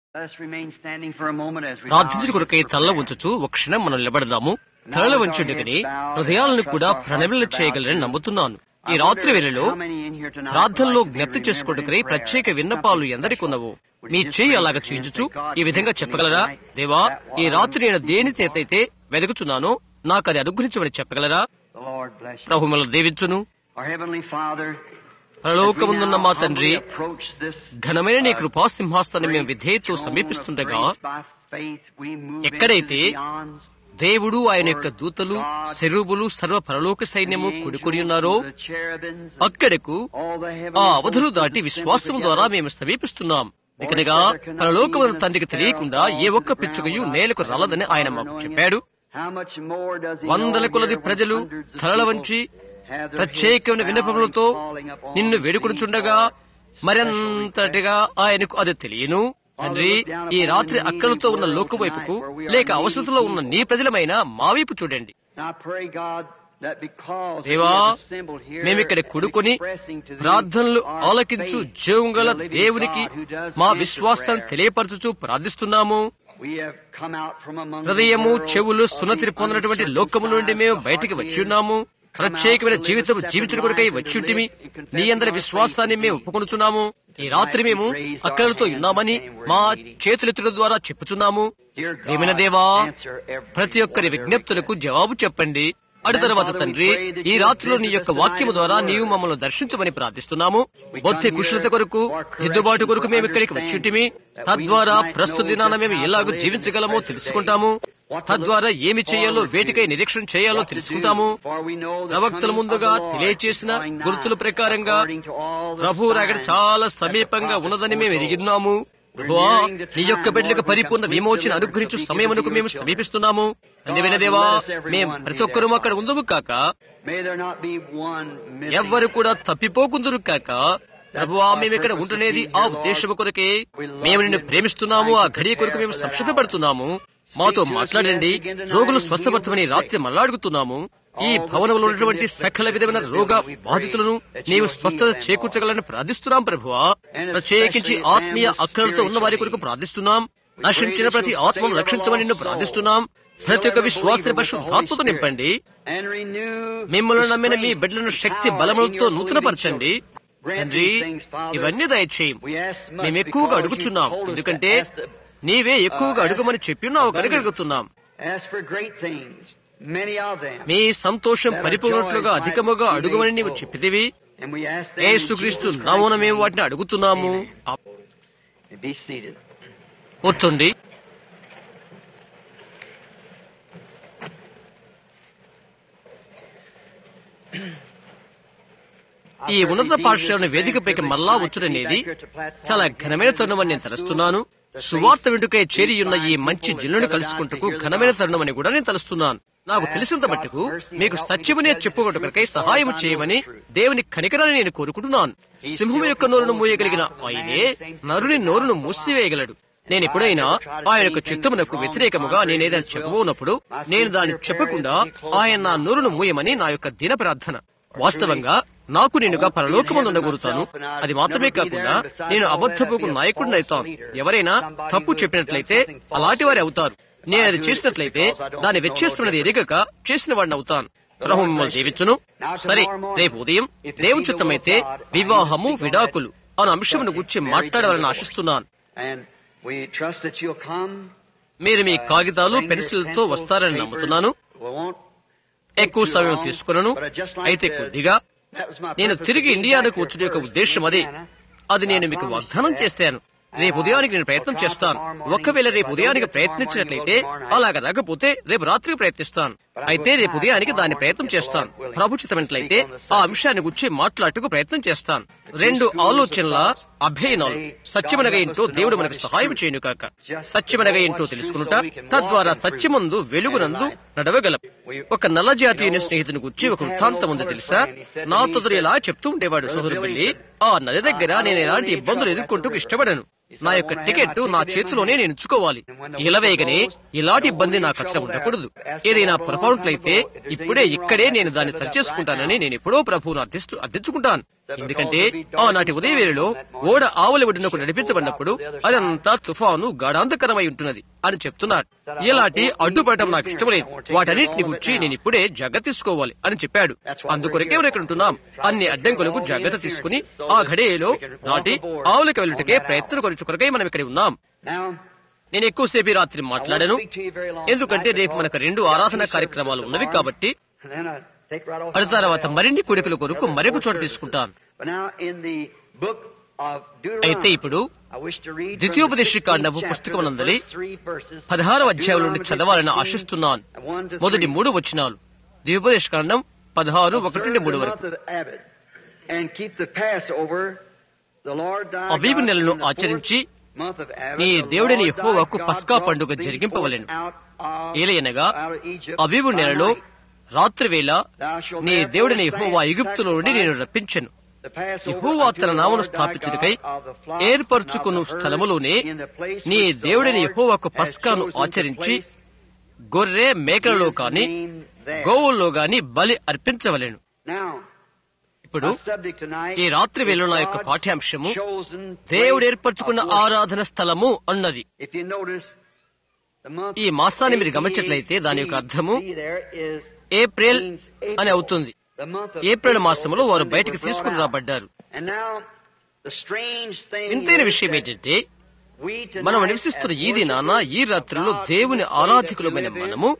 ప్రార్థించు కొరకై తల్ల ఉంచుచు ఒక క్షణం మనం నిలబడదాము. తలల వంచుండగానే హృదయాలను కూడా ప్రణమిల చేయగలరని నమ్ముతున్నాను. ఈ రాత్రి వేళలో ప్రార్థనలో జ్ఞప్తి చేసుకోవటకై ప్రత్యేక విన్నపాలు ఎందరికి ఉన్నవో మీ చేయి అలాగా చూయించుచు ఈ విధంగా చెప్పగలరా? దేవా, ఈ రాత్రి నేను దేని చేతైతే వెదకుచున్నానో నాకు అది అనుగ్రహించమని చెప్పగలరా? ప్రభు మిమ్మల్ని దీవించును. పరలోకముందున్న మా తండ్రి, ఘనమైన నీ కృపా సింహాసనాన్ని మేము విధేయతో సమీపిస్తుండగా, ఎక్కడైతే దేవుడు, ఆయన యొక్క దూతలు, శరూబులు, సర్వ పరలోక సైన్యము కూడుకొని ఉన్నారో అక్కడకు ఆ అవధులు దాటి విశ్వాసం ద్వారా మేము సమీపిస్తున్నాం. ఇకనగా పరలోకమున తండ్రికి తెలియకుండా ఏ ఒక్క పిచ్చుకయు నేలకు రాలదని ఆయన మాకు చెప్పాడు. వందల కొలది ప్రజలు తలల వంచి ప్రత్యేకమైన విన్నపములతో నిన్ను వేడుకొనుచుండగా మరింతటిగా ఆయనకు అది తెలియను. తండ్రి, ఈ రాత్రి అక్కలతో ఉన్న లోక వైపుకు లేక అవసరతలో ఉన్న నీ ప్రజలమైన మా వైపు చూడండి. దేవా, మేమిక్కడ కూడుకొని ప్రార్థనలు ఆలకించు జీవం గల దేవునికి మా విశ్వాసాన్ని తెలియపరచుచు ప్రార్థిస్తున్నాము. హృదయము, చెవులు సున్నతిని పొందినటువంటి లోకము నుండి మేము బయటికి వచ్చి ఉన్నాము. ప్రత్యేకమైన జీవితం జీవించడం కొరకై వచ్చుంటిమి. నీ అందరి విశ్వాసాన్ని మేము ఒప్పుకొనుచున్నాము. ఈ రాత్రి మేము అక్కలతో ఉన్నామని మా చేతులెత్తుల ద్వారా చెప్పుచున్నాము. ప్రియమైన దేవా, ప్రతి ఒక్కరి విజ్ఞప్తులకు జవాబు చెప్పండి. అటు తర్వాత తండ్రి, ఈ రాత్రిలో నీ యొక్క వాక్యము ద్వారా నీవు మమ్మల్ని దర్శించమని ప్రార్థిస్తున్నాము. బొత్తి కుశలత కొరకు, దిద్దుబాటు కొరకు మేము ఇక్కడికి వచ్చుంటిమి. తద్వారా ప్రస్తుత దినాన మేము ఎలాగో జీవించగలమో తెలుసుకుంటాము. తద్వారా ఏమి చేయాలో, వేటికై నిరీక్షణ చేయాలో తెలుసుకుంటాము. ప్రవక్తల ముందుగా తెలియచేసిన గుర్తుల ప్రకారంగా ప్రభు రాకడ చాలా సమీపంగా ఉన్నదని మేము ఎరిగిన్నాము. నీ యొక్క బిడ్డలకు పరిపూర్ణ విమోచన అనుగ్రహించు సమయమునకు మేము సమీపిస్తున్నాము. అందువల్ల దేవా, మేము ప్రతి ఒక్కరూ అక్కడ ఉందము కాక, ఎవ్వరు కూడా తప్పిపోకుందరు కాక, ప్రభువా, మేము ఇక్కడ ఉంటునేది ఆ ఉద్దేశము కొరకే. మేము నిన్ను ప్రేమిస్తున్నాము. ఆ ఘడియ కొరకు మేము సంసిద్ధపడుతున్నాము. మాతో మాట్లాడండి. రోగులు స్వస్థపరచమని రాత్రి మళ్ళాడుగుతున్నాము. ఈ భవనంలో ఉన్నటువంటి సకల విధమైన రోగ బాధితులను నీవు స్వస్థత చేకూర్చగలని ప్రార్థిస్తున్నాం. ప్రభువా, ప్రత్యేకించి ఆత్మీయ అక్కలతో ఉన్న వారి కొరకు ప్రార్థిస్తున్నాం. నశించిన ప్రతి ఆత్మను రక్షించమని నిన్ను ప్రార్థిస్తున్నాం. ప్రతి ఒక్క విశ్వాస పరిశుద్ధాత్మతో నింపండి. మిమ్మల్ని నమ్మిన మీ బిడ్డలను శక్తి బలములతో నూతనపరచండి. తండ్రి, ఇవన్నీ దయచేయం. మేము ఎక్కువగా అడుగుచున్నాం, ఎందుకంటే నీవే ఎక్కువగా అడుగుమని చెప్పినావు కనుక అడుగుతున్నాం. మీ సంతోషం పరిపూర్ణట్లుగా అధికముగా అడుగుమని నీవు చెప్పితివి. యేసుక్రీస్తు నామమున మేము వాటిని అడుగుతున్నాము. కూర్చోండి. ఈ ఉన్నత పాఠశాలను వేదికపైకి మళ్ళా వచ్చుడనేది చాలా ఘనమైన తరుణమని నేను తలుస్తున్నాను. సువార్త వెంటుకై చేరి ఉన్న ఈ మంచి జిల్లును కలుసుకుంటూ ఘనమైన తరుణమని కూడా నేను తలుస్తున్నాను. నాకు తెలిసినంత మట్టుకు మీకు సత్యమనే చెప్పుకొట్టుకై సహాయం చేయమని దేవుని కనికరాన్ని నేను కోరుకుంటున్నాను. సింహం యొక్క నోరును మూయగలిగిన ఆయనే నరుని నోరును మూసివేయగలడు. నేను ఎప్పుడైనా ఆయన యొక్క చిత్తమునకు వ్యతిరేకముగా నేనేదైనా చెప్పబోనప్పుడు నేను దాన్ని చెప్పకుండా ఆయన నా నోరును మూయమని నా యొక్క దిన ప్రార్థన. వాస్తవంగా నాకు నేనుగా పరలోకమందు ఉండగలుగుతాను. అది మాత్రమే కాకుండా నేను అబద్ధపుకు నాయకుడినైతాను. ఎవరైనా తప్పు చెప్పినట్లయితే అలాంటి వారి అవుతారు. నేను అది చేసినట్లయితే దాన్ని వ్యత్యాసమైనది ఎరగక చేసిన వాడిని అవుతాను. ప్రభు మిమ్మల్ని దీవించును. సరే, రేపు ఉదయం దేవుని చిత్తమైతే వివాహము, విడాకులు అనే అంశమును గురించి మాట్లాడవాలని ఆశిస్తున్నాను. మీరు మీ కాగితాలు, పెన్సిల్తో వస్తారని నమ్ముతున్నాను. ఎక్కువ సమయం తీసుకున్నాను, అయితే కొద్దిగా. నేను తిరిగి ఇండియాకు వచ్చిన యొక్క ఉద్దేశం అది నేను మీకు వాగ్దానం చేశాను. రేపు ఉదయానికి నేను ప్రయత్నం చేస్తాను. ఒకవేళ రేపు ఉదయానికి ప్రయత్నించినట్లయితే, అలాగ రాకపోతే రేపు రాత్రికి ప్రయత్నిస్తాను. అయితే రేపు ఉదయానికి దాన్ని ప్రయత్నం చేస్తాను. ప్రభుచితమైనట్లయితే ఆ అంశాన్ని గురించి మాట్లాడుటకు ప్రయత్నం చేస్తాను. 2 ఆలోచనల అభ్యయనాలు. సత్యమనగా ఏంటో దేవుడు మనకు సహాయం చేయను కాక. సత్యమనగా ఏంటో తెలుసుకునుట, తద్వారా సత్యమందు వెలుగునందు నడవగలం. ఒక నల్ల జాతీయ స్నేహితుని గురించి ఒక వృత్తాంతం ఉంది తెలుసా? నా తొదరు ఇలా చెప్తూ ఉండేవాడు, సోదరు వెళ్ళి ఆ నది దగ్గర నేను ఎలాంటి ఇబ్బందులు ఎదుర్కొంటూ ఇష్టపడను. నా యొక్క టికెట్ నా చేతిలోనే నేను ఉంచుకోవాలి. ఇలావేగనే ఇలాంటి ఇబ్బంది నాకు అసలు ఉండకూడదు. ఏదైనా పొరపాట్లయితే ఇక్కడే నేను దాన్ని సరిచేసుకుంటానని నేను ఎప్పుడో ప్రభువును అర్థించుకుంటాను. ఎందుకంటే ఆనాటి ఉదయవేళలో ఓడ ఆవుల ఒడినకు నడిపించబడినప్పుడు అదంతా తుఫాను గాఢాంధకరమై ఉంటున్నది అని చెప్తున్నారు. ఇలాంటి అడ్డుపడటం నాకు ఇష్టం లేదు. వాటన్నిటిని గురించి నేను ఇప్పుడే జాగ్రత్త తీసుకోవాలి అని చెప్పాడు. అందుకొరకే మనం ఇక్కడ ఉంటున్నాం. అన్ని అడ్డంకులకు జాగ్రత్త తీసుకుని ఆ ఘడియలో దాటి ఆవులకు వెళ్ళుటకే ప్రయత్నం కొరకై మనం ఇక్కడ ఉన్నాం. నేను ఎక్కువసేపు రాత్రి మాట్లాడాను, ఎందుకంటే రేపు మనకు 2 ఆరాధన కార్యక్రమాలు ఉన్నవి కాబట్టి. అది తర్వాత మరిన్ని కూడికల కొరకు మరొక చోట తీసుకుంటాను. అయితే ఇప్పుడు ద్వితీయోపదేశకాండము పుస్తకం నందలి 16వ అధ్యాయం నుండి చదవాలని ఆశిస్తున్నాను. మొదటి 3 వచనాలు, ద్వితీయోపదేశకాండం 16:1-3 వరకు. అబీబు నెలను ఆచరించి నీ దేవుడిని యెహోవాకు పస్కా పండుగ జరిగింపవలెను. ఏలయనగా అబీబు నెలలో రాత్రివేళ నీ దేవుడిని యెహోవా ఎగిప్తులో నుండి నేను రప్పించెను. యెహోవా తన నామమును స్థాపించుటకై ఏర్పరచుకున్న స్థలములోనే నీ దేవుడిని యెహోవాకు పస్కాను ఆచరించి గొర్రె మేకలలో కాని గోవుల్లో గాని బలి అర్పించవలెను. ఇప్పుడు ఈ రాత్రి వేళ నా యొక్క పాఠ్యాంశము దేవుడు ఏర్పరచుకున్న ఆరాధన స్థలము అన్నది. ఈ మాసాన్ని మీరు గమనించినట్లయితే దాని యొక్క అర్థము ఏప్రిల్ అని అవుతుంది. ఏప్రిల్ మాసంలో వారు బయటికి తీసుకుని రాబడ్డారు. ఇంతైన విషయం ఏంటంటే మనం నివసిస్తున్న ఈ దినాన ఈ రాత్రుల్లో దేవుని ఆరాధికులమైన మనము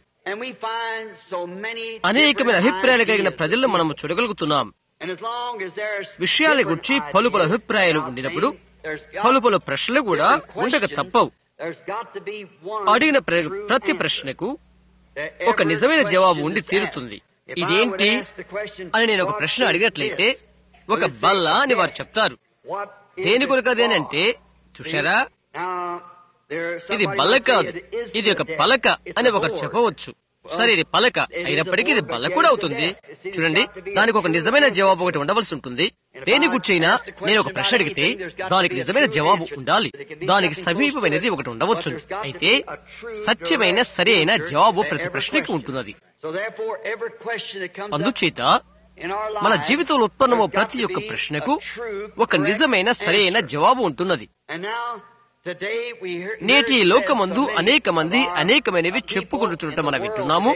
అనేకమైన అభిప్రాయాలు కలిగిన ప్రజలను మనము చూడగలుగుతున్నాం. విషయాల గురించి పలు అభిప్రాయాలు ఉండినప్పుడు పలు ప్రశ్నలు కూడా ఉండక తప్పవు. అడిగిన ప్రతి ప్రశ్నకు ఒక నిజమైన జవాబు ఉండి తీరుతుంది. ఇదేంటి అని నేను ఒక ప్రశ్న అడిగినట్లయితే ఒక బల్ల అని వారు చెప్తారు. దేని కొరకు అదేనంటే, చూశారా, ఇది బల్ల కాదు, ఇది ఒక పలక అని ఒకరు చెప్పవచ్చు. సరే, ఇది పలక అయినప్పటికీ ఇది బల్ల కూడా అవుతుంది. చూడండి, దానికి ఒక నిజమైన జవాబు ఒకటి ఉండవలసి ఉంటుంది. దేని గురించైనా నేను ఒక ప్రశ్న అడిగితే దానికి నిజమైన జవాబు ఉండాలి. దానికి సమీపమైనది ఒకటి ఉండవచ్చు. అయితే సత్యమైన సరి అయిన జవాబు ప్రతి ప్రశ్నకి ఉంటున్నది. అందుచేత మన జీవితంలో ఉత్పన్నమో ప్రతి ఒక్క ప్రశ్నకు ఒక నిజమైన సరి అయిన జవాబు ఉంటున్నది. నేటి లోకమందు అనేక మంది అనేకమైనవి చెప్పుకుంటుండటం మనం వింటున్నాము.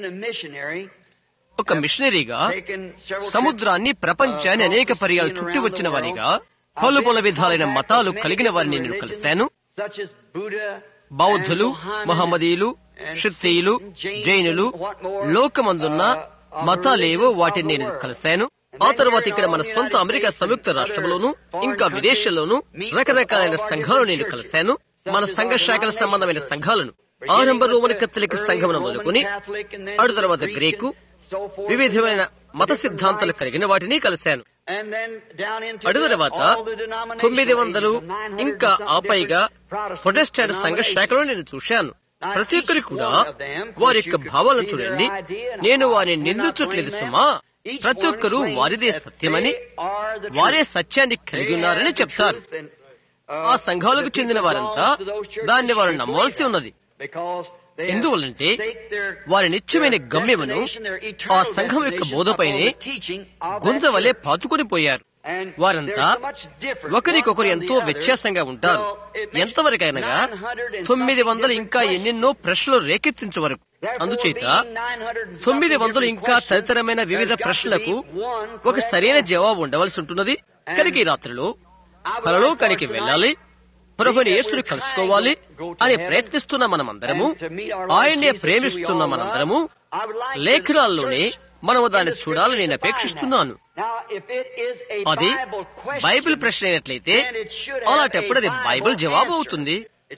ఒక మిషనరీగా సముద్రాన్ని, ప్రపంచాన్ని అనేక పర్యాలు చుట్టి వచ్చిన వారిగా పలు విధాలైన మతాలు కలిగిన వారిని నేను కలిశాను. బౌద్ధులు, మహమ్మదీయులు, షిత్తీయులు, జైనులు, లోకమందున్న మతాలేవో వాటిని నేను కలిశాను. ఆ తర్వాత ఇక్కడ మన సొంత అమెరికా సంయుక్త రాష్ట్రంలోను ఇంకా విదేశాల్లోనూ రకరకాలైన సంఘాలను నేను కలిశాను. మన సంఘ శాఖల సంబంధమైన సంఘాలను, ఆరంభ రోమన్ కథలిక్ సంఘమును మొదలుకొని అటు తర్వాత గ్రీకు, వివిధమైన మత సిద్ధాంతాలు కలిగిన వాటిని కలిశాను. అటు తర్వాత 900 ఇంకా ఆపైగా ప్రొటెస్టాంట్ సంఘ శాఖలను నేను చూశాను. ప్రతి ఒక్కరి కూడా వారి యొక్క భావాలను చూడండి. నేను వారిని నిందించట్లేదు సుమా. ప్రతి ఒక్కరూ వారిదే సత్యమని, వారే సత్యాన్ని కలిగి ఉన్నారని చెప్తారు. ఆ సంఘాలకు చెందిన వారంతా దాన్ని వారు నమ్మవలసి ఉన్నది. ఎందువల్లంటే వారి నిత్యమైన గమ్యమును ఆ సంఘం యొక్క బోధపైనే గుంజవలే పాతుకొని పోయారు. వారంతా ఒకరికొకరు ఎంతో వ్యత్యాసంగా ఉంటారు. ఎంతవరకైనా 900 ఇంకా ఎన్నెన్నో ప్రశ్నలు రేకెత్తించే వరకు. అందుచేత 900 ఇంకా తదితరమైన వివిధ ప్రశ్నలకు ఒక సరైన జవాబు ఉండవలసి ఉంటున్నది. కనుక ఈ రాత్రిలో పరలోకానికి వెళ్ళాలి, ప్రభుని యేసుని కలుసుకోవాలి అని ప్రయత్నిస్తున్న మనమందరము, ఆయన్నే ప్రేమిస్తున్న మనందరము లేఖనాల్లోనే మనము దాన్ని చూడాలని నేను అపేక్షిస్తున్నాను. అది బైబిల్ ప్రశ్న అయినట్లయితే అలాంటప్పుడు అది బైబిల్ జవాబు అవుతుంది.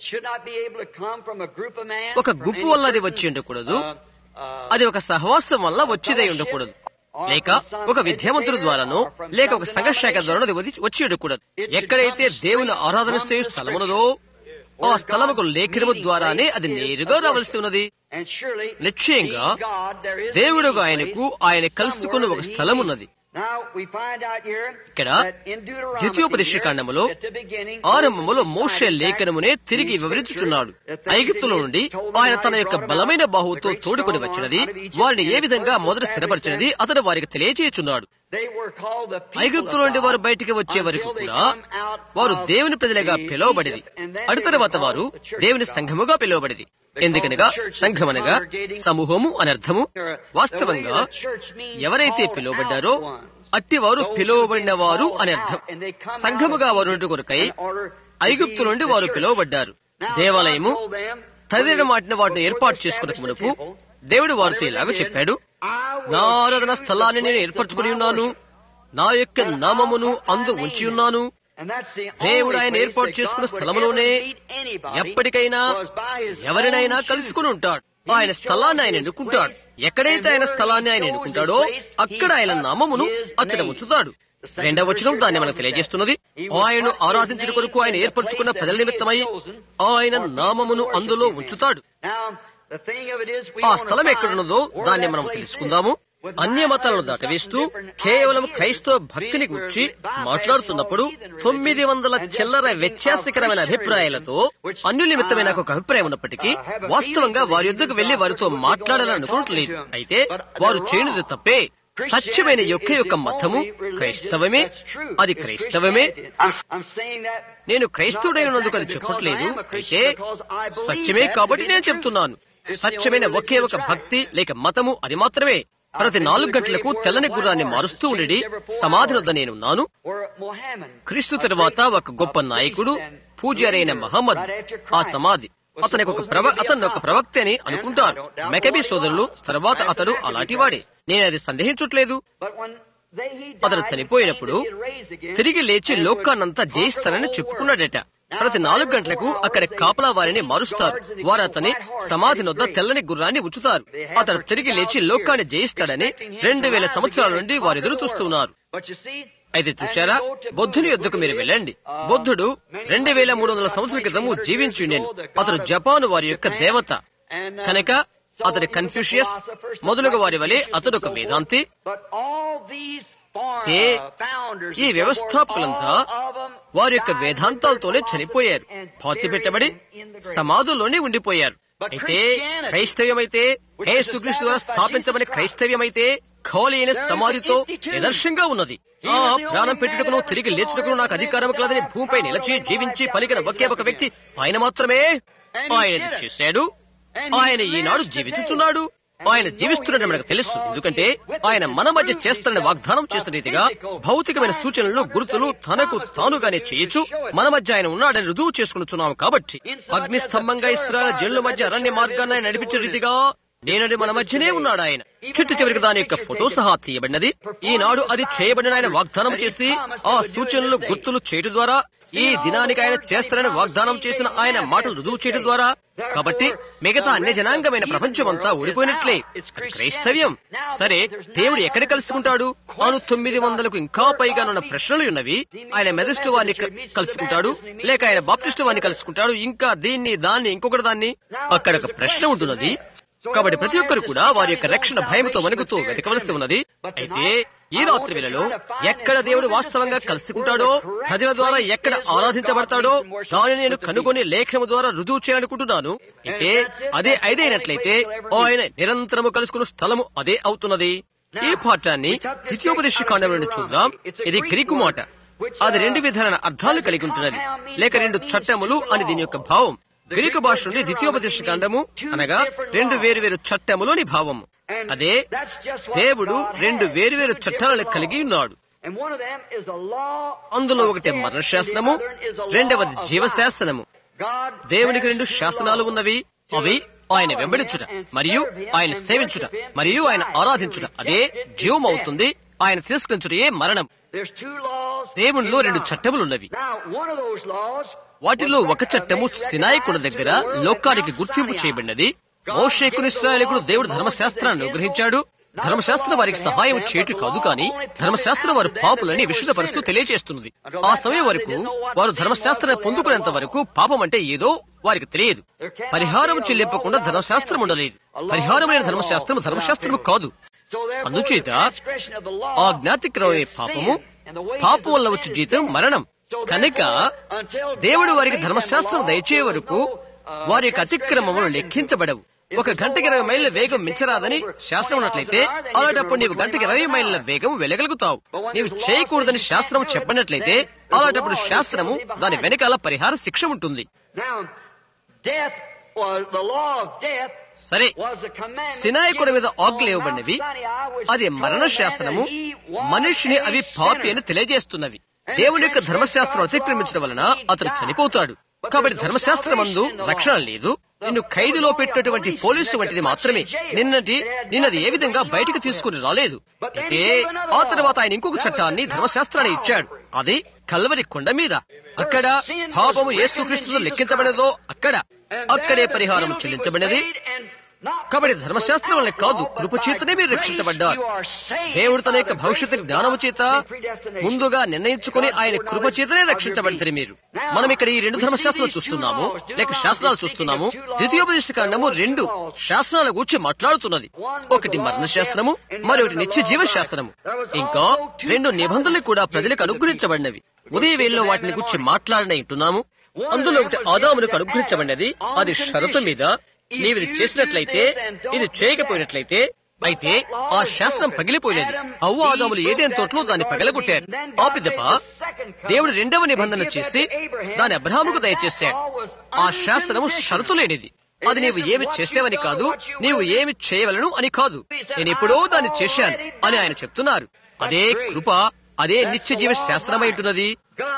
ఒక గుంపు వల్ల అది వచ్చి ఉండకూడదు, అది ఒక సహవాసం వల్ల వచ్చేదై ఉండకూడదు, లేక ఒక విద్యావంతుల ద్వారానో లేక ఒక సంఘశాఖ ద్వారా వచ్చి ఉండకూడదు. ఎక్కడైతే దేవుని ఆరాధన చేయు స్థలమున్నదో ఆ స్థలముకు లేఖనము ద్వారానే అది నేరుగా రావలసి ఉన్నది. నిశ్చయంగా దేవుడుగా ఆయనకు ఆయన కలుసుకున్న ఒక స్థలం ఉన్నది. ఇక్కడ ద్వితీయోపదేశకాండములో ఆరంభములో మోషే లేఖనమునే తిరిగి వివరించుచున్నాడు. ఐగుప్తులో నుండి ఆయన తన యొక్క బలమైన బాహువుతో తోడుకొని వచ్చినది, వారిని ఏ విధంగా మొదట స్థిరపరిచినది అతను వారికి తెలియజేయుచున్నాడు. ఐగుప్తు నుండి వారు బయటికి వచ్చే వరకు కూడా వారు దేవుని ప్రజలుగా పిలువబడిది. అటు తర్వాత వారు దేవుని సంఘముగా పిలువబడిది. ఎందుకనగా సంఘమనగా సమూహము అని అర్థము. వాస్తవంగా ఎవరైతే పిలువబడ్డారో అట్టివారు పిలువబడిన వారు అని అర్థం. సంఘముగా వారు కొరకై ఐగుప్తు నుండి వారు పిలువబడ్డారు. దేవాలయము తదిన వాటిని ఏర్పాటు చేసుకున్న మునుపు దేవుడు వారితో ఇలాగ చెప్పాడు, నా ఆరాధన స్థలాన్ని నేను ఏర్పరచుకుని ఉన్నాను, నా యొక్క నామమును అందు ఉంచి ఉన్నాను. దేవుడు ఆయన ఏర్పాటు చేసుకున్న స్థలములోనే ఎప్పటికైనా ఎవరినైనా కలుసుకుని ఉంటాడు. ఆయన స్థలాన్ని ఆయన ఎన్నుకుంటాడు. ఎక్కడైతే ఆయన స్థలాన్ని ఆయన ఎన్నుకుంటాడో అక్కడ ఆయన నామమును అతను ఉంచుతాడు. రెండవ వచనం దాన్ని మనకు తెలియజేస్తున్నది, ఆయనను ఆరాధించిన కొరకు ఆయన ఏర్పరచుకున్న ప్రజల నిమిత్తమై ఆయన నామమును అందులో ఉంచుతాడు. ఆ స్థలం ఎక్కడున్నదో దాన్ని మనం తెలుసుకుందాము. అన్య మతాలను దాటవేస్తూ కేవలం క్రైస్తవ భక్తిని గురించి మాట్లాడుతున్నప్పుడు 900 చిల్లర వ్యత్యాసకరమైన అభిప్రాయాలతో అన్యుల నిమిత్తమే నాకు ఒక అభిప్రాయం ఉన్నప్పటికీ వాస్తవంగా వారి యొద్దకు వెళ్లి వారితో మాట్లాడాలని అనుకోవట్లేదు. అయితే వారు చేయనిది తప్పే. సత్యమైన యొక్క మతము క్రైస్తవమే. అది క్రైస్తవమే. నేను క్రైస్తవుడై ఉన్నందుకు అది చెప్పట్లేదు. అయితే సత్యమే కాబట్టి నేను చెప్తున్నాను. సత్యమైన ఒకే ఒక భక్తి లేక మతము అది మాత్రమే. ప్రతి 4 గంటలకు తెల్లని గుర్రాన్ని మారుస్తూ ఉండి సమాధి వద్ద నేనున్నాను. క్రీస్తు తరువాత ఒక గొప్ప నాయకుడు పూజారి అయిన మహమ్మద్ ఆ సమాధి అతనికి ఒక ప్రవక్త అని అనుకుంటారు. మెకబీ సోదరులు తర్వాత అతడు అలాంటివాడే. నేను అది సందేహించట్లేదు. అతను చనిపోయినప్పుడు తిరిగి లేచి లోకాన్నంతా జయిస్తానని చెప్పుకున్నాడట. ప్రతి 4 గంటలకు అక్కడ కాపలా వారిని మారుస్తారు. వారు అతని సమాధి వద్ద తెల్లని గుర్రాన్ని ఉంచుతారు. అతను తిరిగి లేచి లోకాన్ని జయిస్తాడని 2000 సంవత్సరాల నుండి వారు ఎదురు చూస్తున్నారు. అయితే చూశారా, బుద్ధుని యొద్దకు మీరు వెళ్ళండి. బుద్ధుడు 2300 సంవత్సరాల క్రితము జీవించుండెను. అతడు జపాను వారి యొక్క దేవత కనుక అతడు కన్ఫ్యూషియస్ మొదలుగా వారి వలె అతడు ఒక వేదాంతి. ఈ వ్యవస్థాపకులంతా వారి యొక్క వేదాంతాలతోనే చనిపోయారు, పాతి పెట్టబడి సమాధుల్లోనే ఉండిపోయారు. అయితే క్రైస్తవ్యమైతే యేసుక్రీస్తు ద్వారా స్థాపించబడిన క్రైస్తవ్యమైతే ఖాళీ అయిన సమాధితో నిదర్శనంగా ఉన్నది. ఆ ప్రాణం పెట్టుటకును తిరిగి లేచుటకును నాకు అధికారం కలదని భూమిపై నిలిచి జీవించి పలికిన ఒకే ఒక వ్యక్తి ఆయన మాత్రమే. ఆయన చేశాడు. ఆయన ఈనాడు జీవించుచున్నాడు. ఆయన జీవిస్తున్నాడని మనకు తెలుసు. ఎందుకంటే ఆయన మన మధ్య చేస్తానని వాగ్దానం చేసిన రీతిగా భౌతికమైన సూచనలు గుర్తులు తనకు తానుగానే చేయొచ్చు. మన మధ్య ఆయన ఉన్నాడని రుజువు చేసుకున్నాం. కాబట్టి అగ్నిస్తంభంగా ఇశ్రాయేలు జనుల మధ్య అరణ్య మార్గాన్ని నడిపించే రీతిగా నేనది మన మధ్యనే ఉన్నాడు. ఆయన చిట్టు చివరికి దాని యొక్క ఫోటో సహా తీయబడినది. ఈనాడు అది చేయబడిన ఆయన వాగ్దానం చేసి ఆ సూచనలు గుర్తులు చేయడం ద్వారా ఈ దినానికి ఆయన చేస్తారని వాగ్దానం చేసిన ఆయన మాటలు రుజువు చేయడం ద్వారా. కాబట్టి మిగతా అన్య జనాంగమైన ప్రపంచమంతా ఓడిపోయినట్లే. అది క్రైస్తవ్యం. సరే, దేవుడు ఎక్కడ కలుసుకుంటాడు? 900కు ఇంకా పైగా ఉన్న ప్రశ్నలు ఉన్నవి. ఆయన మెథడిస్టు వారిని కలుసుకుంటాడు, లేక ఆయన బాప్టిస్టు వారిని కలుసుకుంటాడు, ఇంకా దీన్ని దాన్ని ఇంకొకటి దాన్ని. అక్కడ ఒక ప్రశ్న ఉంటున్నది. కాబట్టి ప్రతి ఒక్కరు కూడా వారి యొక్క రక్షణ భయంతో వణుకుతూ వెతకవలసి ఉన్నది. అయితే ఈ రాత్రి వేళలో ఎక్కడ దేవుడు వాస్తవంగా కలుసుకుంటాడో, ప్రజల ద్వారా ఎక్కడ ఆరాధించబడతాడో దానిని నేను కనుగొని లేఖనము ద్వారా రుజువు చేయాలనుకుంటున్నాను. అయితే అదే అయినట్లయితే ఆయన నిరంతరము కలుసుకున్న స్థలము అదే అవుతున్నది. ఈ పాఠాన్ని ద్వితీయోపదేశకాండం నుండి చూద్దాం. ఇది గ్రీకు మాట. అది 2 విధాలైన అర్థాలు కలిగి ఉంటున్నది, లేక 2 చట్టములు అని దీని యొక్క భావం. గ్రీకు భాష నుండి ద్వితీయోపదేశకాండము అనగా 2 వేరు చట్టములోని భావము. అదే దేవుడు 2 వేరు చట్టాలను కలిగి ఉన్నాడు. అందులో ఒకటి మరణశాసనము, రెండవది జీవశాసనము. దేవునికి 2 శాసనాలు ఉన్నవి. అవి ఆయన వెంబడించుట మరియు ఆయన సేవించుట మరియు ఆయన ఆరాధించుట. అదే జీవం అవుతుంది. ఆయన తిరస్కరించుటయే మరణం. దేవునిలో 2 చట్టములున్నవి. వాటిలో ఒక చట్టము సినాయి కొండ దగ్గర లోకానికి గుర్తింపు చేయబడినది. మోషేకును ఇశ్రాయేలీయులకు దేవుడు ధర్మశాస్త్రాన్ని అనుగ్రహించాడు. ధర్మశాస్త్రం వారికి సహాయం చేయటు కాదు, కానీ ధర్మశాస్త్రం వారు పాపులని విశుద్ధపరుస్తూ తెలియజేస్తున్నది. ఆ సమయం వరకు వారు ధర్మశాస్త్రాన్ని పొందుకునేంత వరకు పాపం అంటే ఏదో వారికి తెలియదు. పరిహారం చెల్లింపకుండా ధర్మశాస్త్రం ఉండలేదు. పరిహారమైన ధర్మశాస్త్రము కాదు. అందుచేత ఆజ్ఞాతిక్రమమే పాపము, పాపం వల్ల వచ్చే జీతం మరణం. కనుక దేవుడు వారికి ధర్మశాస్త్రం దయచే వరకు వారి యొక్క అతిక్రమములు లెక్కించబడవు. 1 గంటకి 20 మైళ్ళ వేగం మించరాదని శాస్త్రం ఉన్నట్లయితే అలాంటప్పుడు నీవు గంటకి 20 మైళ్ళ వేగం వెళ్ళగలుగుతావు. నీవు చేయకూడదని శాస్త్రం చెప్పినట్లయితే అలాంటప్పుడు శాస్త్రము దాని వెనకాల పరిహార శిక్ష ఉంటుంది. సరే, సినాయి కొండ మీద ఆజ్ఞలు ఇవ్వబడినవి. అది మరణ శాస్త్రము. మనిషిని అవి పాపి అని తెలియజేస్తున్నవి. దేవుని యొక్క ధర్మశాస్త్రం అతిక్రమించడం వలన అతను చనిపోతాడు. కాబట్టి ధర్మశాస్త్రమందు రక్షణ లేదు. నిన్ను ఖైదులో పెట్టినటువంటి పోలీసు వంటిది మాత్రమే. నిన్నది ఏ విధంగా బయటకు తీసుకుని రాలేదు. అయితే ఆ తర్వాత ఆయన ఇంకొక చట్టాన్ని, ధర్మశాస్త్రాన్ని ఇచ్చాడు. అది కల్వరి కొండ మీద. అక్కడ పాపము యేసుక్రీస్తుతో లెక్కించబడేదో అక్కడే పరిహారం చెల్లించబడినది. కాబట్టి ధర్మశాస్త్రం వల్ల కాదు, కృపచేతనే మీరు రక్షించబడ్డారు. దేవుడు తన యొక్క భవిష్యత్తు జ్ఞానము చేత ముందుగా నిర్ణయించుకుని ఆయన కృపచేతనే రక్షించబడితే మీరు. మనం ఇక్కడ ఈ 2 ధర్మశాస్త్రాలు చూస్తున్నాము, లేక శాస్త్రాలు చూస్తున్నాము. ద్వితీయోపదేశకాండము 2 శాస్త్రాల గురించి మాట్లాడుతున్నది. ఒకటి మరణ శాస్త్రము, మరొకటి నిత్య జీవ శాస్త్రము. ఇంకా 2 నిబంధనలు కూడా ప్రజలకు అనుగ్రహించబడినవి. ఉదయ వేళలో వాటిని గురించి మాట్లాడనంటున్నాము. అందులో ఒకటి ఆదామునకు అనుగ్రహించబడినది. అది షరతు మీద, నీవిది చేసినట్లయితే, ఇది చేయకపోయినట్లయితే. అయితే ఆ శాస్త్రం పగిలిపోయినది. హవ్వ ఆదాములు ఏదైనా తోటలో దాన్ని పగలగొట్టారు. ఆ పిదప దేవుడు 2వ నిబంధన చేసి దాని అబ్రహాముకు దయచేశాడు. ఆ శాస్త్రము షరతు లేనిది. అది నీవు ఏమి చేసేవని కాదు, నీవు ఏమి చేయవలను అని కాదు. నేను ఎప్పుడో దాన్ని చేశాను అని ఆయన చెప్తున్నారు. అదే కృప, అదే నిత్య జీవ శాస్త్రమై ఉంటున్నది.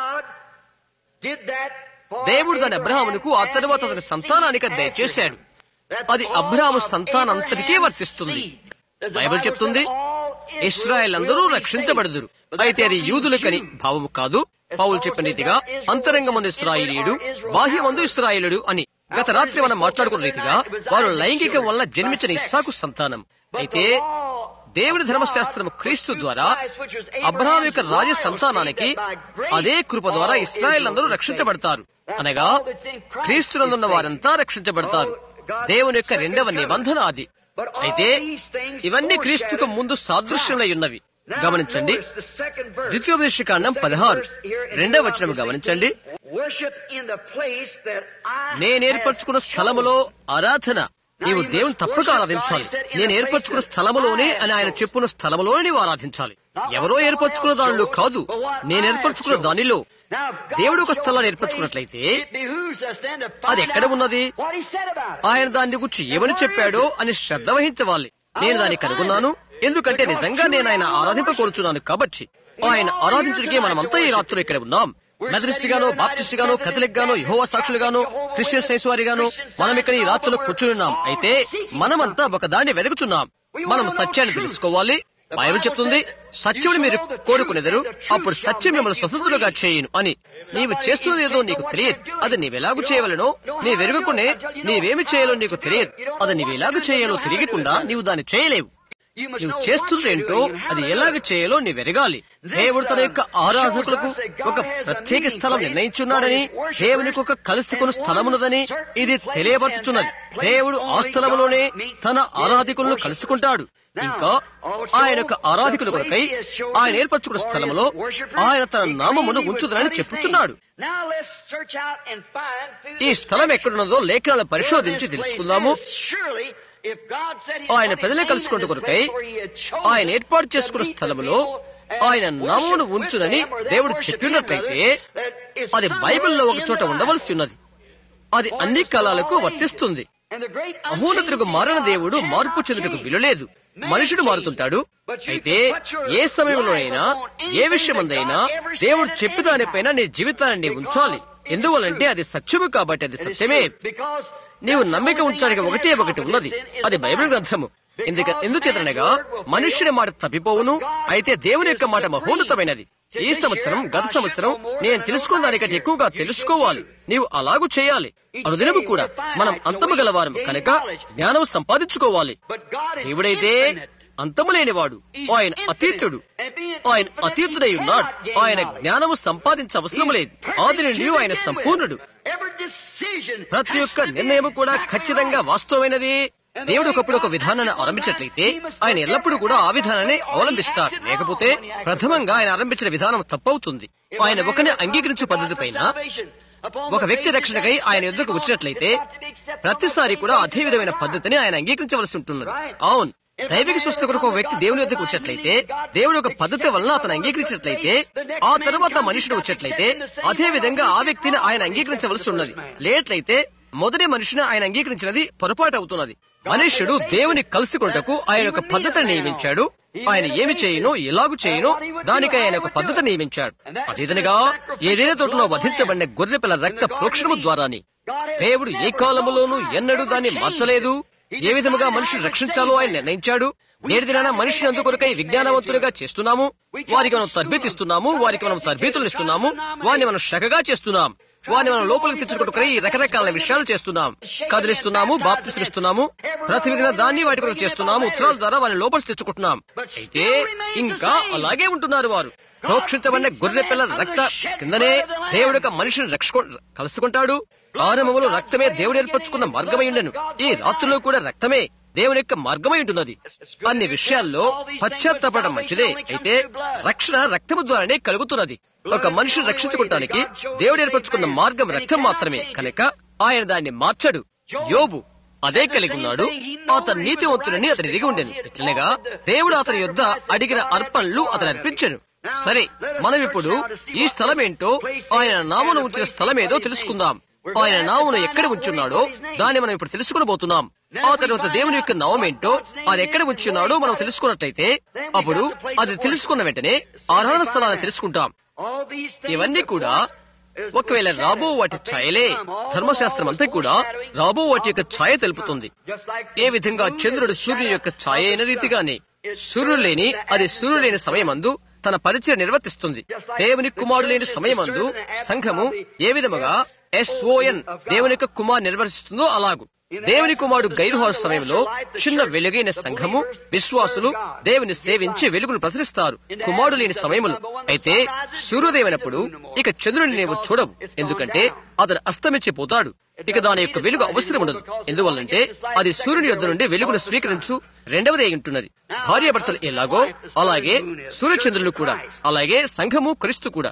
దేవుడు దాని అబ్రహామునకు, ఆ తరువాత అతని సంతానానికి దయచేశాడు. అది అబ్రహాము సంతానంతటికీ వర్తిస్తుంది. బైబిల్ చెప్తుంది, ఇశ్రాయేల్ అందరూ రక్షించబడుదురు. అయితే అది యూదులకని భావము కాదు. పౌలు చెప్పిన రీతిగా అంతరంగమందు ఇశ్రాయేలీయుడు, బాహ్యమందు ఇశ్రాయేలుడు అని గత రాత్రి మనం మాట్లాడుకున్న రీతిగా వారు లైంగికం వల్ల జన్మించిన ఇస్సాకు సంతానం. అయితే దేవుని ధర్మశాస్త్రము క్రీస్తు ద్వారా అబ్రహాం యొక్క రాజ సంతానానికి అదే కృప ద్వారా ఇశ్రాయేల్ అందరూ రక్షించబడతారు. అనగా క్రీస్తునందున్న వారంతా రక్షించబడతారు. దేవుని యొక్క 2వ నిబంధన అది. అయితే ఇవన్నీ క్రీస్తుకు ముందు సాదృశ్యములై ఉన్నవి. గమనించండి, ద్వితీయోపదేశకాండం 16 2వ వచనం గమనించండి. నేనేర్పరచుకున్న స్థలములో ఆరాధన. నీవు దేవుని తప్పక ఆరాధించాలి. నేను ఏర్పరచుకున్న స్థలములోనే అని ఆయన చెప్పున్న స్థలములోనే నీవు ఆరాధించాలి. ఎవరో ఏర్పరచుకున్న దానిలో కాదు, నేను ఏర్పరచుకున్న దానిలో. దేవుడు ఒక స్థలాన్ని ఏర్పరచుకున్నట్లయితే అది ఎక్కడ ఉన్నది, ఆయన దాన్ని గురించి ఏమని చెప్పాడో అని శ్రద్ధ వహించవాలి. నేను దాన్ని కనుగొన్నాను, ఎందుకంటే నిజంగా నేను ఆయన ఆరాధింపకోరుచున్నాను. కాబట్టి ఆయన ఆరాధించడానికి మనమంతా ఈ రాత్రులు ఇక్కడ ఉన్నాం. మెథడిస్ట్ గానో, బాప్టిస్ట్ గానో, కథలిక్ గానో, యెహోవా సాక్షులుగానో, క్రిస్టియన్ సైన్స్వారి గానో మనం ఇక్కడ ఈ రాత్రులు కూర్చున్నాం. అయితే మనమంతా ఒక దాన్ని వెతుకుచున్నాం. మనం సత్యాన్ని తెలుసుకోవాలి. బైబిల్ చెప్తుంది, సత్యముని మీరు కోరుకునేదరు, అప్పుడు సత్యం మిమ్మల్ని స్వతంత్రులుగా చేయను అని. నీవు చేస్తున్నది ఏదో నీకు తెలియదు. అది నీవెలాగు చేయవలనో నీవెరుగుకునే నీవేమి చేయాలో నీకు తెలియదు. అది నీవెలాగు చేయాలో తెలియకుండా నీవు దాన్ని చేయలేవు. నువ్వు చేస్తుందేంటో, అది ఎలాగ చేయాలో నీవెరగాలి. దేవుడు తన యొక్క ఆరాధకులకు ఒక ప్రత్యేక స్థలం నిర్ణయించున్నాడని, దేవునికి ఒక కలుసుకున్న స్థలమున్నదని ఇది తెలియపరచుచున్నది. దేవుడు ఆ స్థలములోనే తన ఆరాధికులను కలుసుకుంటాడు. ఇంకా ఆయన యొక్క ఆరాధికుల కొరకై ఆయన ఏర్పరచుకున్న స్థలములో ఆయన తన నామమును ఉంచుదనని చెప్పుచున్నాడు. ఈ స్థలం ఎక్కడున్నదో లేఖనాలను పరిశోధించి తెలుసుకుందాము. ఆయన ప్రజలే కలుసుకుంటూ కొరకై ఆయన ఏర్పాటు చేసుకున్న స్థలములో ఆయన నామమును ఉంచునని దేవుడు చెప్పినట్లయితే అది బైబిల్లో ఒక చోట ఉండవలసి ఉన్నది. అది అన్ని కాలాలకు వర్తిస్తుంది. మహోన్నతులకు మారిన దేవుడు మార్పు చెందుటకు వీలులేదు. మనుషుడు మారుతుంటాడు. అయితే ఏ సమయంలో అయినా, ఏ విషయమందైనా దేవుడు చెప్పి దానిపైన నీ జీవితాన్ని ఉంచాలి. ఎందువలంటే అది సత్యము కాబట్టి, అది సత్యమే. నీవు నమ్మిక ఉంచడానికి ఒకటి ఉన్నది, అది బైబిల్ గ్రంథము. ఎందుచేతనగా మనుష్యుని మాట తప్పిపోవును, అయితే దేవుని యొక్క మాట మహోన్నతమైనది. ఈ సంవత్సరం, గత సంవత్సరం నేను తెలుసుకున్న దానికంటే ఎక్కువగా తెలుసుకోవాలి. నీవు అలాగూ చేయాలి. అనుదినము కూడా మనం అంతము గలవారం కనుక జ్ఞానం సంపాదించుకోవాలి. దేవుడైతే అంతము లేనివాడు, ఆయన అతీతుడు. ఆయన అతీతుడై ఉన్నాడు. ఆయన జ్ఞానము సంపాదించవసరం లేదు. ఆది నుండి ఆయన సంపూర్ణుడు. ప్రతి ఒక్క నిర్ణయము కూడా ఖచ్చితంగా వాస్తవమైనది. దేవుడు ఒకప్పుడు ఒక విధానాన్ని ఆరంభించినట్లయితే ఆయన ఎల్లప్పుడూ కూడా ఆ విధానాన్ని అవలంబిస్తారు. లేకపోతే ప్రథమంగా ఆయన ఆరంభించిన విధానం తప్పవుతుంది. ఆయన ఒకరిని అంగీకరించే పద్ధతి పైన ఒక వ్యక్తి రక్షణకై ఆయన యుద్ధకు వచ్చినట్లయితే ప్రతిసారి కూడా అదే విధమైన పద్ధతిని ఆయన అంగీకరించవలసి ఉంటున్నది. అవును, దైవిక స్వస్థత కొరకు ఒక వ్యక్తి దేవుని యొద్దకు వచ్చినట్లయితే, దేవుడు ఒక పద్ధతి వలన అతను అంగీకరించినట్లయితే, ఆ తర్వాత మనుషుడు వచ్చినట్లయితే అదే విధంగా ఆ వ్యక్తిని ఆయన అంగీకరించవలసి ఉన్నది. లేట్లయితే మొదటి మనిషిని ఆయన అంగీకరించినది పొరపాటు అవుతున్నది. మనుష్యుడు దేవుని కలుసుకొనుటకు ఆయన ఒక పద్ధతిని నియమించాడు. ఆయన ఏమి చేయనో ఎలాగు చేయనో దానికై ఆయన ఒక పద్ధతి నియమించాడు. అదేదనగా ఏదైనా తోటలో వధించబడిన గొర్రెపిల్ల రక్త ప్రోక్షణము ద్వారాని దేవుడు ఏ కాలములోనూ ఎన్నడూ దాన్ని మార్చలేదు. ఏ విధముగా మనుషులు రక్షించాలో ఆయన నిర్ణయించాడు. నేటి దినాన మనుషులు అందుకొరకై విజ్ఞానవంతులుగా చేస్తున్నాము. వారికి మనం తర్బీతిస్తున్నాము, వారికి మనం తర్బీతులు ఇస్తున్నాము, వారిని మనం శకగా చేస్తున్నాం, వారిని మనం లోపలికి తెచ్చుకుంటుకై రకరకాల విషయాలు చేస్తున్నాం, కదిలిస్తున్నాము, బాప్తిస్మిస్తున్నాము, ప్రతిదిన దాన్ని వాటి కొరకు చేస్తున్నాము, ఉత్తరాల ద్వారా వారిని లోపలికి తెచ్చుకుంటున్నాం. అయితే ఇంకా అలాగే ఉంటున్నారు వారు. ప్రోక్షించబడిన గొర్రె పిల్ల రక్త కిందనే దేవుడు ఒక మనిషిని కలుసుకుంటాడు. ఆరంభములో రక్తమే దేవుడు ఏర్పరచుకున్న మార్గమై ఉండెను. ఈ రాత్రిలో కూడా రక్తమే దేవుని యొక్క మార్గమై ఉంటున్నది. అన్ని విషయాల్లో పశ్చాత్తాపడడం మంచిదే. అయితే రక్షణ రక్తము ద్వారానే కలుగుతున్నది. ఒక మనిషిని రక్షించుకోవటానికి దేవుడు ఏర్పరచుకున్న మార్గం రక్తం మాత్రమే కనుక ఆయన దాన్ని మార్చాడు. యోబు అదే కలిగి ఉన్నాడు. అతను నీతివంతులని అతని ఎరిగి ఉండేను. ఇట్లనగా దేవుడు అతని యొద్ద అడిగిన అర్పణలు అతను అర్పించాను. సరే, మనం ఇప్పుడు ఈ స్థలమేంటో, ఆయన నామమును ఉంచిన స్థలమేదో తెలుసుకుందాం. ఆయన నామమును ఎక్కడ ఉంచున్నాడో దాన్ని మనం ఇప్పుడు తెలుసుకునబోతున్నాం. ఆ తర్వాత దేవుని యొక్క నామమేంటో, అది ఎక్కడ ఉంచున్నాడో మనం తెలుసుకున్నట్లయితే అప్పుడు అది తెలుసుకున్న వెంటనే ఆరాధన స్థలాన్ని తెలుసుకుంటాం. ఇవన్నీ కూడా ఒకవేళ రాబో వాటి ఛాయలే. ధర్మశాస్త్రం అంతా కూడా రాబో వాటి యొక్క ఛాయ తెలుపుతుంది. ఏ విధంగా చంద్రుడు సూర్యుని యొక్క ఛాయ అయిన రీతిగానే సూర్యుడు లేని సమయమందు తన పరిచయం నిర్వర్తిస్తుంది. దేవుని కుమారుడు లేని సమయమందు సంఘము ఏ విధముగా SON దేవుని యొక్క కుమారు నిర్వర్తిస్తుందో అలాగు దేవుని కుమారుడు గైరుహార సమయంలో చిన్న వెలుగైన సంఘము విశ్వాసులు దేవుని సేవించి వెలుగును ప్రసరిస్తారు కుమారుడు లేని సమయములు. అయితే సూర్యోదయమైనప్పుడు ఇక చంద్రుడిని నీవు చూడవు, ఎందుకంటే అతను అస్తమించిపోతాడు. ఇక దాని యొక్క వెలుగు అవసరం ఉండదు. ఎందువల్లంటే అది సూర్యుని యొద్ద నుండి వెలుగును స్వీకరించు రెండవది అయి ఉంటున్నది. భార్యాభర్తలు ఎలాగో అలాగే సూర్యచంద్రులు కూడా, అలాగే సంఘము క్రీస్తు కూడా.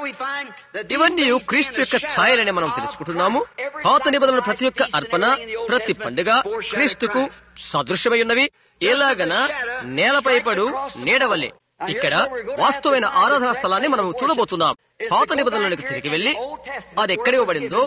ఇవన్నీ క్రీస్తు యొక్క ఛాయలని మనం తెలుసుకుంటున్నాము. పాత నిబంధనలు ప్రతి ఒక్క అర్పణ, ప్రతి పండుగ క్రీస్తుకు సదృశ్యమై ఉన్నవి. ఎలాగన నేలపై పడు నీడవలే. ఇక్కడ వాస్తవమైన ఆరాధనా స్థలాన్ని మనం చూడబోతున్నాం. పాత నిబంధనలకు తిరిగి వెళ్లి అది ఎక్కడ ఇవ్వబడిందో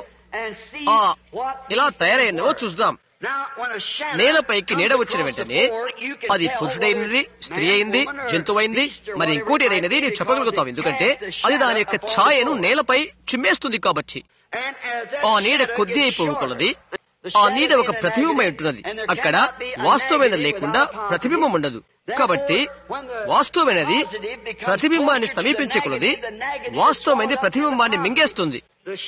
ఇలా తయారైందో చూద్దాం. నేలపైకి నీడ వచ్చిన వెంటనే అది పురుషుడైనది, స్త్రీ అయింది, జంతువైంది, మరి ఇంకోటి ఏదైనది నేను చెప్పగలుగుతాం. ఎందుకంటే అది దాని యొక్క ఛాయను నేలపై చిమ్మేస్తుంది కాబట్టి. ఆ నీడ కొద్ది అయిపోగలది. ఆ నీడ ఒక ప్రతిబింబమై ఉంటున్నది. అక్కడ వాస్తవమైన లేకుండా ప్రతిబింబం ఉండదు. కాబట్టి వాస్తవమైనది ప్రతిబింబాన్ని సమీపించకూడదు. వాస్తవమైనది ప్రతిబింబాన్ని మింగేస్తుంది.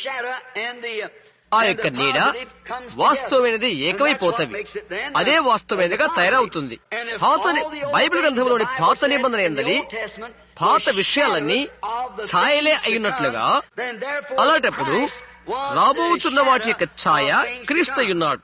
ఆ యొక్క నీడ వాస్తవమైనది ఏకమైపోతవి. అదే వాస్తవమైనదిగా తయారవుతుంది. బైబిల్ గ్రంథంలోని పాత నిబంధన ఎందలి పాత విషయాలన్నీ ఛాయలే అయినట్లుగా, అలాంటప్పుడు రాబోచున్న వాటి యొక్క ఛాయ క్రీస్తయున్నాడు.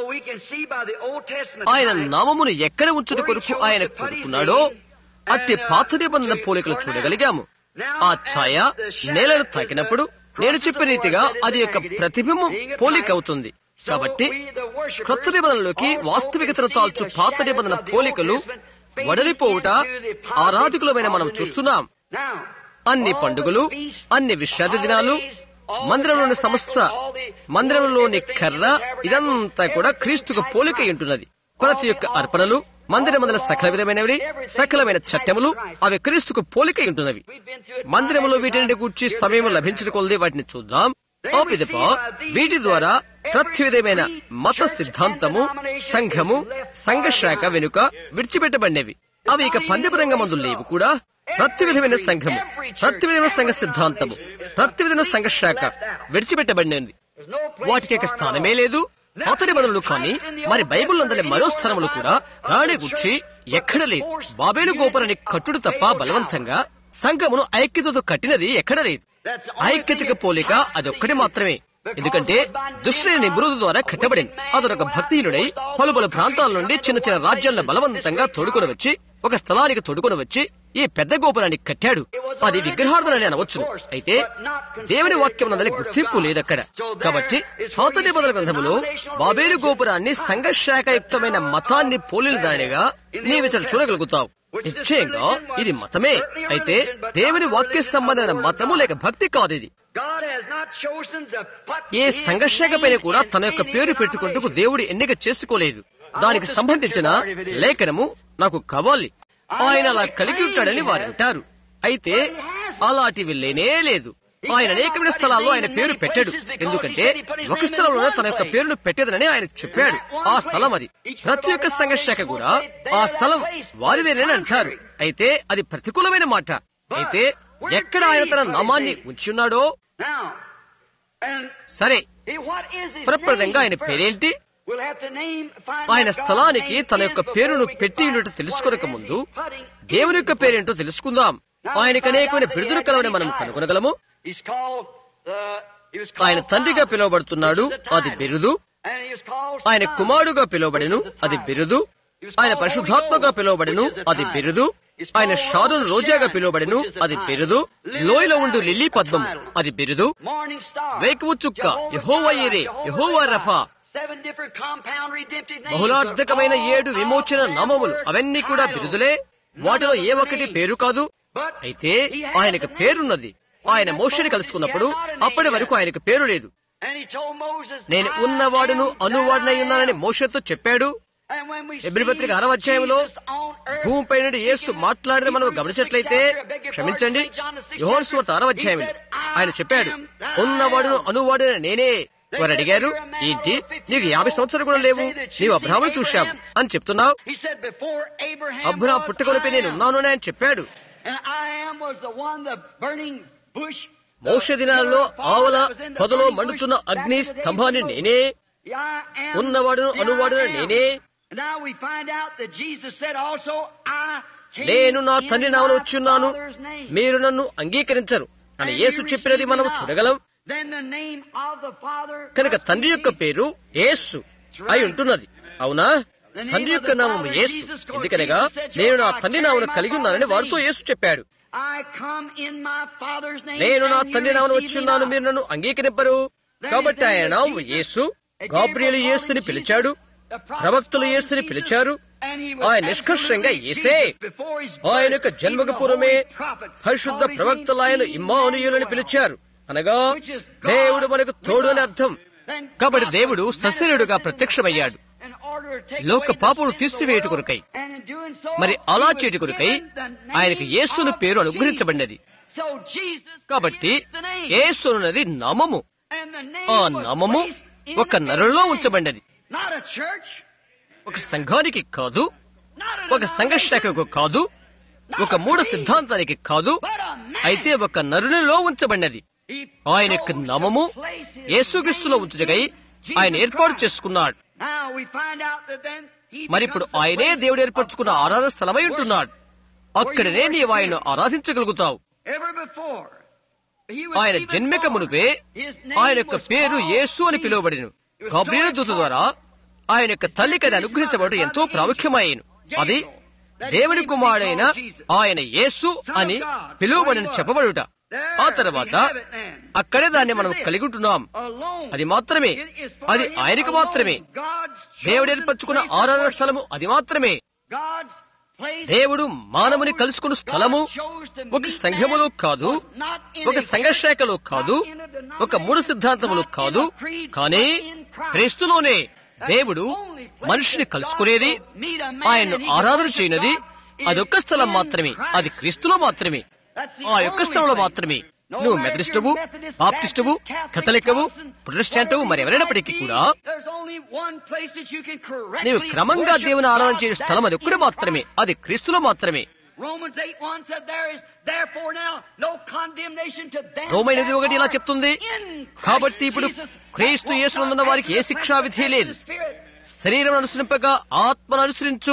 ఆయన నామమును ఎక్కడ ఉంచుట కొరకు ఆయన కోరుకున్నాడో అట్టి పాత నిబంధన పోలికలు చూడగలిగాము. ఆ ఛాయ నేలను తాకినప్పుడు నేను చెప్పిన రీతిగా అది యొక్క ప్రతిబింబం పోలిక అవుతుంది. కాబట్టి క్రొత్త నిబంధనలోకి వాస్తవికతను తాల్చు పాత నిబంధన పోలికలు వడలిపోవుట ఆరాధకులమైన మనం చూస్తున్నాం. అన్ని పండుగలు, అన్ని విశ్రాంతి దినాలు, మందిరంలోని సమస్త, మందిరంలోని కర్ర, ఇదంతా కూడా క్రీస్తుకు పోలిక ఉంటున్నది. ప్రతి యొక్క అర్పణలు, మందిరమందుల సకల విధమైనవి, సకలమైన చట్టములు అవి క్రీస్తుకు పోలిక ఉంటున్నవి. మందిరములో వీటిని గూర్చి సమయం లభించిన కొలది వాటిని చూద్దాం. ఆ పిదప వీటి ద్వారా ప్రతి విధమైన మత సిద్ధాంతము, సంఘము, సంఘశాఖ వెనుక విడిచిపెట్టబడినవి. అవి ఇక పందిపరంగమందు లేవు కూడా. ప్రతి విధమైన సంఘము, ప్రతి విధమైన సంఘ సిద్ధాంతము, ప్రతి విధమైన సంఘశాఖ విడిచిపెట్టబడినది. వాటికి ఇక స్థానమే లేదు. పాత నిబంధనలు కానీ మరి బైబిల్ అందరి మరో స్థలములు కూడా దాని గురించి ఎక్కడ లేదు. బాబేలు గోపురాన్ని కట్టుడు తప్ప బలవంతంగా సంఘమును ఐక్యతతో కట్టినది ఎక్కడ లేదు. ఐక్యతకు పోలిక అదొక్కటి మాత్రమే. ఎందుకంటే దుష్టుని మృదు ద్వారా కట్టబడింది. అతను ఒక భక్తిహీనుడై పలు పలు ప్రాంతాల నుండి చిన్న చిన్న రాజ్యాలను బలవంతంగా తోడుకొని వచ్చి ఒక స్థలానికి తోడుకొని వచ్చి ఈ పెద్ద గోపురాన్ని కట్టాడు. అది విగ్రహార్థనని అనవచ్చు. అయితే దేవుని వాక్యం నందలి గుర్తింపు లేదక్కడ. కాబట్టి పాత నిబంధన గ్రంథములో బాబేలు గోపురాన్ని సంఘశాఖయుక్తమైన మతాన్ని పోలిన దానిగా నీవిచట చూడగలుగుతావు. నిశ్చయంగా ఇది మతమే, అయితే దేవుని వాక్య సంబంధమైన మతము లేక భక్తి కాదు ఇది. ఏ సంఘశాఖ పైన కూడా తన యొక్క పేరు పెట్టుకుంటూ దేవుడు ఎన్నిక చేసుకోలేదు. దానికి సంబంధించిన లేఖనము నాకు కావాలి. ఆయన అలా కలిగి ఉంటాడని వారు అంటారు. అయితే అలాంటివి లేనే లేదు. ఆయన అనేకమైన స్థలాల్లో ఆయన పేరు పెట్టాడు. ఎందుకంటే ఒక స్థలంలోనే తన యొక్క పేరును పెట్టేదనని ఆయన చెప్పాడు. ఆ స్థలం అది. ప్రతి ఒక్క సంఘశాఖ కూడా ఆ స్థలం వారిదేనని అంటారు. అయితే అది ప్రతికూలమైన మాట. అయితే ఎక్కడ ఆయన తన నామాన్ని ఉంచున్నాడో సరే, ప్రప్రదంగా ఆయన పేరేంటి? ఆయన స్థలానికి తన యొక్క పేరును పెట్టి ఉన్నట్టు తెలుసుకొనక ముందు దేవుని యొక్క పేరేంటో తెలుసుకుందాం. ఆయనకు అనేకమైన బిరుదులు కలవని మనం కనుగొనగలము. ఆయన తండ్రిగా పిలువబడుతున్నాడు, అది బిరుదు. ఆయన కుమారుడుగా పిలువబడెను, అది బిరుదు. ఆయన పరిశుద్ధాత్మగా పిలువబడెను, అది బిరుదు. ఆయన షారోన్ రోజాగా పిలువబడెను, అది బిరుదు. లోయలో ఉండు లిల్లీ పద్మం, అది బిరుదు. వేకువ చుక్క, యెహోవా యీరే, యెహోవా రఫా, బహుళార్థకమైన 7 విమోచన నామములు, అవన్నీ కూడా బిరుదులే. వాటిలో ఏ ఒక్కటి పేరు కాదు. అయితే ఆయనకు పేరున్నది. ఆయన మోషేని కలుసుకున్నప్పుడు అప్పటి వరకు ఆయనకు పేరు లేదు. నేను ఉన్నవాడును అనువాడునై ఉన్నానని మోషేతో చెప్పాడు. హెబ్రీ పత్రిక 6వ అధ్యాయంలో భూమిపై నుండి యేసు మాట్లాడితే మనం గమనించినట్లయితే, క్షమించండి, యోహాను సువార్త 6వ అధ్యాయంలో ఆయన చెప్పాడు, ఉన్నవాడును అనువాడున నేనే. వారు అడిగారు, ఏంటి నీకు 50 సంవత్సరాలు కూడా లేవు, నీవు అబ్రాహామును చూశావు అని చెప్తున్నావు. అబ్రాహాము పుట్టుకొనిపై నేను ఉన్నాను అని ఆయన చెప్పాడు. మోషే దినాల్లో ఆవల పొదలో మండుచున్న అగ్ని స్తంభాన్ని నేనే, ఉన్నవాడును అనువాడున నేనే. నేను నా తండ్రి నామమున వచ్చున్నాను, మీరు నన్ను అంగీకరించరు అని యేసు చెప్పినది మనం చూడగలం. కనుక తండ్రి యొక్క పేరు యేసు అయి ఉంటున్నది. అవునా? తండ్రి యొక్క నామము యేసు. ఎందుకనగా నేను నా తండ్రి నామమును కలిగి ఉన్నానని వారితో యేసు చెప్పాడు. నేను నా తండ్రి నామమున వచ్చున్నాను, మీరు నన్ను అంగీకరింపరు. కాబట్టి ఆయన నామము యేసు. గాబ్రియేలు యేసుని పిలిచాడు, ప్రవక్తలు యేసుని పిలిచారు. ఆయన నిష్కర్షంగా యేసే. ఆయన యొక్క జన్మకు పూర్వమే పరిశుద్ధ ప్రవక్తలు ఆయన ఇమ్మానుయేలుని పిలిచారు, అనగా దేవుడు మనకు తోడు అని అర్థం. కాబట్టి దేవుడు సశరీరుడుగా ప్రత్యక్షమయ్యాడు లోక పాపములు తీసివేయుట కొరకై. మరి అలా చేయుట కొరకై ఆయనకు యేసును పేరు అనుగ్రహించబడినది. కాబట్టి యేసు అన్నది నామము. ఆ నామము ఒక నరులో ఉంచబడినది. ఒక సంఘానికి కాదు, ఒక సంఘశాఖకు కాదు, ఒక మూఢ సిద్ధాంతానికి కాదు, అయితే ఒక నరునిలో ఉంచబడినది. ఆయన యొక్క నామము యేసుక్రీస్తులో ఉంచుటకై ఆయన ఏర్పాటు చేసుకున్నాడు. మరిప్పుడు ఆయనే దేవుడు ఏర్పరచుకున్న ఆరాధన స్థలమై ఉంటున్నాడు. అక్కడనే నీవు ఆయన ఆరాధించగలుగుతావు. ఆయన జన్మిక మునుపే ఆయన యొక్క పేరు యేసు అని పిలువబడిను. గాబ్రియేలు దూత ద్వారా ఆయన యొక్క తల్లికి అది అనుగ్రహించబడు ఎంతో ప్రాముఖ్యమైనను. అది దేవుని కుమారుడైన ఆయన యేసు అని పిలువబడిన చెప్పబడుట. ఆ తర్వాత అక్కడే దాన్ని మనం కలిగి ఉంటున్నాం. అది మాత్రమే, అది ఆయనకు మాత్రమే. దేవుడు ఏర్పరచుకున్న ఆరాధన స్థలము అది మాత్రమే. దేవుడు మానవుని కలుసుకున్న స్థలము ఒక సంఘములో కాదు, ఒక సంఘశాఖలో కాదు, ఒక మూడు సిద్ధాంతములు కాదు, కానీ క్రీస్తులోనే దేవుడు మనిషిని కలుసుకునేది, ఆయన్ను ఆరాధన చేయనది అదొక్క స్థలం మాత్రమే. అది క్రీస్తులో మాత్రమే. ఆ యొక్క స్థలంలో మాత్రమే. నువ్వు మెథడిస్టువు, బాప్టిస్టువు, కథలికవు, ప్రొటెస్టాంటువు, మరెవరైనప్పటికీ కూడా నీవు క్రమంగా దేవుని ఆరాధన చేసే స్థలం అది ఒక్కడే మాత్రమే. అది క్రీస్తులో మాత్రమే. రోమా 8:1 ఇలా చెప్తుంది, కాబట్టి ఇప్పుడు క్రీస్తు యేసునందున్న వారికి ఏ శిక్షా విధి లేదు. శరీరం అనుసరింపగా ఆత్మను అనుసరించు.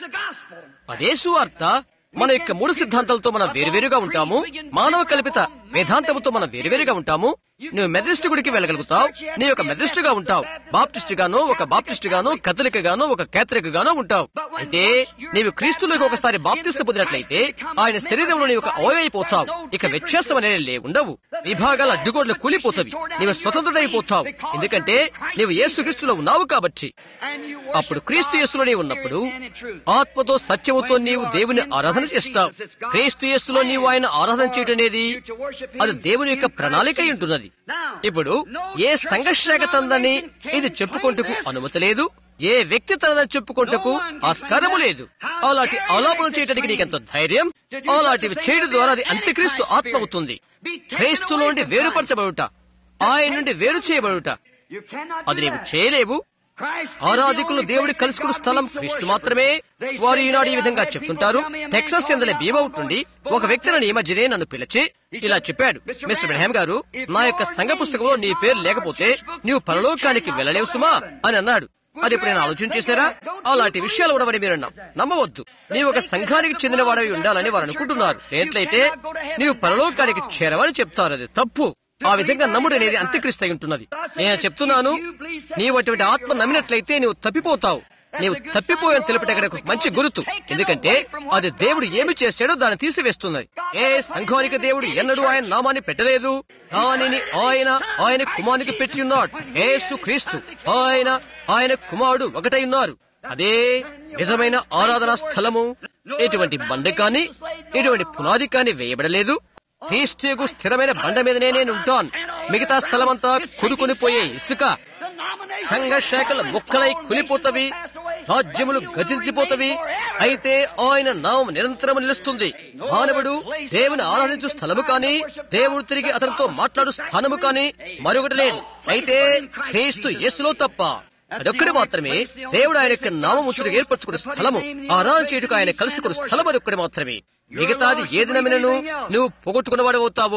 అదే సువార్త. మన యొక్క మూడు సిద్ధాంతాలతో మనం వేరువేరుగా ఉంటాము. మానవ కల్పిత వేదాంతముతో మనం వేరువేరుగా ఉంటాము. నువ్వు మెథడిస్ట్ గుడికి వెళ్ళగలుగుతావు, నీ ఒక మెథడిస్ట్ గా ఉంటావు. బాప్టిస్ట్ గానో ఒక బాప్టిస్ట్ గానో, కథలిక్ గానో ఒక కేథలిక్ గానో ఉంటావు. అయితే నీవు క్రీస్తులోకి ఒకసారి బాప్టిస్ట్ పొందినట్లయితే ఆయన శరీరంలో నీవు ఒక అవయవైపోతావు. ఇక వ్యత్యాసం అనేది ఉండవు. విభాగాల అడ్డుగోడలు కూలిపోతావి. నీవు స్వతంత్రుడైపోతావు. ఎందుకంటే నీవు యేసు క్రీస్తులో ఉన్నావు కాబట్టి. అప్పుడు క్రీస్తు యేసులో నీవు ఉన్నప్పుడు ఆత్మతో సత్యముతో నీవు దేవుని ఆరాధన చేస్తావు. క్రీస్తు యేసులో నీవు ఆయన ఆరాధన చేయటం అనేది అది దేవుని యొక్క ప్రణాళిక ఉంటున్నది. ఇప్పుడు ఏ సంఘర్షణ తనదని ఇది చెప్పుకుంటకు అనుమతి లేదు. ఏ వ్యక్తి తనదని చెప్పుకుంటకు ఆస్కారము లేదు. అలాంటి ఆలాపన చేయడానికి నీకెంత ధైర్యం? అలాంటివి చేయడం ద్వారా అది అంత్యక్రీస్తు ఆత్మ అవుతుంది. క్రీస్తులోండి వేరుపరచబడుట, ఆయన నుండి వేరు చేయబడుట, అది నీవు చేయలేవు. ఆరాధికులు దేవుడి కలుసుకున్న స్థలం క్రీస్తు మాత్రమే. వారు ఈనాడు ఈ విధంగా చెప్తుంటారు. టెక్సాస్ చెందిన బీమౌట్ నుండి ఒక వ్యక్తిని ఈ మధ్యనే నన్ను పిలిచి ఇలా చెప్పాడు, మిస్టర్ బ్రహాం గారు, నా యొక్క సంఘ పుస్తకంలో నీ పేరు లేకపోతే నీవు పరలోకానికి వెళ్ళలేవు సుమా అని అన్నాడు. అది ఇప్పుడు నేను ఆలోచన చేశారా? అలాంటి విషయాలు ఉండవని మీరు నమ్మవద్దు. నీవు ఒక సంఘానికి చెందిన వాడవి ఉండాలని వారు అనుకుంటున్నారు. ఏంట్లయితే నీవు పరలోకానికి చేరవని చెప్తారు. అది తప్పు. ఆ విధంగా నమ్ముడు అనేది అంత్యక్రీస్తు అయి ఉంటున్నది. నేను చెప్తున్నాను, నీవు అటువంటి ఆత్మ నమ్మినట్లయితే నీవు తప్పిపోతావు. నీవు తప్పిపోయని తెలుపటక్కడ ఒక మంచి గుర్తు. ఎందుకంటే అది దేవుడు ఏమి చేశాడో దాన్ని తీసివేస్తున్నది. ఏ సంఘానికి దేవుడు ఎన్నడూ ఆయన నామాన్ని పెట్టలేదు. దానిని ఆయన కుమారునికి పెట్టి ఉన్నాడు. యేసు క్రీస్తు ఆయన కుమారుడు ఒకటై ఉన్నారు. అదే నిజమైన ఆరాధనా స్థలము. ఎటువంటి బండ కాని ఎటువంటి పునాది కాని వేయబడలేదు. క్రీస్తుకు స్థిరమైన బండ మీదనే నేను ఉంటాను. మిగతా స్థలమంతా కొనుకొనిపోయే ఇసుక. సంఘ శాఖలు ముక్కలై కులిపోతవి, రాజ్యములు గతించిపోతవి. అయితే ఆయన నామం నిరంతరం నిలుస్తుంది. మానవుడు దేవుని ఆరాధించు స్థలము కాని, దేవుడు తిరిగి అతనితో మాట్లాడు స్థానము కాని మరొకటి లేదు. అయితే క్రీస్తు యేసులో తప్ప అదొక్కటి మాత్రమే దేవుడు ఆయన యొక్క నామం ఉంచుటకు ఏర్పరచుకున్న స్థలము. ఆరాధన చేయుటకు ఆయన కలుసుకున్న స్థలం అదొక్కటి మాత్రమే. మిగతాది ఏది నమ్మినను నువ్వు పోగొట్టుకున్నవాడు అవుతావు.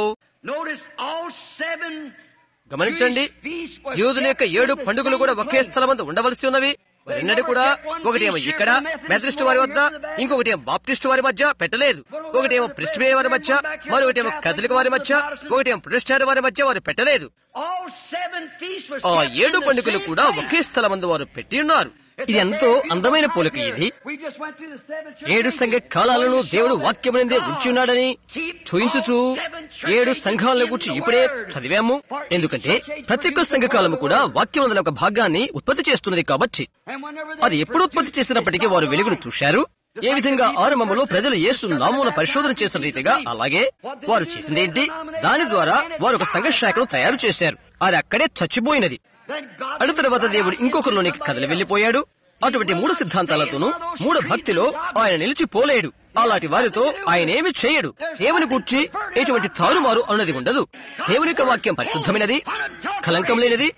గమనించండి, యూదుల యొక్క 7 పండుగలు కూడా ఒకే స్థలమందు ఉండవలసి ఉన్నవి. రెండటి కూడా ఒకటేమో ఇక్కడ మెథడిస్ట్ వారి వద్ద, ఇంకొకటేమో బాప్టిస్ట్ వారి మధ్య పెట్టలేదు. ఒకటేమో ప్రెస్బిటేరియన్ వారి మధ్య, మరొకటేమో కథలిక్ వారి మధ్య, ఒకటేమో ప్రొటెస్టాంట్ వారి మధ్య వారు పెట్టలేదు. ఆ 7 పండుగలు కూడా ఒకే స్థలమందు వారు పెట్టి ఉన్నారు. ఇది ఎంతో అందమైన పోలిక. ఇది 7 సంఘ కాలాలను దేవుడు వాక్యమునందే ఉంచి ఉన్నాడని చూయించుచు 7 సంఘాలను గురించి ఇప్పుడే చదివాము. ఎందుకంటే ప్రతి ఒక్క సంఘ కాలము కూడా వాక్యమునందల ఒక భాగాన్ని ఉత్పత్తి చేస్తున్నది కాబట్టి. అది ఎప్పుడు ఉత్పత్తి చేసినప్పటికీ వారు వెలుగును చూశారు. ఏ విధంగా ఆరంభంలో ప్రజలు యేసు నామమున పరిశోధన చేసిన రీతిగా అలాగే వారు చేసిందేంటి? దాని ద్వారా వారు ఒక సంఘ శాఖను తయారు చేశారు. అది అక్కడే చచ్చిపోయినది. అటు తర్వాత దేవుడు ఇంకొకరిలోనికి కదలి వెళ్లిపోయాడు. అటువంటి 3 సిద్ధాంతాలతోనూ 3 భక్తిలో ఆయన నిలిచిపోలేడు. అలాంటి వారితో ఆయన ఏమి చేయడు. దేవుని గూర్చి ఎటువంటి తారుమారు అన్నది ఉండదు. దేవుని యొక్క వాక్యం పరిశుద్ధమైనది, కలంకం లేనిది.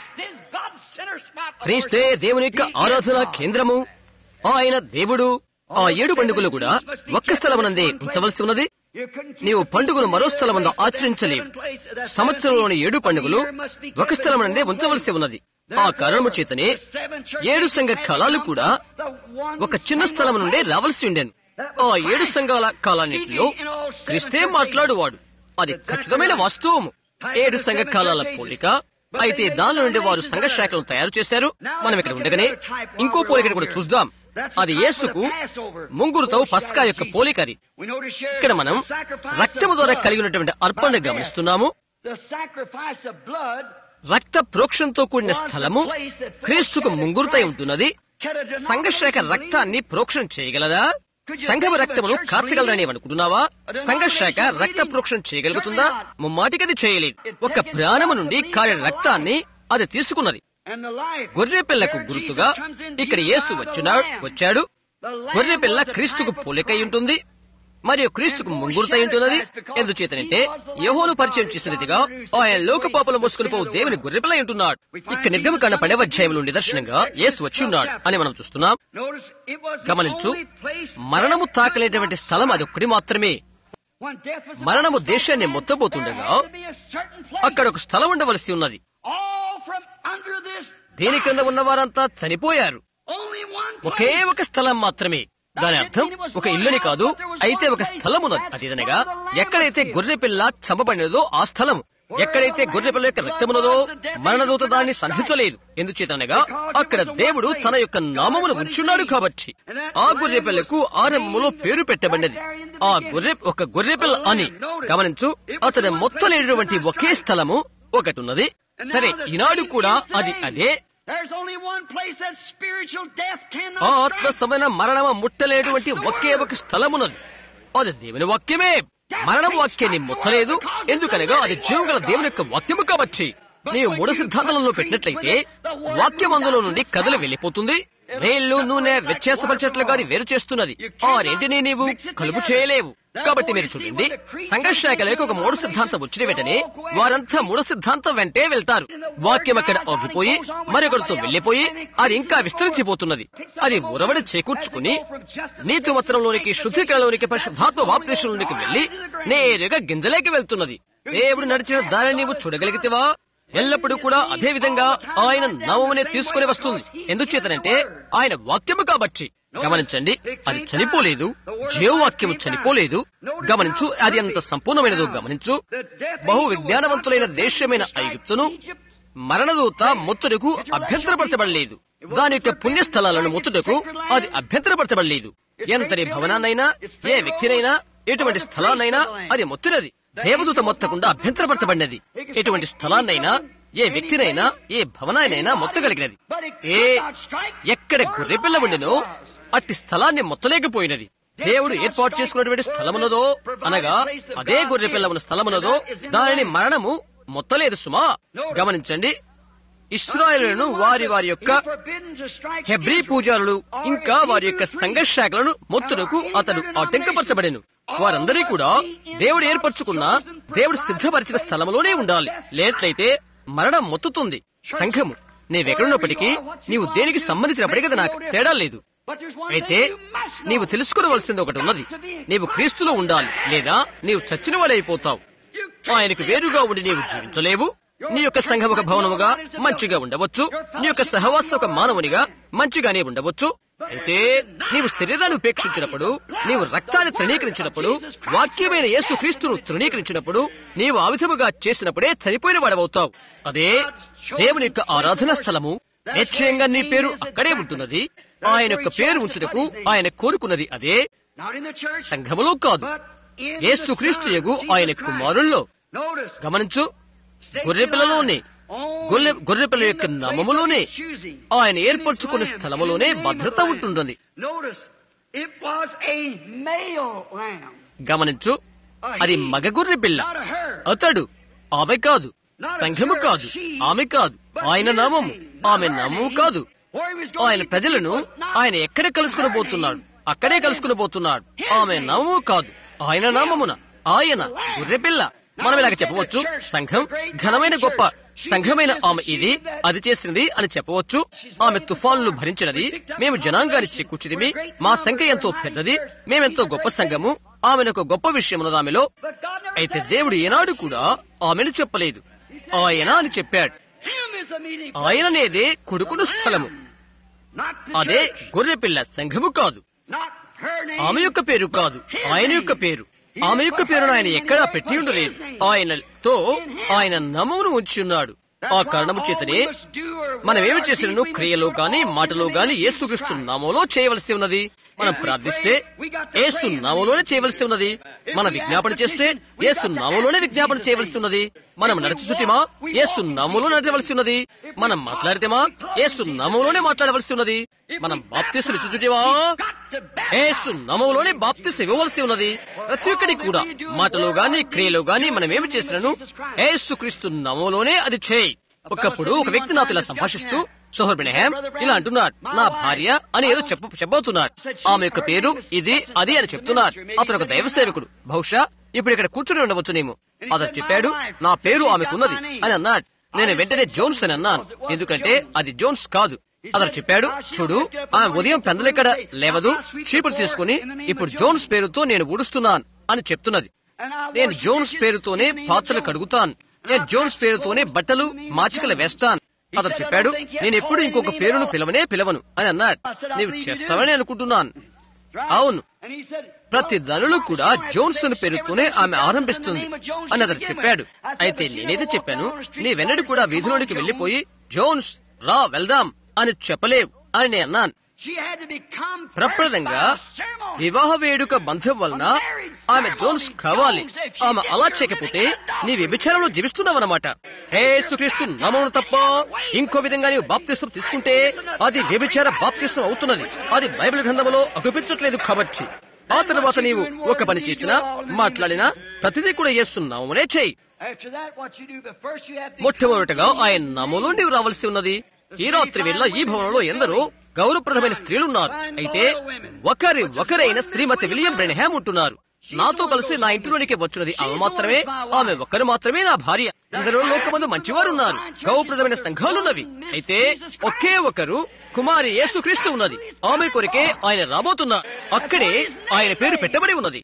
క్రీస్తే దేవుని యొక్క ఆరాధనా కేంద్రము. ఆయన దేవుడు. ఆ 7 పండుగలు కూడా ఒక్క స్థలమునందే ఉంచవలసి ఉన్నది. నీవు పండుగను మరో స్థలమందు ఆచరించలేవు. సంవత్సరంలోని 7 పండుగలు ఒక స్థలమునందే ఉంచవలసి ఉన్నది. ఆ కారణము చేతనే 7 సంఘ కాలాలు కూడా ఒక చిన్న స్థలం నుండే రావలసి ఉండేను. ఆ 7 సంఘాల కాలాన్నిటిలో క్రీస్తే మాట్లాడువాడు. అది ఖచ్చితమైన వాస్తవము. 7 సంఘ కాలాల పోలిక. అయితే దాని నుండి వారు సంఘ శాఖలను తయారు చేశారు. మనం ఇక్కడ ఉండగానే ఇంకో పోలికను కూడా చూద్దాం. అది యేసుకు ముంగురుతో పస్కా యొక్క పోలిక. అది ఇక్కడ మనం రక్తము ద్వారా కలిగినటువంటి అర్పణ గమనిస్తున్నాము. రక్త ప్రోక్షంతో కూడిన స్థలము క్రీస్తుకు ముంగురుతై ఉంటున్నది. సంఘశాఖ రక్తాన్ని ప్రోక్షణ చేయగలదా? సంఘము రక్తమును కార్చగలదని అనుకుంటున్నావా? సంఘశాఖ రక్త ప్రోక్షణ చేయగలుగుతుందా? ముమ్మాటికది చేయలేదు. ఒక ప్రాణము నుండి కారిన రక్తాన్ని అది తీసుకున్నది. గొర్రెపిల్లకు గుర్తుగా ఇక్కడ యేసు వచ్చాడు. గొర్రెపిల్ల క్రీస్తుకు పోలికై ఉంటుంది మరియు క్రీస్తుకు ముంగురుతై ఉంటున్నది. ఎందుచేతనంటే యోహాను పరిచయం చేసిన రీతిగా ఆయన లోక పాపలు మోసుకుని పోవు దేవుని గొర్రెపిల్ల ఉంటున్నాడు. ఇక్కడ నిర్గమకాండ 12వ అధ్యాయంలో నిదర్శనంగా యేసు వచ్చి ఉన్నాడు అని మనం చూస్తున్నాం. గమనించు, మరణము తాకలేటువంటి స్థలం అది ఒక్కటి మాత్రమే. మరణము దేశాన్ని మొత్తబోతుండగా అక్కడ ఒక స్థలం ఉండవలసి ఉన్నది. దీని క్రింద ఉన్న వారంతా చనిపోయారు. ఒకే ఒక స్థలం మాత్రమే. దాని అర్థం ఒక ఇల్లుని కాదు, అయితే ఒక స్థలం ఉన్నది. అదేదనగా ఎక్కడైతే గొర్రెపిల్ల చంపబడినదో ఆ స్థలము. ఎక్కడైతే గొర్రెపిల్ల యొక్క రక్తమున్నదో మరణదూత దాన్ని సంధించలేదు. ఎందుచేతనగా అక్కడ దేవుడు తన యొక్క నామమును ఉంచున్నాడు కాబట్టి ఆ గొర్రెపిల్లకు ఆరంభములో పేరు పెట్టబడినది. ఆ ఒక గొర్రెపిల్ల అని గమనించు. అతని మొత్తలేనటువంటి ఒకే స్థలము ఒకటి ఉన్నది. సరే, ఈనాడు కూడా అది అదే. ఆత్మ సమైన మరణము ముట్టలేటువంటి ఒకే ఒక స్థలమున్నది. అది దేవుని వాక్యమే. మరణం వాక్యాన్ని ముట్టలేదు. ఎందుకనగా అది జీవగల దేవుని యొక్క వాక్యము కాబట్టి. నీవు మూఢ సిద్ధాంతాలలో పెట్టినట్లయితే వాక్యం అందులో నుండి కదలి వెళ్లిపోతుంది. వేళ్ళు నూనె వ్యత్యాసపరిచేట్లుగా అది వేరు చేస్తున్నది. ఆ రెంటిని నీవు కలుపు చేయలేవు. కాబట్టి మీరు చూడండి, సంఘర్షాకలకు ఒక మూఢ సిద్ధాంతం వచ్చిన వెంటనే వారంతా మూఢ సిద్ధాంతం వెంటే వెళ్తారు. వాక్యం అక్కడ ఆగిపోయి మరొకరితో వెళ్లిపోయి అది ఇంకా విస్తరించిపోతున్నది. అది ఉరవడి చేకూర్చుకుని నీతిమత్రంలోనికి, శుద్ధీకరణలోనికి, పరిశుద్ధాత్మ బాప్తిస్మంలోనికి వెళ్లి నేరుగా గింజలేకి వెళ్తున్నది. దేవుడు నడిచిన దారిని నీవు చూడగలిగితేవా? ఎల్లప్పుడూ కూడా అదే విధంగా ఆయన నామమునే తీసుకుని వస్తుంది. ఎందుచేతనంటే ఆయన వాక్యము కాబట్టి. గమనించండి, అది చనిపోలేదు. జీవవాక్యము చనిపోలేదు. గమనించు, అది ఎంత సంపూర్ణమైనదో గమనించు. బహు విజ్ఞానవంతులైన దేశమైన ఐగుప్తును మరణదూత మొత్తుటకు అభ్యంతరపరచబడలేదు. దాని యొక్క పుణ్యస్థలాలను మొత్తుటకు అది అభ్యంతరపరచబడలేదు. ఎంతటి భవనాన్నైనా, ఏ వ్యక్తినైనా, ఎటువంటి స్థలాన్నైనా అది మొత్తినది. దేవదూత మొత్తకుండా అభ్యంతరపరచబడినది. ఎటువంటి స్థలాన్నైనా, ఏ వ్యక్తినైనా, ఏ భవనాన్నైనా మొత్తగలిగినది. ఎక్కడ గొర్రెపిల్ల ఉండినో అట్టి స్థలాన్ని మొత్తలేకపోయినది. దేవుడు ఏర్పాటు చేసుకున్నటువంటి స్థలమున్నదో, అనగా అదే గొర్రెపిల్ల ఉన్న స్థలమున్నదో దానిని మరణము మొత్తలేదు సుమా. గమనించండి, ఇశ్రాయేలును వారి యొక్క హెబ్రీ పూజారులు ఇంకా వారి యొక్క సంఘశాఖలను మొత్తుటకు అతడు ఆటంకపరచబడెను. వారందరి కూడా దేవుడు ఏర్పరచుకున్న, దేవుడు సిద్ధపరిచిన స్థలములోనే ఉండాలి. లేట్లయితే మరణం మొత్తుతుంది. సంఘము నీవెక్కడున్నప్పటికీ, నీవు దేనికి సంబంధించినప్పటికీ అది నాకు తేడా లేదు. అయితే నీవు తెలుసుకోవలసింది ఒకటి ఉన్నది. నీవు క్రీస్తులో ఉండాలి, లేదా నీవు చచ్చిన వాడైపోతావు. ఆయనకు వేరుగా ఉండి నీవు జీవించలేవు. నీ యొక్క సంఘం ఒక భవనముగా మంచిగా ఉండవచ్చు. నీ యొక్క సహవాసం ఒక మానవునిగా మంచిగానే ఉండవచ్చు. అయితే నీవు శరీరాన్ని ఉపేక్షించినప్పుడు, నీవు రక్తాన్ని తృణీకరించినప్పుడు, వాక్యమైన యేసు క్రీస్తును తృణీకరించినప్పుడు, నీవు ఆ విధముగా చేసినప్పుడే చనిపోయిన వాడవుతావు. అదే దేవుని యొక్క ఆరాధనా స్థలము. నిశ్చయంగా నీ పేరు అక్కడే ఉంటున్నది. ఆయన యొక్క పేరు ఉంచుటకు ఆయన కోరుకున్నది అదే, సంఘములో కాదు, యేసు క్రీస్తు యగు ఆయన కుమారుల్లో. గమనించు, గొర్రెపిల్లలోనే, గొర్రెపిల్ల యొక్క నామములోనే, ఆయన ఏర్పరచుకున్న స్థలములోనే భద్రత ఉంటుందని. గమనించు, అది మగ గొర్రెపిల్ల. అతడు, ఆమె కాదు. సంఘము కాదు, ఆమె కాదు. ఆయన నామము, ఆమె నామము కాదు. ఆయన ప్రజలను ఆయన ఎక్కడ కలుసుకుని పోతున్నాడు, అక్కడే కలుసుకుని పోతున్నాడు. ఆమె నామము కాదు, ఆయన నామమున. ఆయన గొర్రెపిల్ల. మనం ఇలాగ చెప్పవచ్చు, సంఘం ఘనమైన గొప్ప సంఘమైన ఆమె ఇది, అది చేసినది అని చెప్పవచ్చు. ఆమె తుఫాన్లు భరించినది. మేము జనాంగాన్ని చేకూర్చిదిమి. మా సంఖ్య ఎంతో పెద్దది. మేమెంతో గొప్ప సంఘము. ఆమెనొక గొప్ప విషయం ఉన్నది ఆమెలో. అయితే దేవుడు ఏనాడు కూడా ఆమెను చెప్పలేదు. ఆయన అని చెప్పాడు. ఆయననేదే కొడుకును స్థలము. అదే గొర్రెపిల్ల, సంఘము కాదు. ఆమె యొక్క పేరు కాదు, ఆయన యొక్క పేరు. ఆమె యొక్క పేరును ఆయన ఎక్కడా పెట్టి ఉండలేదు. ఆయనతో ఆయన నామమును ఉంచి ఉన్నాడు. ఆ కారణము చేతనే మనమేమి చేసినను క్రియలో గాని మాటలో గాని యేసుక్రీస్తు నామములో చేయవలసి ఉన్నది. మనం ప్రార్థిస్తే యేసు నామములోనే చేయవలసి ఉన్నది. మనం విజ్ఞాపన చేస్తే యేసు నామములోనే విజ్ఞాపన చేయవలసి ఉన్నది. మనం నడుచుచుటిమా, యేసు నామములో నడచవలసి ఉన్నది. మనం మాట్లాడితేమా, యేసు నామములోనే మాట్లాడవలసి ఉన్నది. మనం బాప్తిసం ఇచ్చుచుటివా, యేసు నామములోనే బాప్తిసం ఇవ్వవలసి ఉన్నది. ప్రతి ఒక్కటి కూడా మాటలో గాని క్రియలో గాని మనం ఏమి చేసినను యేసుక్రీస్తు నామములోనే అది చేయి. ఒకప్పుడు ఒక వ్యక్తి నాతో ఇలా సంభాషిస్తూ, సోదర్ బ్రహ్యాం ఇలా అంటున్నాడు, నా భార్య అని ఏదో చెప్పబోతున్నాడు. ఆమె యొక్క పేరు ఇది అది అని చెప్తున్నాడు. అతను ఒక దైవ సేవకుడు. బహుశా ఇప్పుడు ఇక్కడ కూర్చుని ఉండవచ్చునేమో. అతను చెప్పాడు, నా పేరు ఆమెకున్నది అని అన్నాడు. నేను వెంటనే జోన్స్ అని అన్నాను, ఎందుకంటే అది జోన్స్ కాదు. అతను చెప్పాడు, చూడు, ఆమె ఉదయం పెందలెక్కడ లేవదు, చీపురు తీసుకుని ఇప్పుడు జోన్స్ పేరుతో నేను ఊడుస్తున్నాను అని చెప్తున్నది. నేను జోన్స్ పేరుతోనే పాత్రలు కడుగుతాను. నేను జోన్స్ పేరుతోనే బట్టలు మాచికలు వేస్తాను. అతను చెప్పాడు, నేను ఎప్పుడు ఇంకొక పేరును పిలవను అని అన్నాడు. నీవు చేస్తావని అనుకుంటున్నాను. అవును, ప్రతి ధనులు కూడా జోన్సన్ పేరుతోనే ఆమె ఆరంభిస్తుంది అని అతను చెప్పాడు. అయితే నేనైతే చెప్పాను, నీవెన్నడూ కూడా వీధిలోనికి వెళ్లిపోయి జోన్స్ రా వెళ్దాం అని చెప్పలేవు అని నేను అన్నాను. ప్రప్రదంగా వివాహ వేడుక బంధం వలన ఆమె జోన్స్ కావాలి. ఆమె అలా చేయకపోతే నీ వ్యభిచారంలో జీవిస్తున్నావన్నమాట. యేసుక్రీస్తు నామమున తప్ప ఇంకో విధంగా నీవు బాప్తిసం తీసుకుంటే అది వ్యభిచార బాప్తిసం అవుతున్నది. అది బైబిల్ గ్రంథంలో అగుపించట్లేదు. కాబట్టి ఆ తర్వాత నీవు ఒక పని చేసినా మాట్లాడినా ప్రతిదీ కూడా యేసు నామమునే చేయి. మొట్టమొదటిగా ఆయన నామములో నీవు రావాల్సి ఉన్నది. ఈ రాత్రి వేళ ఈ భవనంలో ఎందరో గౌరవప్రదమైన స్త్రీలున్నారు. అయితే ఒకరైన శ్రీమతి విలియం బ్రెన్హామ్ ఉంటున్నారు. నాతో కలిసి నా ఇంటిలోనికి వచ్చినది ఆమె మాత్రమే. ఆమె ఒక్కరు మాత్రమే నా భార్య. అందరూ లోకమందు మంచివారు ఉన్నారు, గౌరవప్రదమైన సంఘాలున్నవి. అయితే ఒకే ఒకరు కుమారి యేసుక్రీస్తు ఉన్నది. ఆమె కొరికే ఆయన రాబోతున్నారు. అక్కడే ఆయన పేరు పెట్టబడి ఉన్నది.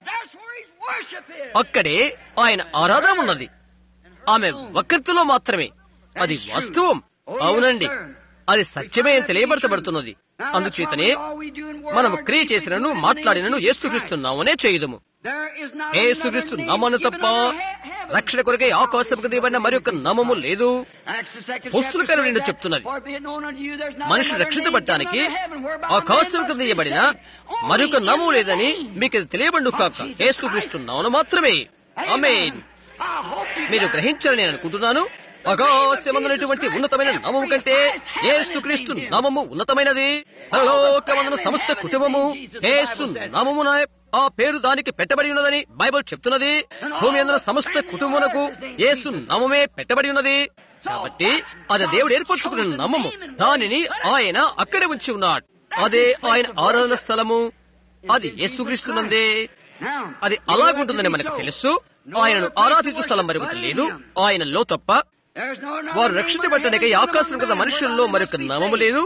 అక్కడే ఆయన ఆరాధన ఉన్నది. ఆమె ఒక్కరిలో మాత్రమే. అది వాస్తవం. అవునండి, అది సత్యమే అని తెలియబడతబడుతున్నది. అందుచేతనే మనము క్రియ చేసినను మాట్లాడినను యేసుక్రీస్తు నామమునే చేయుదుము. యేసుక్రీస్తు నామమున తప్ప రక్షణ కొరకై ఆకాశముకు దియబడిన మరొక నామము లేదు. అపోస్తలుల కార్యములు 2 చెప్తున్నది, మనుషులు రక్షించబడటానికి ఆకాశముకు దియబడిన మరొక నామము లేదని మీకు తెలియబడు కాక యేసుక్రీస్తు నామమున మాత్రమే. ఆమేన్. మీరు గ్రహించాలని నేను అనుకుంటున్నాను. ఆకాశమందునటువంటి ఉన్నతమైన నామము కంటే యేసుక్రీస్తు నామము ఉన్నతమైనది. పరలోకమందున సమస్త కుటుంబము యేసు నామమున ఆ పేరు దానికి పెట్టబడి ఉన్నదని బైబిల్ చెప్తున్నది. భూమి అందున సమస్త కుటుంబమునకు యేసు నామమే పెట్టబడి ఉన్నది. కాబట్టి అది దేవుడు ఏర్పరచుకున్న నామము. దానిని ఆయన అక్కడే ఉంచి ఉన్నాడు. అదే ఆయన ఆరాధన స్థలము. అది యేసుక్రీస్తునందే. అది అలాగుంటుందని మనకు తెలుసు. ఆయనను ఆరాధించు స్థలం మరొకటి లేదు ఆయనలో తప్ప. వారు రక్షించబట్టడానికి ఆకాశం కదా మనుషుల్లో మరొక నామము లేదు.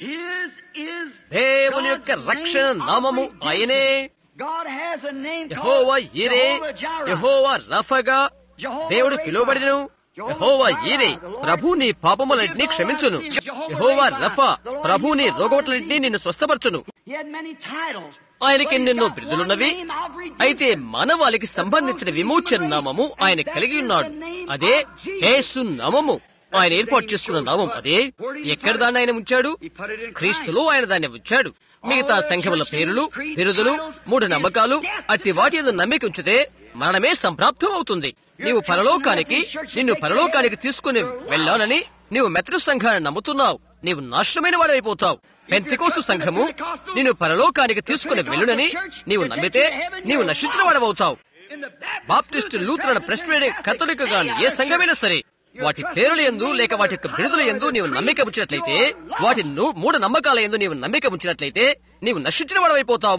దేవుని యొక్క రక్షణ నామము ఆయనే. యెహోవా యీరే, యెహోవా రఫగా దేవుడు పిలువబడిను. యెహోవా యీరే, ప్రభు నీ పాపములన్నింటినీ క్షమించును. యెహోవా రఫా, ప్రభు నీ రోగములన్నింటినీ నిన్ను స్వస్థపరచును. ఆయనకి ఎన్నెన్నో బిరుదులున్నవి. అయితే మానవాళికి సంబంధించిన విమోచన నామము ఆయన కలిగి ఉన్నాడు. అదే యేసు నామము. ఆయన ఏర్పాటు చేసుకున్న నామం అదే. ఎక్కడ దాన్ని ఆయన ఉంచాడు? క్రీస్తులో ఆయన దాన్ని ఉంచాడు. మిగతా సంఖ్యముల పేర్లు, బిరుదులు, మూఢ నమ్మకాలు అట్టి వాటి ఏదో నమ్మిక ఉంచితే మరణమే సంప్రాప్తం అవుతుంది. నీవు నిన్ను పరలోకానికి తీసుకుని వెళ్ళానని నీవు మెథడిస్ట్ సంఘాన్ని నమ్ముతున్నావు. నీవు నాశనమైన వాడైపోతావు. పెంతెకోస్తు సంఘము నిన్ను పరలోకానికి తీసుకుని వెళ్ళునని నీవు నమ్మితే నీవు నశించిన వాడవవుతావు. బాప్టిస్ట్, లూథరన్, ప్రెస్బిటేరియన్, కథోలిక్ గాని ఏ సంఘమైనా సరే వాటి పేరుల యందు లేక వాటి యొక్క బిరుదుల యందు నీవు నమ్మిక ఉంచినట్లయితే, వాటి మూఢ నమ్మకాల యందు నీవు నమ్మిక ఉంచినట్లయితే నీవు నశించిన వాడవైపోతావు.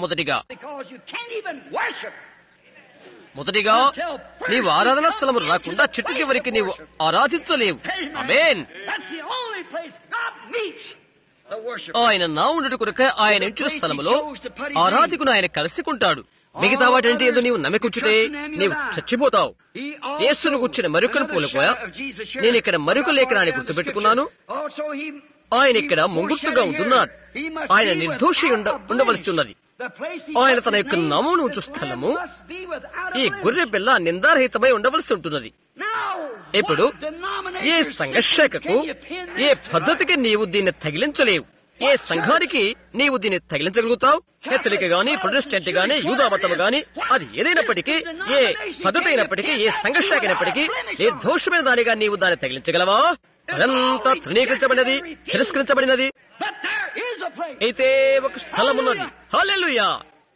మొదటిగా నీవు ఆరాధనా స్థలము రాకుండా చిట్టు చివరికి నీవు ఆరాధించలేవు. ఆమేన్. ఆయన నా ఉండట కొరక ఆయన ఎంచిన స్థలములో ఆరాధికును ఆయన కలుసుకుంటాడు. మిగతా వాటి ఎందు నీవు నమ్మికుంచితే నీవు చచ్చిపోతావు. యేసును గుర్చిన మరొకను పోలిపోయా. నేను ఇక్కడ మరొక లేఖనాన్ని గుర్తుపెట్టుకున్నాను. ఆయన ఇక్కడ ముంగుర్తుగా ఉంటున్నాడు. ఆయన నిర్దోషి ఉండవలసి ఉన్నది. ఆయన తన యొక్క నామమును ఉంచు స్థలము ఈ గొర్రె పిల్ల నిందారహితమై ఉండవలసి ఉంటున్నది. ఇప్పుడు ఏ సంఘశాఖకు, ఏ పద్ధతికి నీవు దీన్ని తగిలించలేవు. ఏ సంఘానికి నీవు దీన్ని తగిలించగలుగుతావు? కేథలిక్ గాని, ప్రొటెస్టెంట్ గాని, యూదామతం గాని, అది ఏదైనప్పటికీ, ఏ పద్ధతి అయినప్పటికీ, ఏ సంఘశాఖ అయినప్పటికీ నిర్దోషమైన దానిగా నీవు దాన్ని తగిలించగలవా? అదంతా తృణీకరించబడినది, తిరస్కరించబడినది. అయితే ఒక స్థలమున్నది. హల్లెలూయా!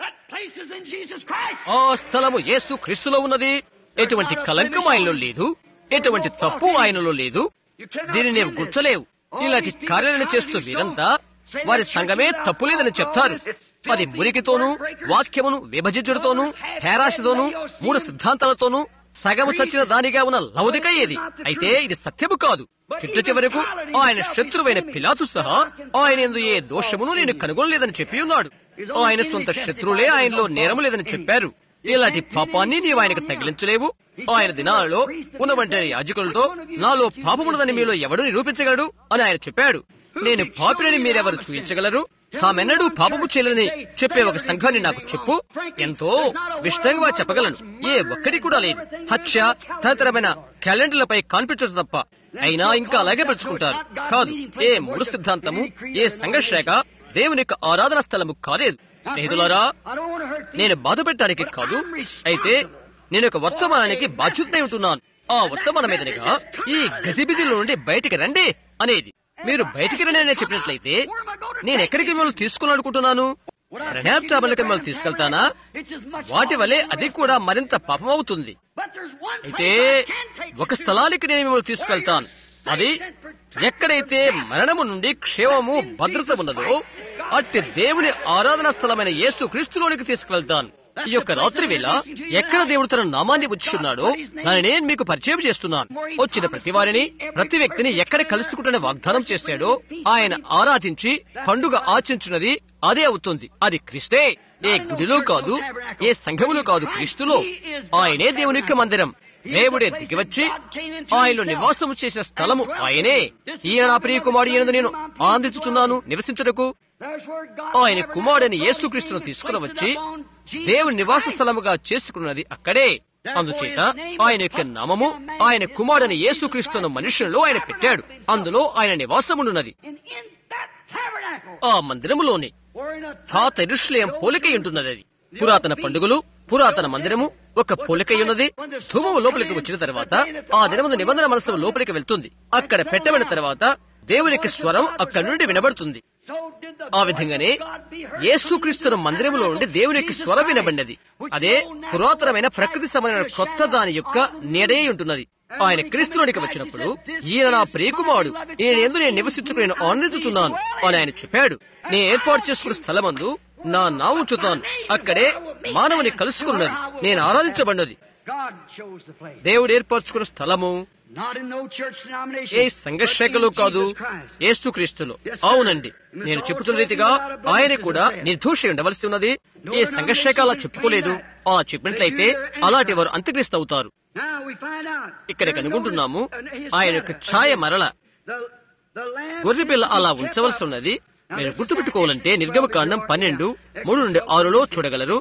ఆ స్థలము యేసు క్రీస్తులో ఉన్నది. ఎటువంటి కలంకం ఆయనలో లేదు, ఎటువంటి తప్పు ఆయనలో లేదు. దీన్ని నీవు గుర్చలేవు. ఇలాంటి కార్యాలను చేస్తూ వీరంతా వారి సంఘమే తప్పు లేదని చెప్తారు. అది మురికితోనూ, వాక్యమును విభజించుడుతోనూ, హేరాశతోనూ, 3 సిద్ధాంతాలతోనూ సగము చచ్చిన దానిగా ఉన్న లౌదిక ఏది. అయితే ఇది సత్యము కాదు. చిట్ట చివరకు ఆయన శత్రువైన పిలాతు సహా ఆయన యందు ఏ దోషమును నేను కనుగొనలేదని చెప్పి ఉన్నాడు. ఆయన సొంత శత్రువులే ఆయనలో నేరము లేదని చెప్పారు. ఇలాంటి పాపాన్ని నీవు ఆయనకు తగిలించలేవు. ఆయన దినాలలో ఉన్నవంటి యాజకులతో నాలో పాపమున్నదని మీలో ఎవడు నిరూపించగలడు అని ఆయన చెప్పాడు. నేను పాపినని మీరెవరు చూపించగలరు? తామెన్నడూ పాపము చేయలేదని చెప్పే ఒక సంఘాన్ని నాకు చెప్పు. ఎంతో విషదంగా చెప్పగలను. ఏ ఒక్కటి కూడా లేదు. హత్య తదితరమైన క్యాలెండర్లపై కనిపించదు తప్ప. అయినా ఇంకా అలాగే పెంచుకుంటారు. కాదు, ఏ మూడు సిద్ధాంతము, ఏ సంఘర్షేక దేవుని యొక్క ఆరాధన స్థలము కాలేదు. స్నేహితులారా, నేను బాధ పెట్టడానికి కాదు, అయితే నేను ఒక వర్తమానానికి బాధ్యతనై ఉంటున్నాను. ఆ వర్తమానం మీదనిగా ఈ గజిబిజిలో నుండి బయటికి రండి అనేది. మీరు బయటికి రండి అని చెప్పినట్లయితే నేను ఎక్కడికి మిమ్మల్ని తీసుకున్నానుకుంటున్నాను? ప్రణాప్టాబులకి మిమ్మల్ని తీసుకెళ్తానా? వాటి వలె అది కూడా మరింత పాపమవుతుంది. అయితే ఒక స్థలానికి నేను మిమ్మల్ని తీసుకెళ్తాను. అది ఎక్కడైతే మరణము నుండి క్షేమము భద్రత ఉన్నదో అట్టి దేవుని ఆరాధనా స్థలమైన యేసు క్రీస్తులోనికి తీసుకువెళ్తాను. ఈ యొక్క రాత్రి వేళ ఎక్కడ దేవుడు తన నామాన్ని ఉంచున్నాడో దానిని నేను మీకు పరిచయం చేస్తున్నాను. వచ్చిన ప్రతి వారిని, ప్రతి వ్యక్తిని ఎక్కడ కలుసుకుంటున్న వాగ్దానం చేశాడో ఆయన ఆరాధించి పండుగ ఆచరించినది అదే అవుతుంది. అది క్రీస్తే. ఏ గుడిలో కాదు, ఏ సంఘములో కాదు, క్రీస్తులో. ఆయనే దేవుని యొక్క మందిరం. దేవుడే దిగివచ్చి ఆయనలో నివాసము చేసే స్థలము ఆయనే. ఈయన నా ప్రియ కుమారుడు అయినది నేను ఆనందించుచున్నాను నివసించుటకు. ఆయన కుమారుడైన యేసుక్రీస్తును తీసుకుని వచ్చి దేవుని నివాస స్థలముగా చేసుకున్నది అక్కడే. అందుచేత ఆయన యొక్క నామము ఆయన కుమారుడైన యేసుక్రీస్తును మనుషులలో ఆయన పెట్టాడు. అందులో ఆయన నివాసముండున్నది. ఆ మందిరములోని పాత యెరూషలేము పోలికై ఉంటున్నది. అది పురాతన పండుగలు, పురాతన మందిరము ఒక పోలికై ఉన్నది. ధూమము లోపలికి వచ్చిన తర్వాత ఆ దినమున నిబంధన మనసు లోపలికి వెళ్తుంది. అక్కడ పెట్టబడిన తర్వాత దేవునికి స్వరం అక్కడి నుండి వినబడుతుంది. ఆ విధంగానే యేసుక్రీస్తు మందిరములో నుండి దేవునికి స్వరం వినబడినది. అదే పురాతనమైన ప్రకృతి సంబంధమైన కొత్త దాని యొక్క నీడే ఉంటున్నది. ఆయన క్రీస్తులోనికి వచ్చినప్పుడు ఈయన నా ప్రియకుమారుడు, నేను నివసించుకుని నేను ఆనందించుచున్నాను అని ఆయన చెప్పాడు. నేను ఏర్పాటు చేసుకున్న స్థలమందు నా నామం ఉంచుతాను. అక్కడే మానవుని కలుసుకున్నది, నేను ఆరాధించబడినది. దేవుడు ఏర్పరచుకున్న స్థలము ఏ సంఘర్షకలో కాదు, యేసుక్రీస్తులో. అవునండి, నేను చెప్పుతున్న రీతిగా ఆయన కూడా నిర్దోషి ఉండవలసి ఉన్నది. ఏ సంఘర్షక అలా చెప్పుకోలేదు. ఆ చెప్పినట్లయితే అలాంటి వారు అంత్యక్రీస్తు అవుతారు. ఇక్కడ కనుగొంటున్నాము ఆయన యొక్క ఛాయ మరల. గొర్రెపిల్ల అలా ఉంచవలసి ఉన్నది. మీరు గుర్తుపెట్టుకోవాలంటే నిర్గమకాండం 12:3-6 చూడగలరు.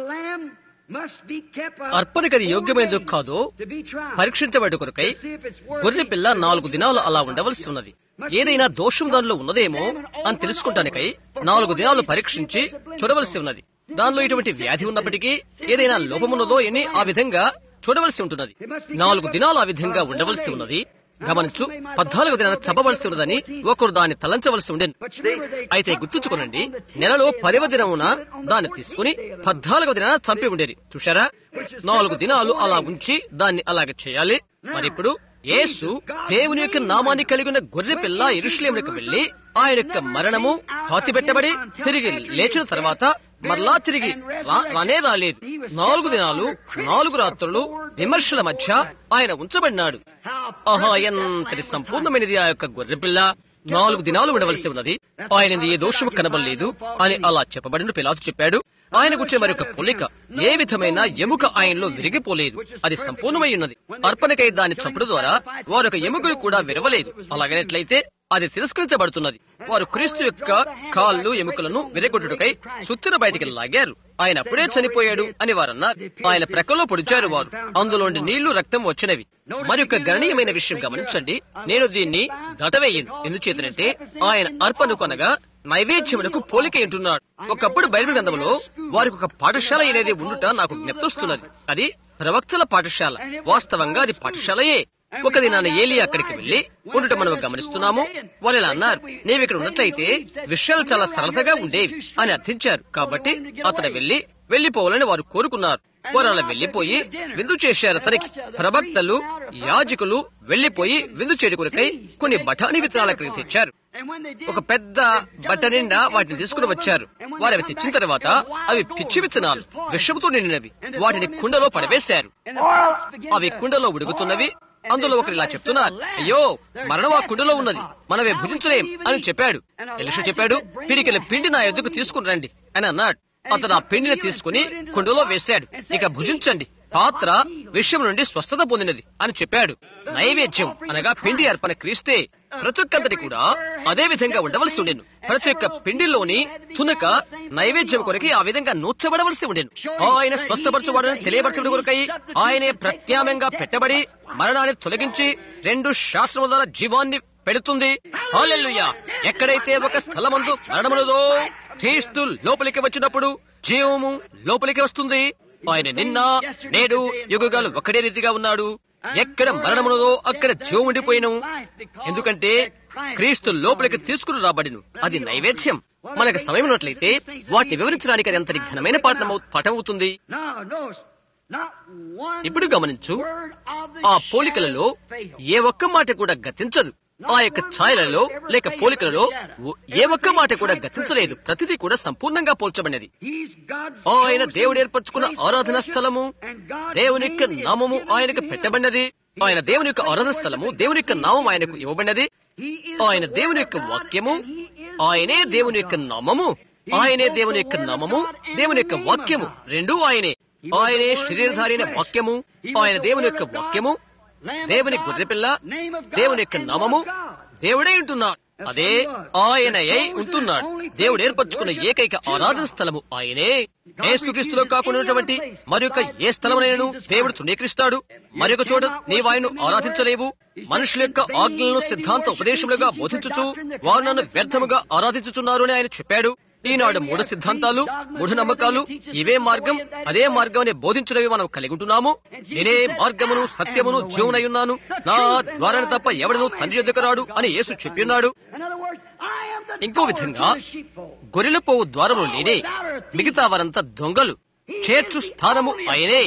అర్పణకది యోగ్యమైనది కాదో పరీక్షించబడి కొరకై గొర్రెపిల్ల 4 దినాలు అలా ఉండవలసి ఉన్నది. ఏదైనా దోషం దానిలో ఉన్నదేమో అని తెలుసుకుంటానికై 4 దినాలు పరీక్షించి చూడవలసి ఉన్నది. దానిలో ఇటువంటి వ్యాధి ఉన్నప్పటికీ ఏదైనా లోపమున్నదో అని ఆ విధంగా చూడవలసి ఉంటున్నది. 4 దినాలు ఆ విధంగా ఉండవలసి ఉన్నది. గమనించు, 14వ దినాన చంపవలసి ఉన్నదని ఒకరు దాన్ని తలంచవలసి ఉండేది. అయితే గుర్తుంచుకోనండి, నెలలో 10వ దినమున దాన్ని తీసుకుని 14వ దినాన చంపి ఉండేది. చూశారా? 4 దినాలు అలా ఉంచి దాన్ని అలాగే చేయాలి. మరిప్పుడు యేసు దేవుని యొక్క నామాన్ని కలిగిన గొర్రె పిల్ల యెరూషలేమునకు వెళ్లి ఆయన యొక్క మరణము పాతిపెట్టబడి తిరిగి లేచిన తర్వాత మరలా తిరిగి రానే రాలేదు. 4 దినాలు 4 రాత్రులు విమర్శల మధ్య ఆయన ఉంచబడినాడు. ఆహా, ఎంతటి సంపూర్ణమైనది ఆ యొక్క గొర్రెపిల్ల! 4 దినాలు ఉండవలసి ఉన్నది. ఆయనది ఏ దోషము కనబడలేదు అని అలా చెప్పబడిన పిలాతు చెప్పాడు. ఆయన గురించి మరొక పోలిక, ఏ విధమైన ఎముక ఆయనలో విరిగిపోలేదు. అది సంపూర్ణమై ఉన్నది. అర్పణకై దాన్ని చంపడం ద్వారా వారొక ఎముకలు కూడా విరవలేదు. అలాగనట్లయితే అది తిరస్కరించబడుతున్నది. వారు క్రీస్తు యొక్క కాళ్ళు ఎముకలను విరగొట్టుటకై సుత్తిన బయటికి లాగారు. ఆయన అప్పుడే చనిపోయాడు అని వారన్నారు. ఆయన ప్రక్కలో పొడిచారు వారు. అందులోని నీళ్లు రక్తం వచ్చినవి. మరొక గణనీయమైన విషయం గమనించండి. నేను దీన్ని దటవేయను. ఎందుచేతనంటే ఆయన అర్పణ కొనగా నైవేద్యమునకు పోలిక ఉంటున్నాడు. ఒకప్పుడు బైబిల్ గ్రంథంలో వారికి ఒక పాఠశాల అనేది ఉండుట నాకు జ్ఞప్తిస్తున్నది. అది ప్రవక్తల పాఠశాల. వాస్తవంగా అది పాఠశాలయే. ఒక దినాన ఏలియా అక్కడికి వెళ్లి ఉండటం మనం గమనిస్తున్నాము. వాళ్ళు ఇలా అన్నారు, నీవిక్కడ ఉన్నట్లయితే విషయాలు చాలా సరళతగా ఉండేవి అని అర్థించారు. కాబట్టి అతను వెళ్లిపోవాలని వారు కోరుకున్నారు. వారు అలా వెళ్లిపోయి విందు చేశారు. అతనికి ప్రవక్తలు, యాజకులు వెళ్లిపోయి విందు చేరుకురకై కొన్ని బఠానీ విత్తనాలు అక్కడికి తెచ్చారు. ఒక పెద్ద బట్ట నిండా వాటిని తీసుకుని వచ్చారు. వారు అవి తెచ్చిన తర్వాత అవి పిచ్చి విత్తనాలు, విషముతో నిండినవి. వాటిని కుండలో పడవేశారు. అవి కుండలో ఉడుకుతున్నవి. అందులో ఒకరు ఇలా చెప్తున్నారు, అయ్యో, మరణం ఆ కుండలో ఉన్నది, మనమే భుజించలేం అని చెప్పాడు. ఎలీషా చెప్పాడు, పిడికిల పిండి నా ఎద్దుకు తీసుకుని రండి అని అన్నాడు. అతను ఆ పిండిని తీసుకుని కుండలో వేశాడు. ఇక భుజించండి, పాత్ర విషయం నుండి స్వస్థత పొందినది అని చెప్పాడు. నైవేద్యం అనగా పిండి అర్పణ క్రీస్తే. ప్రతి ఒక్కంతటి కూడా అదే విధంగా ఉండవలసి ఉండేను. ప్రతి ఒక్క పిండిలోని తునక నైవేద్యం కొరకై ఆ విధంగా నూర్చబడవలసి ఉండేను. ఆయన స్వస్థపరచువాడని తెలియపరచడం కొరకై ఆయనే ప్రత్యామ్నాయంగా పెట్టబడి మరణాన్ని తొలగించి 2 శాస్త్రముల ద్వారా జీవాన్ని పెడుతుంది. హల్లెలూయా! ఎక్కడైతే ఒక స్థలమందు మరణమునదో క్రీస్తు లోపలికి వచ్చినప్పుడు జీవము లోపలికి వస్తుంది. ఆయన నిన్న నేడు యుగాలు ఒకటే రీతిగా ఉన్నాడు. ఎక్కడ మరణమునదో అక్కడ జీవం ఉండిపోయిను. ఎందుకంటే క్రీస్తు లోపలికి తీసుకుని రాబడిను. అది నైవేద్యం. మనకు సమయం ఉన్నట్లయితే వాటిని వివరించడానికి అది అంతటి ఘనమైన పాఠం అవుతుంది. ఇప్పుడు గమనించు, ఆ పోలికలలో ఏ ఒక్క మాట కూడా గతించదు. ఆ యొక్క ఛాయలలో లేక పోలికలలో ఏ ఒక్క మాట కూడా గతించలేదు. ప్రతిదీ కూడా సంపూర్ణంగా పోల్చబడినది. ఆయన దేవుడు ఏర్పరచుకున్న ఆరాధన స్థలము, దేవుని యొక్క నామము ఆయనకు పెట్టబడినది. ఆయన దేవుని యొక్క ఆరాధన స్థలము, దేవుని యొక్క నామం ఆయనకు ఇవ్వబడినది. ఆయన దేవుని యొక్క వాక్యము, ఆయనే దేవుని యొక్క నామము. ఆయనే దేవుని యొక్క నామము, దేవుని యొక్క వాక్యము రెండూ ఆయనే. ఆయనే శరీరధారి అయిన వాక్యము. ఆయన దేవుని యొక్క వాక్యము, దేవుని గొర్రెపిల్ల, దేవుని యొక్క నామము దేవుడే ఉంటున్నాడు. అదే ఆయనయే ఉంటున్నాడు. దేవుడు ఏర్పరచుకున్న ఏకైక ఆరాధన స్థలము ఆయనే. యేసుక్రీస్తులో కాకుండా మరొక ఏ స్థలమునైనను దేవుడు తృణీకరిస్తాడు. మరొక చోట నీవాయను ఆరాధించలేవు. మనుషుల యొక్క ఆజ్ఞలను సిద్ధాంత ఉపదేశములుగా బోధించుచు వారు నన్ను వ్యర్థముగా ఆరాధించుచున్నారు అని ఆయన చెప్పాడు. ఈనాడు 3 సిద్ధాంతాలు, 3 నమ్మకాలు, ఇవే మార్గం అదే మార్గం అని బోధించినవి మనం కలిగి ఉంటున్నాము. నేనే మార్గమును సత్యమును జీవనై ఉన్నాను, నా ద్వారా తప్ప ఎవడను తండ్రి యొద్దకు రాడు అని యేసు చెప్పిన్నాడు. ఇంకో విధంగా గొర్రెల పోవు ద్వారము లేనే, మిగతా వారంతా దొంగలు. చేర్చు స్థానము ఆయనే.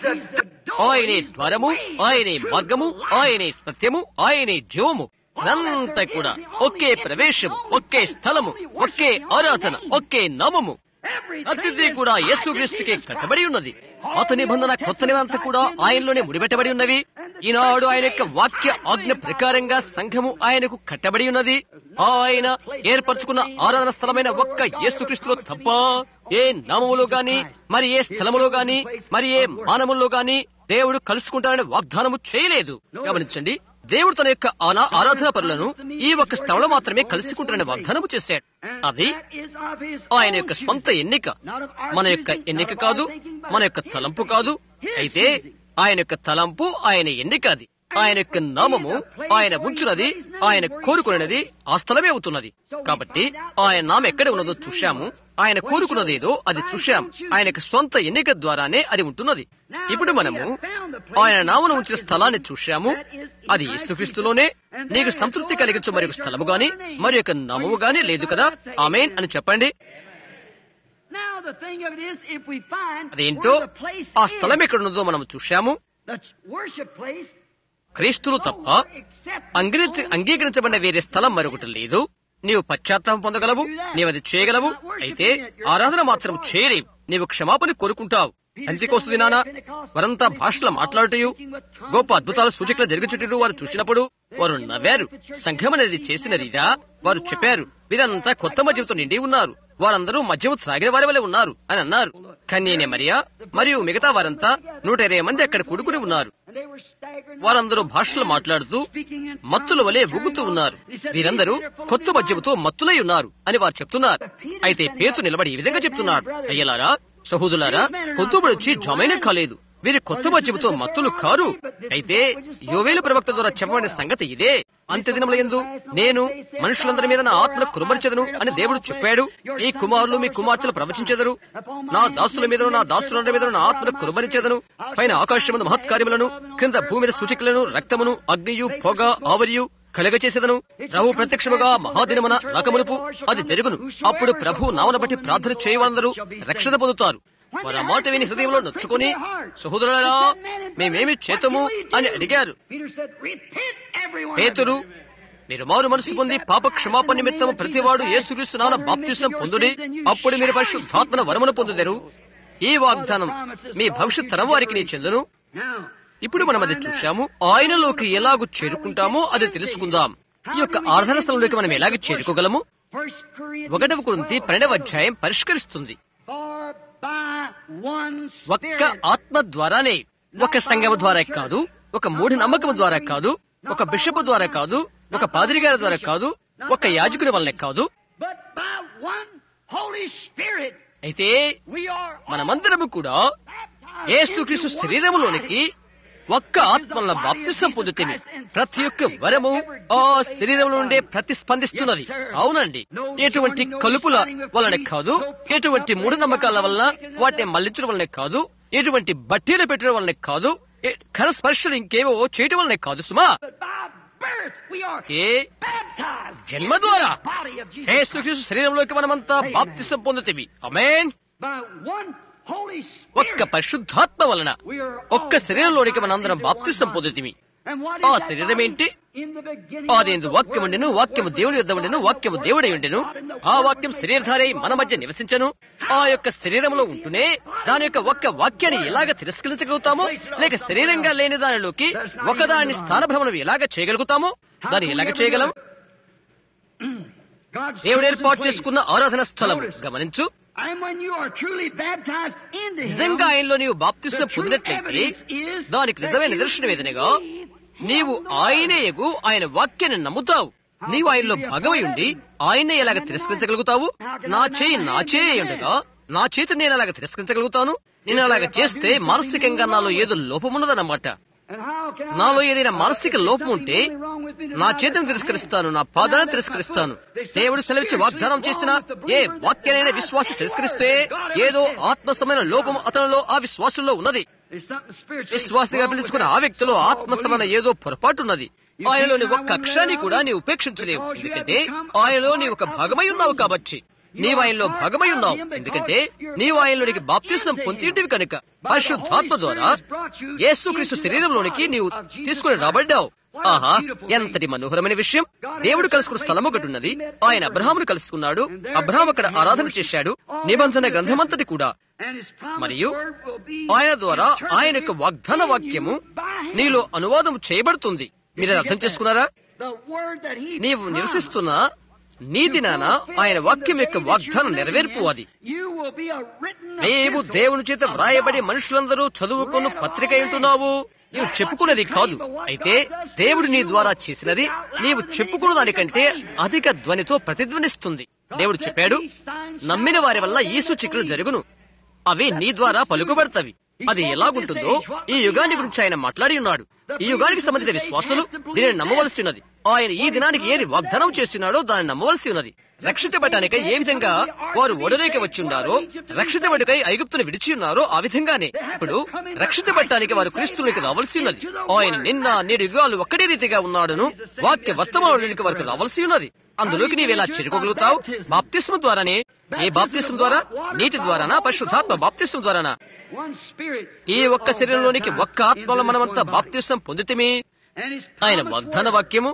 ఆయనే ద్వారము, ఆయనే మార్గము, ఆయనే సత్యము, ఆయనే జీవము. అంతా కూడా ఒకే ప్రవేశం, ఒకే స్థలము, ఒకే ఆరాధన, ఒకే నామము. అతిథి కూడా యేసుక్రీస్తుకే కట్టబడి ఉన్నది. పాత నిబంధన కొత్త నిబంధన కూడా ఆయనలోనే ముడిపెట్టబడి ఉన్నవి. ఈనాడు ఆయన యొక్క వాక్య ఆజ్ఞ ప్రకారంగా సంఘము ఆయనకు కట్టబడి ఉన్నది. ఆయన ఏర్పరచుకున్న ఆరాధన స్థలమైన ఒక్క యేసుక్రీస్తులో తప్ప ఏ నామములో గాని, మరి ఏ స్థలములో గాని, మరి ఏ మానవుల్లో గాని దేవుడు కలుసుకుంటానని వాగ్దానము చేయలేదు. గమనించండి, దేవుడు తన యొక్క ఆరాధన పరులను ఈ ఒక్క స్థలంలో మాత్రమే కలుసుకుంటానని వాగ్దానము చేశాడు. అది ఆయన యొక్క స్వంత ఎన్నిక, మన యొక్క ఎన్నిక కాదు, మన యొక్క తలంపు కాదు. అయితే ఆయన యొక్క తలంపు, ఆయన ఎన్నిక అది. ఆయన యొక్క నామము ఆయన ఉంచున్నది, ఆయన కోరుకున్నది ఆ స్థలమే అవుతున్నది. కాబట్టి ఆయన నామం ఎక్కడ ఉన్నదో చూశాము, ఆయన కోరుకున్నదేదో అది చూశాం. ఆయన యొక్క సొంత ఎన్నిక ద్వారానే అది ఉంటున్నది. ఇప్పుడు మనము ఆయన నామను ఉంచిన స్థలాన్ని చూశాము. అది యేసుక్రీస్తులోనే. నీకు సంతృప్తి కలిగించు మరొక స్థలము గాని, మరి యొక్క నామము గాని లేదు కదా. ఆమేన్ అని చెప్పండి. అదేంటో ఆ స్థలం ఎక్కడున్నదో మనం చూశాము. క్రీస్తులు తప్ప అంగీకరించబడిన వేరే స్థలం మరొకటి లేదు. నీవు పశ్చాత్తాపం పొందగలవు, నీవు అది చేయగలవు. అయితే ఆరాధన మాత్రం చేయలేవు. నీవు క్షమాపణ కోరుకుంటావు. పెంతెకోస్తు దినాన వారంతా భాషలో మాట్లాడుటయు గొప్ప అద్భుతాలు సూచకలు జరిగించుటూ వారు చూసినప్పుడు వారు నవ్వారు. సంఘం అనేది చేసినదిగా వారు చెప్పారు. వీరంతా కొత్త మద్యంతో నిండి ఉన్నారు, వారందరూ మద్యము త్రాగిన వారి వలె ఉన్నారు అని అన్నారు. కన్యనే మరియా మరియు మిగతా వారంతా 120 మంది అక్కడ కూడుకుని ఉన్నారు. వారందరూ భాషలు మాట్లాడుతూ మత్తుల వలె ఊగుతూ ఉన్నారు. వీరందరూ కొత్త మద్యముతో మత్తులై ఉన్నారు అని వారు చెప్తున్నారు. అయితే పేతురు నిలబడి ఈ విధంగా చెప్తున్నాడు, అయ్యలారా, సహోదరులారా, కొత్తబడొచ్చి జమైన కాలేదు. వీరి కొత్త మద్యముతో మత్తులు కారు. అయితే యోవేలు ప్రవక్త ద్వారా చెప్పబడిన సంగతి ఇదే. అంత్యదినముల యందు నేను మనుషులందరి మీద నా ఆత్మను కురుమరించెదను అని దేవుడు చెప్పాడు. మీ కుమారులు మీ కుమార్తెలు ప్రవచించెదరు. నా దాసుల మీదను నా దాసులందరి మీద నా ఆత్మను కురుమరించెదను. పైన ఆకాశమందు మహత్కార్యములను, క్రింద భూమి మీద సూచకులను, రక్తమును, అగ్నియు, పొగ, ఆవరియు కలగచేసేదను. ప్రభు ప్రత్యక్షముగా మహాదినమున రకములుపు అది జరుగును. అప్పుడు ప్రభు నామను బట్టి ప్రార్థన చేయవారందరూ రక్షణ పొందుతారు. వారు ఆ మాట విని హృదయంలో నొచ్చుకొని, సహోదరులారా, మేమేమి చేతము అని అడిగారు. పేతురు, మీరు మారు మనసు పొంది పాప క్షమాపణ నిమిత్తము ప్రతివాడు యేసుక్రీస్తు నామమున బాప్తిసం పొందుడి, అప్పుడు మీరు పరిశుద్ధాత్మ వరమును పొందుదరు. ఈ వాగ్దానం మీ భవిష్యత్ తరం వారికి నీ చెందును. ఇప్పుడు మనం అది చూశాము. ఆయనలోకి ఎలాగూ చేరుకుంటామో అది తెలుసుకుందాం. ఈ యొక్క ఆరాధన స్థలంలోకి మనం ఎలాగ చేరుకోగలము? 1 కొరింథీ 12వ అధ్యాయం పరిష్కరిస్తుంది. ఒక్క ఆత్మ ద్వారానే, ఒక సంఘము ద్వారా కాదు, ఒక మూఢ నమ్మకం ద్వారా కాదు, ఒక బిషప్ ద్వారా కాదు, ఒక పాదిరి గారి ద్వారా కాదు, ఒక యాజకుని వల్లనే కాదు, అయితే మనమందరము కూడా యేసుక్రీస్తు శరీరములోనికి ఒక్క ఆత్మల బాప్తిసం పొందుతుంది. ప్రతి ఒక్క వరము ఆ శరీరంలో నుండే ప్రతిస్పందిస్తున్నది. అవునండి, ఎటువంటి కలుపుల వలన కాదు, ఎటువంటి మూఢనమ్మకాల వలన వాటిని మళ్లించడం వలనే కాదు, ఎటువంటి బట్టీలు పెట్టడం వలనే కాదు, కరస్పర్శలు ఇంకేవో చేయటం వలనే కాదు సుమా. జన్మ ద్వారా యేసుక్రీస్తు శరీరంలోకి మనమంతా బాప్తిసం పొందుతేవి. ఆమేన్. ఒక్క పరిశుద్ధాత్మ వలన ఒక్క శరీరంలోనికి మనందరం బాప్తిసం పొందుతీమి. ఆ శరీరం ఏంటి? ఆదియందు వాక్యం ఉండెను, వాక్యము దేవుని యొద్ద ఉండెను, వాక్యము దేవుడై ఉండెను, ఆ వాక్యం శరీరధారై మన మధ్య నివసించెను. ఆ యొక్క శరీరంలో ఉంటూనే దాని యొక్క ఒక్క వాక్యాన్ని ఎలాగ తిరస్కరించగలుగుతామో, లేక శరీరంగా లేని దానిలోకి ఒకదాని స్థానభ్రమణం ఎలాగ చేయగలుగుతామో, దాన్ని ఎలాగ చేయగలం? దేవుడు ఏర్పాటు చేసుకున్న ఆరాధన స్థలం గమనించు. నిజంగా ఆయనలో నీవు బాప్తిసం పొందినట్లయితే దానికి నిజమైన నిదర్శనం ఏదనగా నీవు ఆయనేయగు ఆయన వాక్యాన్ని నమ్ముతావు. నీవు ఆయనలో భాగమై ఉండి ఆయన్నే ఎలాగ తిరస్కరించగలుగుతావు? నా చేయి ఉండగా నా చేతి నేను అలాగ తిరస్కరించగలుగుతాను? నేను అలాగ చేస్తే మానసికంగా నాలో ఏదో లోపమున్నదన్నమాట. నాలో ఏదైనా మానసిక లోపం ఉంటే నా చేతిని తిరస్కరిస్తాను, నా పాదాన్ని తిరస్కరిస్తాను. దేవుడు సెలవిచ్చి వాగ్దానం చేసిన ఏ వాక్యాలైన విశ్వాసం తిరస్కరిస్తే ఏదో ఆత్మసమైన లోపం అతనిలో ఆ విశ్వాసంలో ఉన్నది. విశ్వాసిగా పిలుచుకున్న ఆ వ్యక్తిలో ఆత్మసమైన ఏదో పొరపాటున్నది. ఆయనలోని ఒక్క అక్షరాన్ని కూడా నీవు ఉపేక్షించలేవు, ఎందుకంటే ఆయనలో నీ ఒక భాగమై ఉన్నావు. కాబట్టి నీవు ఆయనలో భాగమై ఉన్నావు, ఎందుకంటే నీవు ఆయనలోనికి బాప్తిసం పొందింటివి కనుక. పరిశుద్ధాత్మ ద్వారా యేసుక్రీస్తు శరీరంలోనికి నీవు తీసుకుని రాబడ్డావు. ఆహా, ఎంతటి మనోహరమైన విషయం! దేవుడు కలుసుకున్న స్థలం ఒకటి ఉన్నది. ఆయన అబ్రహామును కలుసుకున్నాడు. అబ్రహాం అక్కడ ఆరాధన చేశాడు. నిబంధన గ్రంథమంతటి కూడా. మరియు ఆయన ద్వారా ఆయన యొక్క వాగ్దాన వాక్యము నీలో అనువాదం చేయబడుతుంది. మీరు అర్థం చేసుకున్నారా? నీవు నివసిస్తున్న నీ దినాన ఆయన వాక్యం యొక్క వాగ్దానం నెరవేర్పు అది. నీవు దేవుని చేత వ్రాయబడి మనుషులందరూ చదువుకున్న పత్రిక ఉంటున్నావు. నీవు చెప్పుకున్నది కాదు, అయితే దేవుడు నీ ద్వారా చేసినది నీవు చెప్పుకున్న దానికంటే అధిక ధ్వనితో ప్రతిధ్వనిస్తుంది. దేవుడు చెప్పాడు, నమ్మిన వారి వల్ల ఈ సూచికలు జరుగును, అవి నీ ద్వారా పలుకుబడతవి. అది ఎలాగుంటుందో ఈ యుగాన్ని గురించి ఆయన మాట్లాడి ఉన్నాడు. ఈ యుగానికి సంబంధించిన విశ్వాసులు దీనిని నమ్మవలసి ఉన్నది. ఆయన ఈ దినానికి ఏది వాగ్దానం చేస్తున్నాడో దాన్ని నమ్మవలసి ఉన్నది. రక్షించబడటానికై ఏ విధంగా వారు ఓడలోకి వచ్చి ఉన్నారో, రక్షించబడికై ఐగుప్తును విడిచి ఉన్నారో ఆ విధంగానే ఇప్పుడు రక్షించబడటానికి వారు క్రీస్తునికి రావాల్సి ఉన్నది. ఆయన నిన్న నేడు యుగాలు ఒక్కడే రీతిగా ఉన్నాడును వాక్య వర్తమానానికి వారికి రావాల్సి ఉన్నది. అందులోకి నీవెలా చేరుకోగలుగుతావు? బాప్తిస్మ ద్వారానే. ఏ బాప్తిస్మ ద్వారా? నీటి ద్వారానా? పరిశుద్ధాత్మ బాప్తిస్మ ద్వారానా? ఈ ఒక్క శరీరంలోనికి ఒక్క ఆత్మలో మనమంతా బాప్తిసం పొందితమే. ఆయన వాగ్దాన వాక్యము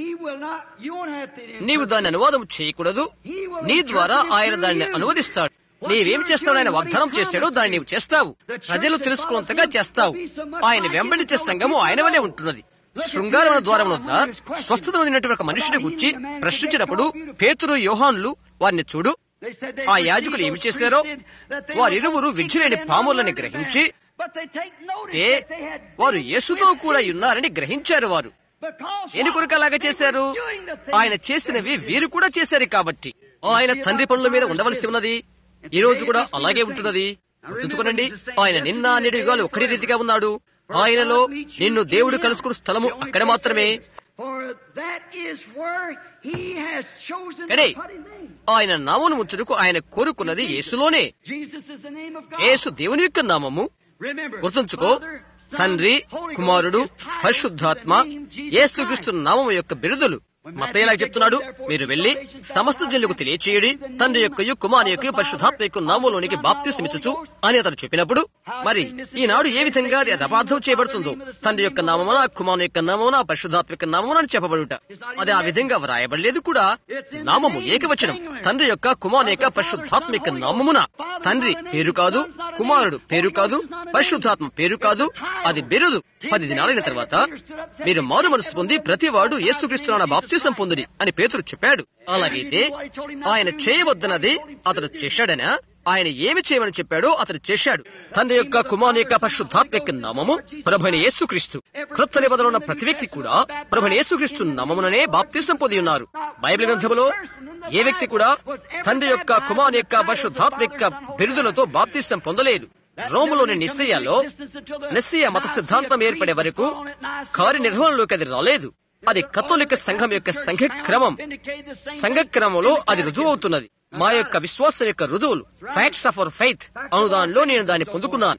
నీవు దాన్ని అనువాదం చేయకూడదు. నీ ద్వారా ఆయన దాన్ని అనువదిస్తాడు. నీవేం చేస్తావు? ఆయన వాగ్దానం చేశాడో దాన్ని నీవు చేస్తావు. ప్రజలు తెలుసుకున్నంతగా చేస్తావు. ఆయన వెంబడించే సంఘము ఆయన వలే ఉంటున్నది. శృంగారముల ద్వారం వద్ద స్వస్థత పొందినటువంటి ఒక మనిషిని గురించి ప్రశ్నించినప్పుడు పేతురు, యోహానులు వారిని చూడు, ఆ యాజకులు ఏమి చేశారో వారిరువురు విద్యులేని పాములని గ్రహించి వారు యేసుతో కూడా ఉన్నారని గ్రహించారు. వారు ఎందుకొరకు అలాగా చేశారు? ఆయన చేసినవి వీరు కూడా చేశారు కాబట్టి. ఆయన తండ్రి పనుల మీద ఉండవలసి ఉన్నది. ఈ రోజు కూడా అలాగే ఉంటున్నది. గుర్తుంచుకోనండి, ఆయన నిన్న నేడు యుగాలు ఒక్కడి రీతిగా ఉన్నాడు. ఆయనలో నిన్ను దేవుడు కలుసుకున్న స్థలము అక్కడ మాత్రమే. ఆయన నామమును ఉంచుటకు ఆయన కోరుకున్నది యేసులోనే. యేసు దేవుని యొక్క నామము. గుర్తుంచుకో, తండ్రి, కుమారుడు, పరిశుద్ధాత్మ, యేసుక్రీస్తు నామము యొక్క బిరుదులు. మత్తయి ఇలా చెప్తున్నాడు, మీరు వెళ్లి సమస్త జనులకు తెలియచేయడి, తండ్రి యొక్క కుమారు యొక్క పరిశుద్ధాత్మ యొక్క నామంలోనికి బాప్తిసమిచ్చుచు అని అతను చెప్పినప్పుడు, మరి ఈనాడు ఏ విధంగా అది అపార్థం చేయబడుతుందో, తండ్రి యొక్క నామమున, కుమారు యొక్క నామమున, పరిశుద్ధాత్మ యొక్క నామమున అని చెప్పబడుట. అది ఆ విధంగా వ్రాయబడలేదు కూడా. నామము ఏకవచనం. తండ్రి యొక్క, కుమారు యొక్క, పరిశుద్ధాత్మ యొక్క నామమున. తండ్రి పేరు కాదు, కుమారుడు పేరు కాదు, పరిశుద్ధాత్మ పేరు కాదు, అది బిరుదు. 10 దినాలైన తర్వాత మీరు మారు మనసు పొంది ప్రతివాడు యేసుక్రీస్తు బాప్తిసం పొందుడి అని పేతురు చెప్పాడు. అలాగైతే ఆయన చేయవద్దన్నది అతడు చేశాడనా? ఆయన ఏమి చేయమని చెప్పాడో అతను చేశాడు. తండ్రి యొక్క, కుమారుని యొక్క, పరిశుద్ధాత్మ యొక్క నామము ప్రభువైన యేసుక్రీస్తు. క్రొత్త నిబంధనలో ఉన్న ప్రతి వ్యక్తి కూడా ప్రభువైన యేసుక్రీస్తు నామముననే బాప్తిసం పొంది ఉన్నారు. బైబిల్ గ్రంథములో ఏ వ్యక్తి కూడా తండ్రి యొక్క, కుమారుని యొక్క, పరిశుద్ధాత్మ యొక్క బిరుదులతో బాప్తిసం పొందలేదు. రోములోని నిస్సీయ మత సిద్ధాంతం ఏర్పడే వరకు కార్యనిర్వహణలోకి అది రాలేదు. అది కథోలిక సంఘం యొక్క సంఘక్రమంలో అది రుజువు అవుతున్నది. మా యొక్క విశ్వాసం యొక్క రుజువులు, ఫ్యాక్ట్స్ ఆఫ్ అవర్ ఫెయిత్ అనుదానంలో నేను దాన్ని పొందుకున్నాను.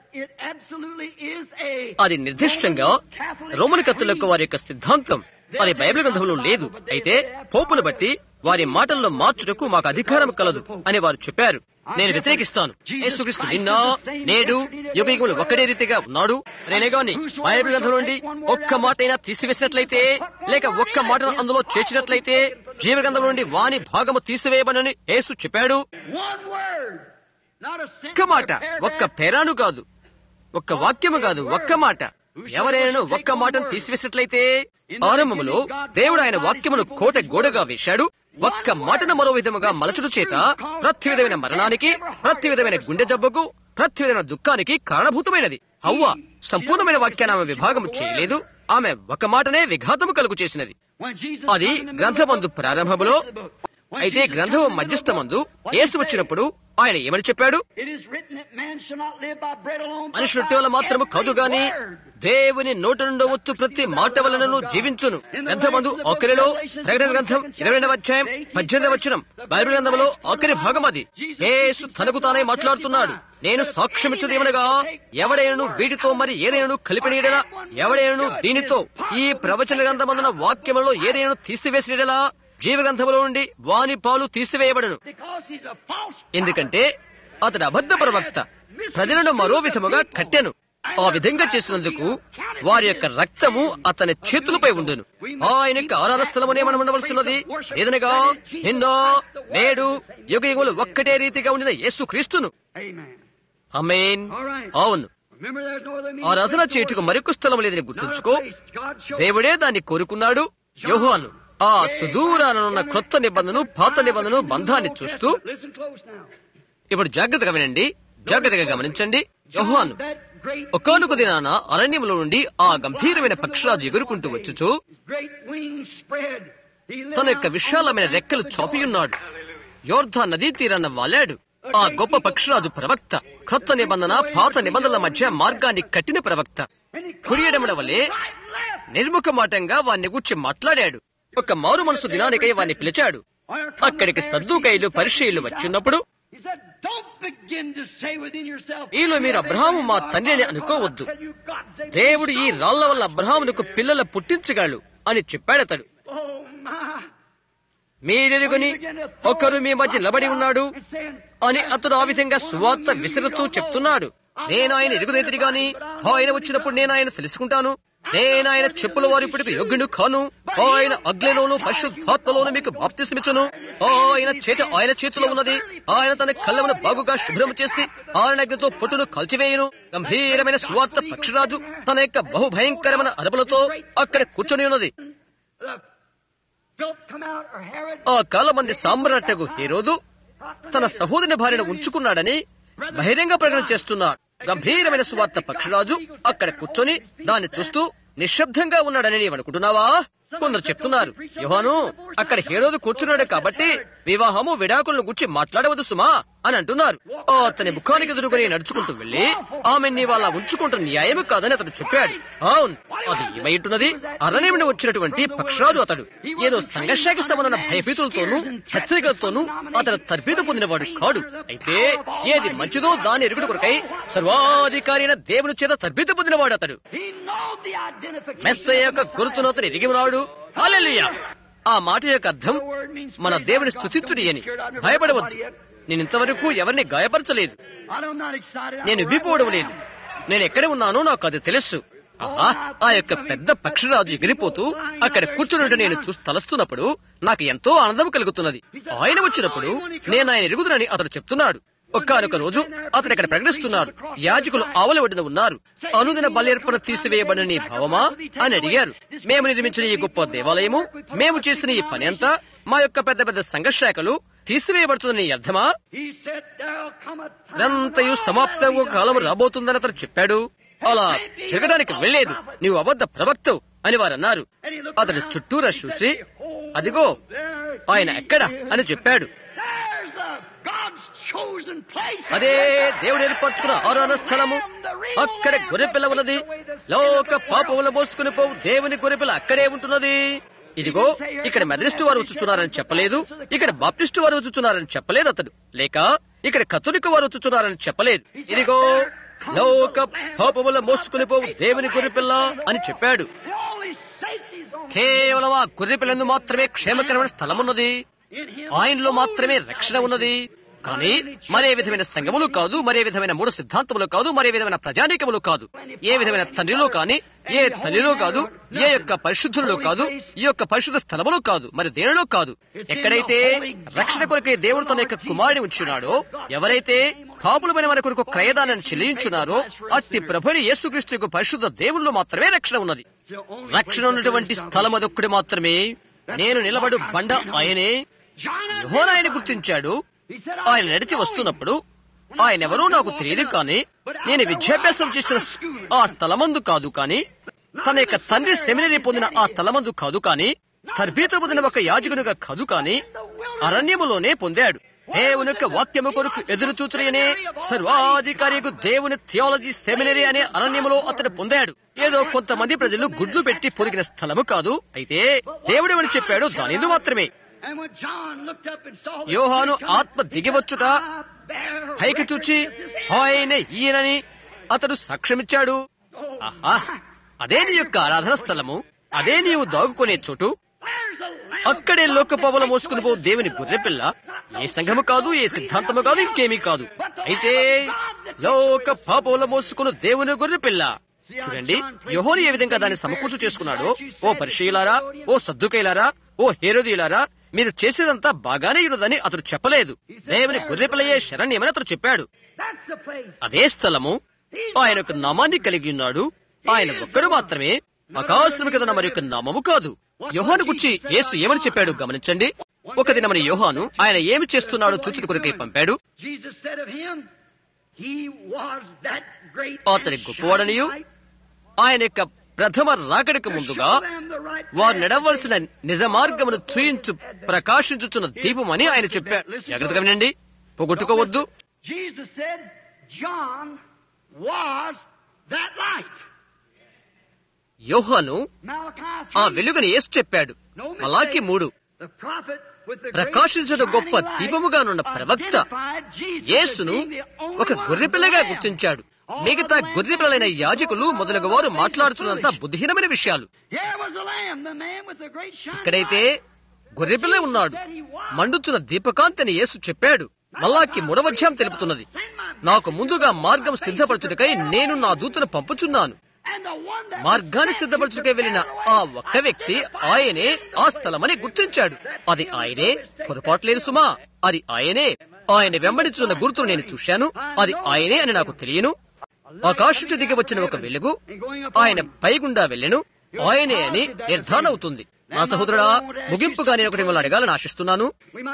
అది నిర్దిష్టంగా రోమన్ కథోలిక వారి యొక్క సిద్ధాంతం. అది బైబిల్ గ్రంథంలో లేదు. అయితే పోపును బట్టి వారి మాటల్లో మార్చుటకు మాకు అధికారం కలదు అని వారు చెప్పారు. నేను వ్యతిరేకిస్తాను. యేసుక్రీస్తు నిన్న, నేడు, యుగయుగములు ఒక్కడే రీతిగా ఉన్నాడు. నేనే గాని బైబిల్ గ్రంథం నుండి ఒక్క మాట అయినా తీసివేసినట్లయితే, లేక ఒక్క మాట అందులో చేర్చినట్లయితే జీవ గ్రంథం నుండి వాని భాగము తీసివేయబడని యేసు చెప్పాడు. ఒక్క మాట, ఒక్క పేరాను కాదు, ఒక్క వాక్యము కాదు, ఒక్క మాట. ఎవరైనా ఒక్క మాటను తీసివేసినట్లయితే, ఆరంభములో దేవుడు ఆయన వాక్యమును కోట గోడగా వేశాడు. ఒక్క మాటను మరో విధముగా మలచుడు చేత ప్రతి విధమైన మరణానికి, ప్రతి విధమైన గుండె జబ్బుకు, ప్రతి విధమైన దుఃఖానికి కారణభూతమైనది. హవ్వ సంపూర్ణమైన వాక్యాన్ని ఆమె విభాగము చేయలేదు. ఆమె ఒక మాటనే విఘాతము కలుగు చేసినది. అది గ్రంథమందు ప్రారంభములో. అయితే గ్రంథము మధ్యస్థమందు యేసు వచ్చినప్పుడు ఆయన ఏమని చెప్పాడు? మనుషుల రొట్టె వల్ల మాత్రము కాదు గాని దేవుని నోటి నుండి వచ్చు ప్రతి మాట వలనను జీవించును. గ్రంథమందు ఆఖరిలో ప్రకటన గ్రంథం 22వ అధ్యాయం 18వ వచనం బైబిల్ గ్రంథంలో ఆఖరి భాగం అది. యేసు తనకు తానే మాట్లాడుతున్నాడు. నేను సాక్ష్యమిచ్చుదేమనగా, ఎవడైనను వీటితో మరి ఏదైనా కలిపినీడలా, ఎవడైనను దీనితో ఈ ప్రవచన గ్రంథమందున వాక్యములలో ఏదైనా తీసివేసినీడలా జీవ గ్రంథములో నుండి వాని పాలు తీసివేయబడను. ఎందుకంటే అతడు అబద్ధ ప్రవక్త, ప్రజలను మరో విధముగా కట్టెను. ఆ విధంగా చేసినందుకు వారి యొక్క రక్తము అతని చేతులపై ఉండును. ఆయన యొక్క ఆరాధన స్థలమునే మనం ఉండవలసినది. ఏదనగా నిన్న, నేడు, యుగయుగములు ఒక్కటే రీతిగా ఉండిన యేసుక్రీస్తును. ఆమేన్. అవును, ఆరాధన చేయుటకు మరొక స్థలం లేదని గుర్తుంచుకో. దేవుడే దాన్ని కోరుకున్నాడు. యోహాను ఆ సుదూరానున్న క్రొత్త నిబంధనను, పాత నిబంధనను బంధాన్ని చూస్తూ, ఇప్పుడు జాగ్రత్తగా వినండి, జాగ్రత్తగా గమనించండి. యోహాను ఒకానొక దినాన అరణ్యంలో నుండి ఆ గంభీరమైన పక్షిరాజు ఎగురుకుంటూ వచ్చుచు తన యొక్క విశాలమైన రెక్కలు చాపియున్నాడు. యోర్దాను నదీ తీరాన వాలాడు. ఆ గొప్ప పక్షిరాజు ప్రవక్త, క్రొత్త నిబంధన, పాత నిబంధనల మధ్య మార్గాన్ని కట్టిన ప్రవక్త. కుడియడముల వలె నిర్ముఖమాటంగా వారిని గూర్చి మాట్లాడాడు. ఒక మారు మనసు దినానికై వారిని పిలిచాడు. అక్కడికి సద్దూకయ్యులు, పరిసయ్యులు వచ్చినప్పుడు, ఈలో మీరు అబ్రహాము మా తండ్రి అని అనుకోవద్దు. దేవుడు ఈ రాళ్ల వల్ల అబ్రహామునకు పిల్లల పుట్టించగలడు అని చెప్పాడతడు. మీరెరుగని ఒకరు మీ మధ్య నిలబడి ఉన్నాడు అని అతడు ఆ విధంగా సువార్త విసురుతూ చెప్తున్నాడు. నేను ఆయన ఎరుగుదైతిని గాని ఆయన వచ్చినప్పుడు నేను ఆయన తెలుసుకుంటాను. నేను ఆయన చెప్పుల వారిప్పటికి యోగ్యుడు కాను. ఆయన అగ్నిలోను పరిశుద్ధాత్మలోను మీకు బాప్తిస్మిచ్చును. ఆయన చేతిలో ఉన్నది. ఆయన తన కళ్ళమును బాగుగా శుభ్రం చేసి ఆయన అగ్నితో పొట్టును కాల్చివేయును. గంభీరమైన సువార్త పక్షిరాజు తన యొక్క బహుభయంకరమైన అరబలతో అక్కడ కూర్చొని ఉన్నది. ఆ కాలమంది సామ్రాట్టకు హేరోదు తన సహోదరి భార్యను ఉంచుకున్నాడని బహిరంగ ప్రకటన చేస్తున్నాడు. గంభీరమైన సువార్త పక్షిరాజు అక్కడ కూర్చొని దాన్ని చూస్తూ నిశ్శబ్దంగా ఉన్నాడని నీవనుకుంటున్నావా? కొందరు చెప్తున్నారు, యోహాను అక్కడ హేరోదు కూర్చున్నాడు కాబట్టి వివాహము, విడాకులను గురించి మాట్లాడవద్దు సుమా అని అంటున్నారు. అతని ముఖానికి ఎదురుగా నడుచుకుంటూ వెళ్లి ఆమె నీ వాళ్ళ ఉంచుకుంటున్న న్యాయము కాదని అతడు చెప్పాడు. అవును, అది ఏమైంటున్నది? అరణ్యం నుండి వచ్చినటువంటి పక్షరాజు అతడు. ఏదో సంఘర్షానికి సంబంధమైన భయభీతులతోనూ హెచ్చరికలతోనూ అతడు తర్బీదు పొందినవాడు కాడు. అయితే ఏది మంచిదో దాన్ని ఎరుగుడు కొరకై సర్వాధికారి అయిన దేవుని చేత తర్బీదు పొందినవాడు అతడు. మెస్సయ్య యొక్క గుర్తును అతను ఎరిగి ఉన్నాడు. హల్లెలూయా! ఆ మాట యొక్క అర్థం మన దేవుని స్తుతించుడి అని. భయపడవద్దు. నేను ఇంతవరకు ఎవరిని గాయపరచలేదు. నేను ఉబ్బిపోవడం లేదు. నేను ఎక్కడ ఉన్నానో నాకు అది తెలుసు. ఆ యొక్క పెద్ద పక్షిరాజు ఎగిరిపోతూ అక్కడ కూర్చున్నట్టు నేను చూసి తలస్తున్నప్పుడు నాకు ఎంతో ఆనందం కలుగుతున్నది. ఆయన వచ్చినప్పుడు నేను ఆయన ఎరుగుదునని అతడు చెప్తున్నాడు. ఒక్కనొక రోజు అతను ఇక్కడ ప్రకటిస్తున్నాడు. యాజకులు ఆవల ఒడిన ఉన్నారు. అనుదిన బలి తీసివేయబడిన నీ భావమా అని అడిగారు. మేము నిర్మించిన ఈ గొప్ప దేవాలయము, మేము చేసిన ఈ పని అంతా, మా యొక్క పెద్ద పెద్ద సంఘశాఖలు, తీసివేయబడుతుందని అర్థమా? ఇదంతయు సమాప్తము కాలం రాబోతుందని అతను చెప్పాడు. అలా జరగడానికి వెళ్లేదు, నీవు అబద్ధ ప్రవక్తవు అని వారు అన్నారు. అతడు చుట్టూరా చూసి, అదిగో ఆయన ఎక్కడ అని చెప్పాడు. అదే దేవుడు ఏర్పరచుకున్న ఆరాధన స్థలము, అక్కడ గొర్రెపిల్ల ఉన్నది. లోక పాపముల మోసుకుని పోవు దేవుని గొర్రెపిల్ల అక్కడే ఉంటున్నది. ఇదిగో ఇక్కడ మెథడిస్టు వారు వచ్చుచున్నారని చెప్పలేదు, ఇక్కడ బాప్టిస్టు వారు వచ్చుచున్నారని చెప్పలేదు అతడు, లేక ఇక్కడ కథోలిక్ వారు వచ్చుచున్నారని చెప్పలేదు. ఇదిగో లోక పాపముల మోసుకుని పోవు దేవుని గొర్రెపిల్ల అని చెప్పాడు. కేవలం ఆ గొర్రెపిల్లందు మాత్రమే క్షేమకరమైన స్థలం ఉన్నది, ఆయనలో మాత్రమే రక్షణ ఉన్నది. కానీ మరే విధమైన సంఘములు కాదు, మరే విధమైన మూడు సిద్ధాంతములు కాదు, మరే విధమైన ప్రజానీకములు కాదు, ఏ విధమైన తండ్రిలో కాని ఏ తల్లిలో కాదు, ఏ యొక్క పరిశుద్ధులలో కాదు, ఈ యొక్క పరిశుద్ధ స్థలములో కాదు, మరి దేనిలో కాదు. ఎక్కడైతే రక్షణ కొరకై దేవుడు తన యొక్క కుమారుని ఉంచున్నాడో, ఎవరైతే పాపులమైన మన కొరకు క్రయదానాన్ని చెల్లించున్నారో, అట్టి ప్రభుని యేసుక్రీస్తు యొక్క పరిశుద్ధ దేవుల్లో మాత్రమే రక్షణ ఉన్నది. రక్షణ ఉన్నటువంటి స్థలం అదొక్కటి మాత్రమే. నేను నిలబడు బండ ఆయనే. యోహాను ఆయన గుర్తించాడు. ఆయన నడిచి వస్తున్నప్పుడు ఆయనెవరో నాకు తెలియదు, కానీ నేను విద్యాభ్యాసం చేసిన ఆ స్థలమందు కాదు, కానీ తన యొక్క తండ్రి సెమినరీ పొందిన ఆ స్థలమందు కాదు, కానీ తర్బీతు పొందిన ఒక యాజకునిగా కాదు, కానీ అరణ్యములోనే పొందాడు. దేవుని యొక్క వాక్యము కొరకు ఎదురు చూచునే సర్వాధికారియకు దేవుని థియాలజీ సెమినరీ అనే అరణ్యములో అతడు పొందాడు. ఏదో కొంతమంది ప్రజలు గుడ్లు పెట్టి పొదిగిన స్థలము కాదు. అయితే దేవుడేమని చెప్పాడు దానిది మాత్రమే. యోహాను ఆత్మ దిగివచ్చుట పైకి చూచి ఆయనే ఈయనని అతడు సాక్ష్యమిచ్చాడు. ఆహా, అదే నీ యొక్క ఆరాధన స్థలము, అదే నీవు దాగుకునే చోటు. అక్కడే లోక పాపముల మోసుకుని పో దేవుని గొర్రెపిల్ల. ఏ సంఘము కాదు, ఏ సిద్ధాంతము కాదు, ఇంకేమీ కాదు. అయితే లోక పాపముల మోసుకుని దేవుని గొర్రెపిల్ల. చూడండి, యోహాను ఏ విధంగా దాన్ని సమకూర్చు చేసుకున్నాడో. ఓ పరిసయ్యులారా, ఓ సద్దుకైలారా, ఓ హేరోదీయులారా, మీరు చేసేదంతా బాగానే ఉన్నదని అతడు చెప్పలేదు. దేవుని గొర్రెపిల్లయే శరణ్యమని అతడు చెప్పాడు. అదే స్థలము. ఆయన యొక్క నామాన్ని కలిగి ఉన్నాడు. ఆయన ఒక్కడు మాత్రమే. ఆకాశము కింద మరి యొక్క నామము కాదు. యోహాను గురించి యేసు ఏమని చెప్పాడు గమనించండి. ఒక దినమని యోహాను ఆయన ఏమి చేస్తున్నాడో చూచుట కొరకై పంపాడు. అతని గొప్పవాడనియు ఆయన యొక్క ప్రథమ రాకడకు ముందుగా వారు నడవలసిన నిజ మార్గమును చూయించు ప్రకాశించుచున్న దీపం అని ఆయన చెప్పాడు. జాగ్రత్తగా వినండి, పోగొట్టుకోవద్దు. యోహాను ఆ వెలుగుని యేసు చెప్పాడు. మలాకి 3 ప్రకాశించిన గొప్ప దీపముగానున్న ప్రవక్త యేసును ఒక గొర్రెపిల్లగా గుర్తించాడు. మిగతా గొర్రెపిల్లలైన యాజకులు మొదలగు వారు మాట్లాడుతున్నంత బుద్ధిహీనమైన విషయాలు. ఇక్కడైతే గొర్రెపిల్ల ఉన్నాడు, మండుచున్న దీపకాంతి అని యేసు చెప్పాడు. మలాకి 3వ అధ్యాయం తెలుపుతున్నది, నాకు ముందుగా మార్గం సిద్ధపరచుటకై నేను నా దూతను పంపుచున్నాను. మార్గాన్ని సిద్ధపరచుకై వెళ్లిన ఆ ఒక్క వ్యక్తి ఆయనే ఆ స్థలమని గుర్తించాడు. అది ఆయనే, పొరపాట్లేదు సుమా, అది ఆయనే. ఆయన వెంబడించున్న గుర్తును నేను చూశాను, అది ఆయనే అని నాకు తెలియను. ఆకాశం దిగి వచ్చిన ఒక వెలుగు ఆయన పైగుండా వెళ్ళెను, ఆయనే అని నిర్ధారణ అవుతుంది. నా సహోదరుడా, ముగింపుగా నేను ఒకటి మిమ్మల్ని అడగాలని ఆశిస్తున్నాను.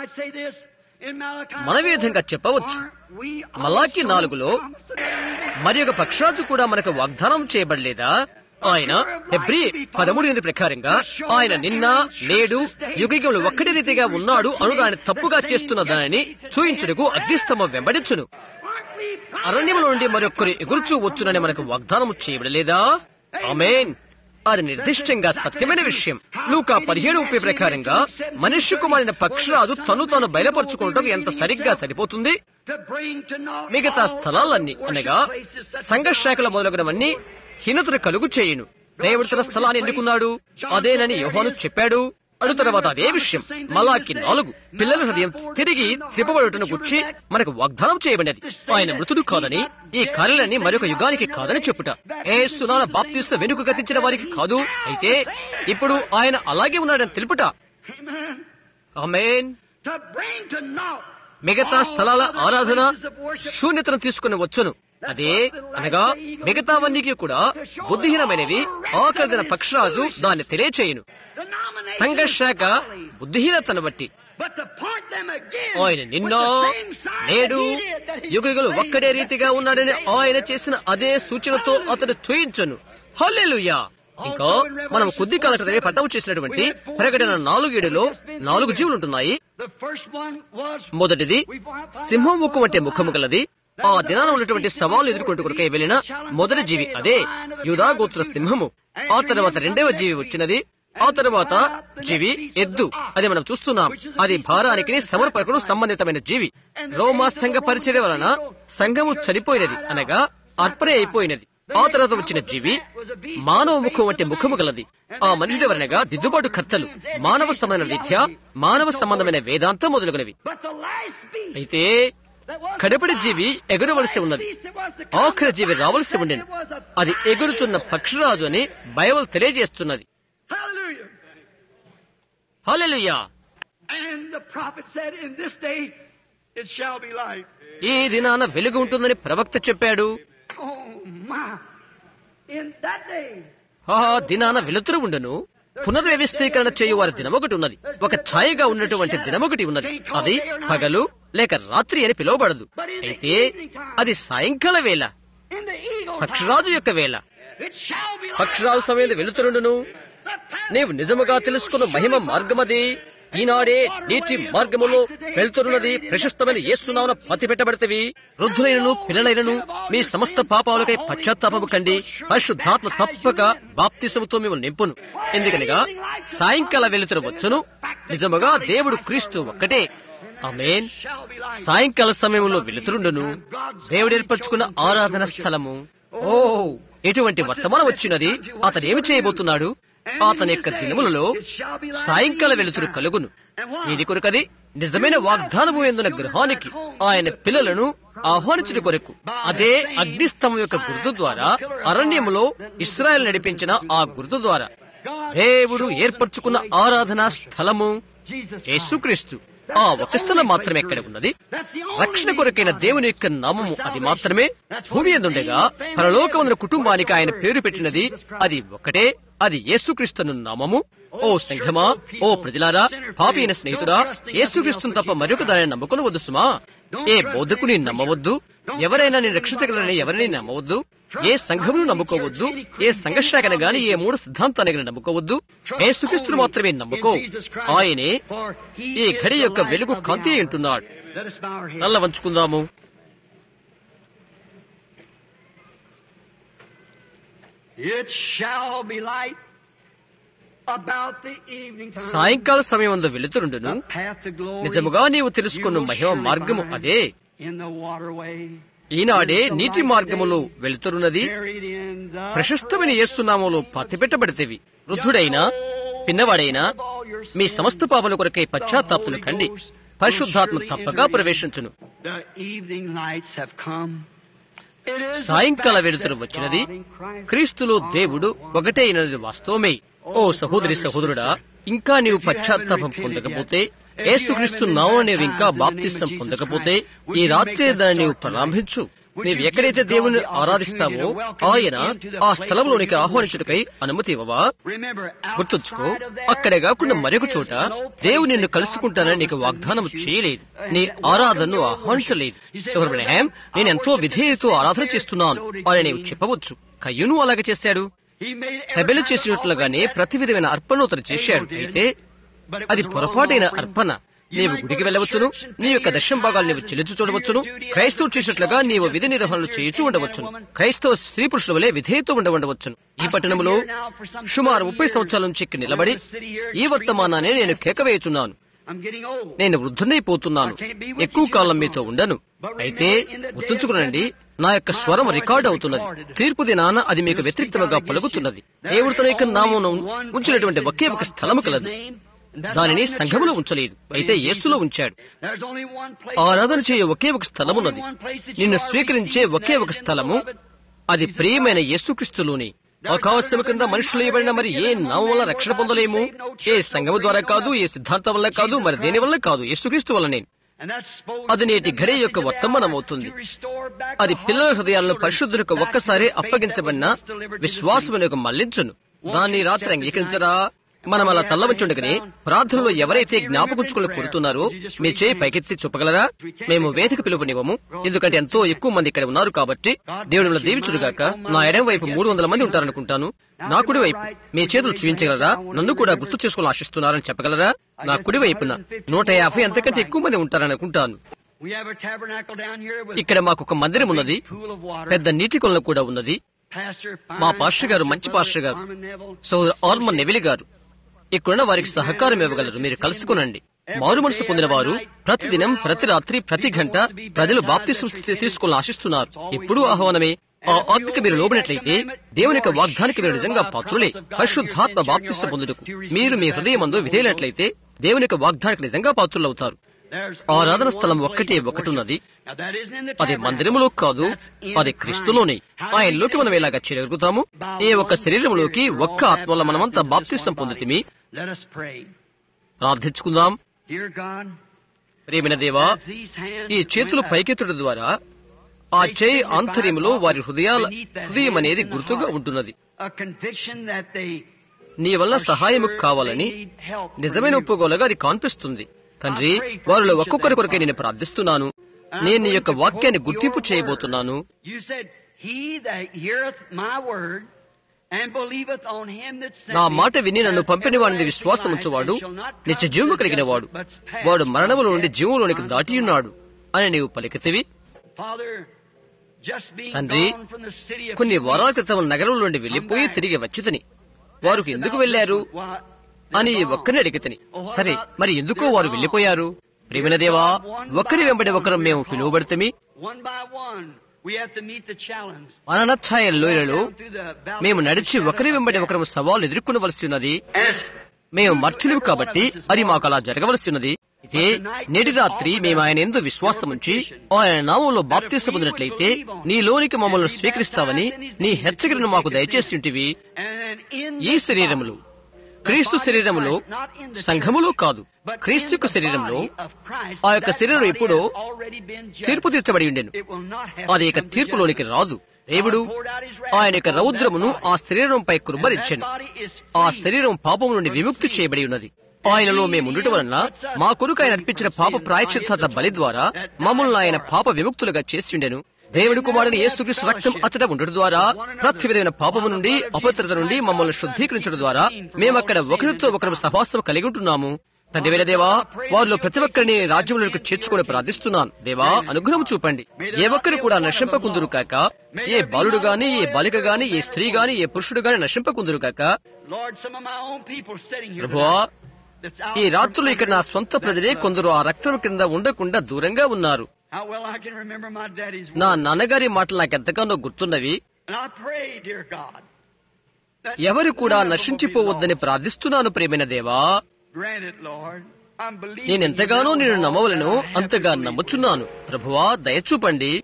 మన విధంగా చెప్పవచ్చు, మలాకి 4లో మరి ఒక పక్షరాజు కూడా మనకు వాగ్దానం చేయబడలేదా? ఆయన హెబ్రీ 13 ప్రకారంగా ఆయన నిన్న నేడు యుగయుగములు ఒక్కటి రీతిగా ఉన్నాడు అను దాన్ని తప్పుగా చేస్తున్న దానిని చూయించుటకు అగ్నిస్తంభం వెంబడించును. అరణ్యముల నుండి మరొకరు ఎగురుచూ వచ్చునని మనకు వాగ్దానం చేయబడలేదా? ఆమేన్. అది నిర్దిష్టంగా సత్యమైన విషయం. లూకా 17:30 ప్రకారంగా మనుష్య కుమారుని పక్షరాజు తను తాను బయలుపరుచుకోవటం ఎంత సరిగ్గా సరిపోతుంది. మిగతా స్థలాలన్నీ అనగా సంఘశాఖల మొదలగునవన్నీ హీనతను కలుగు చేయును. దేవుడు తన స్థలాన్ని ఎన్నుకున్నాడు, అదేనని యోహాను చెప్పాడు. అడు తర్వాత అదే విషయం మలాకి 4 పిల్లల హృదయం తిరిగి త్రిప్పబడుటను గురించి మనకు వాగ్దానం చేయబడినది. ఆయన మృతుడు కాదని, ఈ కార్యాలన్నీ మరొక యుగానికి కాదని చెప్పుట. యేసు నామమున బాప్తిస్మ వెనుక గతించిన వారికి కాదు, అయితే ఇప్పుడు ఆయన అలాగే ఉన్నాడని తెలుపుట. ఆమేన్. మిగతా స్థలాల ఆరాధన శూన్యతను తీసుకుని వచ్చును. అదే అనగా మిగతావన్నీ కూడా బుద్ధిహీనమైనవి. ఆఖరిదిన పక్షరాజు దాన్ని తెలియచేయును. సంఘశాఖ బుద్ధిహీనతను బట్టి ఆయన నిన్న నేడు యుగయుగలు ఒక్కడే రీతిగా ఉన్నాడని ఆయన చేసిన అదే సూచనతో అతను చూయించను. హల్లెలూయా. ఇంకా మనం కొద్ది కాల క్రితమే పట్టణం చేసినటువంటి ప్రకటన 4:7లో 4 జీవులు ఉంటున్నాయి. మొదటిది సింహం ముఖం అంటే ముఖము గలది. ఆ దినాన ఉన్నటువంటి సవాలు ఎదుర్కొంటూ కొరకై వెళ్లిన మొదటి జీవి అదే యూదా గోత్ర సింహము. ఆ తర్వాత రెండవ జీవి వచ్చినది. ఆ తర్వాత జీవి ఎద్దు. అది మనం చూస్తున్నాం. అది భారానికి సమర్పణకు సంబంధితమైన జీవి. రోమా సంఘ పరిచర్య వలన సంఘము చనిపోయినది, అనగా అర్పణ అయిపోయినది. ఆ తర్వాత వచ్చిన జీవి మానవ ముఖం వంటి ముఖము గలది. ఆ మనుషుడు ఎవరనగా దిద్దుబాటు కర్తలు, మానవ సంబంధమైన విద్య, మానవ సంబంధమైన వేదాంతం మొదలగునవి. అయితే కడపడి జీవి ఎగురవలసి ఉన్నది. ఆఖరి జీవి రావలసి ఉండేది. అది ఎగురుచున్న పక్షిరాజు అని బైబిల్ తెలియజేస్తున్నది. హల్లెలూయా. ఈ దినాన వెలుగు ఉంటుందని ప్రవక్త చెప్పాడు. ఆ దినాన వెలుతురు ఉండను. పునర్వ్యవస్థీకరణ చేయు వారి దినమొకటి ఉన్నది. ఒక ఛాయగా ఉన్నటువంటి దినమొకటి ఉన్నది. అది పగలు లేక రాత్రి అని పిలువబడదు. అయితే అది సాయంకాల వేళ, పక్షిరాజు యొక్క వేళ. పక్షిరాజు సమయం వెలుతురుండును. నీవు నిజముగా తెలుసుకున్న మహిమ మార్గమది. ఈనాడే నీటి మార్గములో వెళ్తున్నది. ప్రశస్తమైన యేసునామమున పత్తి పెట్టబడితేవి. వృద్ధులైనను పిల్లలైనను మీ సమస్త పాపాలకై పశ్చాత్తాపము కండి. పరిశుద్ధాత్మ తప్పక బాప్తిసముతో మిమ్మల్ని నింపును. ఎందుకనగా సాయంకాల వెలుతురు వచ్చును. నిజముగా దేవుడు క్రీస్తు ఒక్కటే. ఆమేన్. సాయంకాల సమయంలో వెలుతురుండును. దేవుడు ఏర్పరచుకున్న ఆరాధన స్థలము. ఓ, ఎటువంటి వర్తమానం వచ్చినది. అతను ఏమి చేయబోతున్నాడు? అతని యొక్క దినములలో సాయంకాల వెలుతురు కలుగును. దీని కొరకది నిజమైన వాగ్దానము ఎందున గృహానికి ఆయన పిల్లలను ఆహ్వానించుట కొరకు. అదే అగ్నిస్తంభం యొక్క గుర్తు ద్వారా అరణ్యములో ఇశ్రాయేలు నడిపించిన ఆ గుర్తు ద్వారా దేవుడు ఏర్పరచుకున్న ఆరాధనా స్థలము యేసుక్రీస్తు. ఆ ఒక స్థలం మాత్రమే ఎక్కడ ఉన్నది. రక్షణ కొరకైన దేవుని యొక్క నామము అది మాత్రమే. భూమి ఎందుండగా పరలోకమున కుటుంబానికి ఆయన పేరు పెట్టినది అది ఒకటే. అది యేసుక్రీస్తును నామము. ఓ సంఘమా, ఓ ప్రజలారా, పాపి అయిన స్నేహితుడా, యేసుక్రీస్తును తప్ప మరొక దానిని నమ్ముకొనవద్దు సుమా. ఏ బోధకుని నమ్మవద్దు. ఎవరైనా నేను రక్షించగలరని ఎవరిని నమ్మవద్దు. ఏ సంఘమును నమ్ముకోవద్దు. ఏ సంఘశాఖను గాని, ఏ 3 సిద్ధాంతాన్ని గాని నమ్ముకోవద్దు. యేసుక్రీస్తును మాత్రమే నమ్ముకో. ఆయనే ఈ ఘడి యొక్క వెలుగు కాంతి అంటున్నాడు. తల్ల వంచుకుందాము. సాయంకాల సమయమందు వెలుతురుండును. నిజముగా నీవు తెలుసుకున్న మహిమ మార్గము అదే. ఈనాడే నీటి మార్గములో వెళుతున్నది. ప్రశస్తమైన యేసునామములో పాతిపెట్టబడితేవి. వృద్ధుడైనా పిన్నవాడైనా మీ సమస్త పాపల కొరకై పశ్చాత్తాపములు కండి. పరిశుద్ధాత్మ తప్పగా ప్రవేశించును. సాయంకాల వెలుతురు వచ్చినది. క్రీస్తులో దేవుడు ఒకటే అయినది వాస్తవమే. ఓ సహోదరి సహోదరుడా, ఇంకా నీవు పశ్చాత్తాపం పొందకపోతే, యేసుక్రీస్తు నామమున నీవు ఇంకా బాప్తిసం పొందకపోతే, ఈ రాత్రి దాన్ని నీవు ప్రారంభించు. నీవు ఎక్కడైతే దేవుని ఆరాధిస్తావో ఆయన ఆ స్థలంలోనికి ఆహ్వానించుటకై అనుమతి ఇవ్వవా? గుర్తుంచుకో, అక్కడే కాకుండా మరొక చోట దేవుడు నిన్ను కలుసుకుంటానని నీకు వాగ్దానం చేయలేదు. నీ ఆరాధనను ఆహ్వానించలేదు. సోదరుడు, నేను ఎంతో విధేయతతో ఆరాధన చేస్తున్నాను అని నీవు చెప్పవచ్చు. కయ్యూను అలాగే చేశాడు. హెబెలు చేసినట్లుగానే ప్రతి విధమైన అర్పణను అతను చేశాడు. అయితే అది పొరపాటైన అర్పణ. నీవు గుడికి వెళ్ళవచ్చును. నీ యొక్క దశమ భాగాలు నీవు చెల్లించు చూడవచ్చును. క్రైస్తవులు చేసినట్లుగా నీవు విధి నిర్వహణలు చేయించు ఉండవచ్చును. క్రైస్తవ స్త్రీ పురుషుల వలె విధేయతో ఉండవచ్చును. ఈ పట్టణంలో సుమారు 30 సంవత్సరాల నుంచి ఇక్కడ నిలబడి ఈ వర్తమానాన్ని నేను కేకవేయుచున్నాను. నేను వృద్ధునైపోతున్నాను. ఎక్కువ కాలం మీతో ఉండను. అయితే గుర్తుంచుకునండి, నా యొక్క స్వరం రికార్డ్ అవుతున్నది. తీర్పు దినాన అది మీకు వ్యతిరేక్తముగా పలుకుతున్నది. దేవుడు తన యొక్క నామమును ఉంచినటువంటి ఒకే ఒక స్థలము కలదు. దానిని సంఘములో ఉంచలేదు, అయితే యేసులో ఉంచాడు. ఆరాధన చేయ ఒకే ఒక స్థలమున్నది. నిన్ను స్వీకరించే ఒకే ఒక స్థలము, అది ప్రియమైన యేసుక్రీస్తులోని. ఆకాశము కింద మనుషులు ఇవ్వబడిన మరి ఏ నామం వల్ల రక్షణ పొందలేము. ఏ సంఘము ద్వారా కాదు, ఏ సిద్ధాంతం వల్ల కాదు, మరి దేని వల్ల కాదు, యేసుక్రీస్తు వల్లనే. అది నేటి ఘడి యొక్క వర్తమానం అవుతుంది. అది పిల్లల హృదయాలను పరిశుద్ధులకు ఒక్కసారి అప్పగించబడిన విశ్వాసమునకు మళ్లించును. దాన్ని రాత్రి అంగీకరించరా? మనం అలా తల్లవంచుండగానే ప్రార్థనలో ఎవరైతే జ్ఞాపకుంచుకుని కోరుతున్నారో మీ చేయి పైకెత్తి చూపగలరా? మేము వేదిక పిలువనివ్వము, ఎందుకంటే ఎంతో ఎక్కువ మంది ఇక్కడ ఉన్నారు కాబట్టి. దేవుడు దీవించుడుగాక. నా ఎడం వైపు 300 మంది ఉంటారనుకుంటాను. నా కుడి వైపు మీ చేతులు చూపించగలరా? నన్ను కూడా గుర్తు చేసుకోవాలని ఆశిస్తున్నారని చెప్పగలరా? నా కుడి వైపున 150 అంతకంటే ఎక్కువ మంది ఉంటారని అనుకుంటాను. ఇక్కడ మాకు ఒక మందిరం ఉన్నది, పెద్ద నీటి కొలను కూడా ఉన్నది. మా పాస్టర్ గారు, మంచి పాస్టర్ గారు, సోదరు ఆర్మన్ నెవిలి గారు ఇక్కడున్న వారికి సహకారం ఇవ్వగలరు. మీరు కలుసుకునండి. మారు మనసు పొందిన వారు ప్రతిదినం, ప్రతి రాత్రి, ప్రతి గంట ప్రజలు బాప్తిసం తీసుకోవాలని ఆశిస్తున్నారు. ఎప్పుడూ ఆహ్వానమే. ఆ ఆత్మకి మీరు లోబడినట్లయితే దేవుని యొక్క వాగ్దానికి మీరు నిజంగా పాత్రులే. పరిశుద్ధాత్మ బాప్తిసం పొందుటకు మీరు మీ హృదయమందు విధేయులట్లయితే దేవుని యొక్క వాగ్దానికి నిజంగా పాత్రులవుతారు. ఆరాధన స్థలం ఒకటి ఉన్నది. అది మందిరములో కాదు, అది క్రీస్తులోనే. ఆయనలోకి మనం ఎలాగా చేరగలుగుతాము? ఈ ఒక్క శరీరంలోకి ఒక్క ఆత్మలో మనమంతా బాప్తిసం పొందితిమి. ప్రార్థించుకుందాం. ప్రియమైన దేవా, ఈ చేతులు పైకెత్తడం ద్వారా ఆ చేయి ఆంతర్యంలో వారి హృదయం అనేది గుర్తుగా ఉంటున్నది. నీ వల్ల సహాయము కావాలని నిజమైన ఒప్పుకోలుగా అది కనిపిస్తుంది. తండ్రి, వారిలో ఒక్కొక్కరి కొరకే నేను ప్రార్థిస్తున్నాను. నేను నీ యొక్క వాక్యాన్ని గుర్తింపు చేయబోతున్నాను. నా మాట విని నన్ను పంపిన వాడిని విశ్వాసం ఉంచువాడు నిత్య జీవము కలిగిన వాడు, వాడు మరణములో నుండి జీవంలోనికి దాటియున్నాడు అని నీవు పలికితివి. తండ్రి, కొన్ని వారాల క్రితం నగరం నుండి వెళ్లిపోయి తిరిగి వచ్చితని వారు ఎందుకు వెళ్లారు అని ఒక్కరిని అడిగితని. సరే, మరి ఎందుకో వారు వెళ్లిపోయారు? ప్రియమైన దేవా, ఒకరి వెంబడి ఒకరు మేము పిలువబడితమి. అననఛాయ లోయలలో మేము నడిచి ఒకరి వెంబడి ఒకరు సవాలు ఎదుర్కొనవలసి ఉన్నది. మేము మర్చులు కాబట్టి అది మాకు అలా జరగవలసి ఉన్నది. అయితే నేటి రాత్రి మేము ఆయన యందు విశ్వాసముంచి ఆయన నామంలో బాప్తిసం పొందినట్లయితే నీలోనికి మమ్మల్ని స్వీకరిస్తావని నీ హెచ్చరికను మాకు దయచేసి ఉంటివి. ఈ శరీరములు, క్రీస్తు శరీరములో, సంఘములో కాదు, క్రీస్తు యొక్క శరీరంలో, ఆ యొక్క శరీరం ఎప్పుడో తీర్పు తీర్చబడి ఉండెను. అది ఇక తీర్పులోనికి రాదు. దేవుడు ఆయన యొక్క రౌద్రమును ఆ శరీరంపై కుర్బరించెను. ఆ శరీరం పాపము నుండి విముక్తి చేయబడి ఉన్నది. ఆయనలో మేము ఉండటం వలన మా కొరకు ఆయన అర్పించిన పాప ప్రాయశ్చిత్త బలి ద్వారా మమ్మల్ని ఆయన పాప విముక్తులుగా చేసి ఉండెను. దేవుడి కుమారుని యేసుక్రీస్తు రక్తం అచ్చట ఉండటం ద్వారా ప్రతి విధమైన పాపము నుండి, అపవిత్రత నుండి మమ్మల్ని శుద్ధీకరించడం ద్వారా మేమక్కడ ఒకరితో ఒకరు సహవాసం కలిగి ఉంటున్నాము. తండ్రి వేరే దేవా, వారిలో ప్రతి ఒక్కరిని రాజ్యములకు చేర్చుకొని ప్రార్థిస్తున్నాను. దేవా, అనుగ్రహం చూపండి. ఏ ఒక్కరు కూడా నశింపకుందురు కాక, ఏ బాలుడు గాని, ఏ బాలిక గాని, ఏ స్త్రీ గాని, ఏ పురుషుడు గాని నశింపకుందురు కాక. ప్రభువా, ఈ రాత్రులు ఇక్కడ నా సొంత ప్రజలే కొందరు ఆ రక్తం కింద ఉండకుండా దూరంగా ఉన్నారు. నా నాన్నగారి మాటలు నాకెంతగానో గుర్తున్నవి. ఎవరు కూడా నశించిపోవద్దని ప్రార్థిస్తున్నాను. ప్రేమైన దేవా, నేనెంతగానో నేను నమ్మవలను అంతగా నమ్ముచున్నాను. ప్రభువా, దయచూపండి.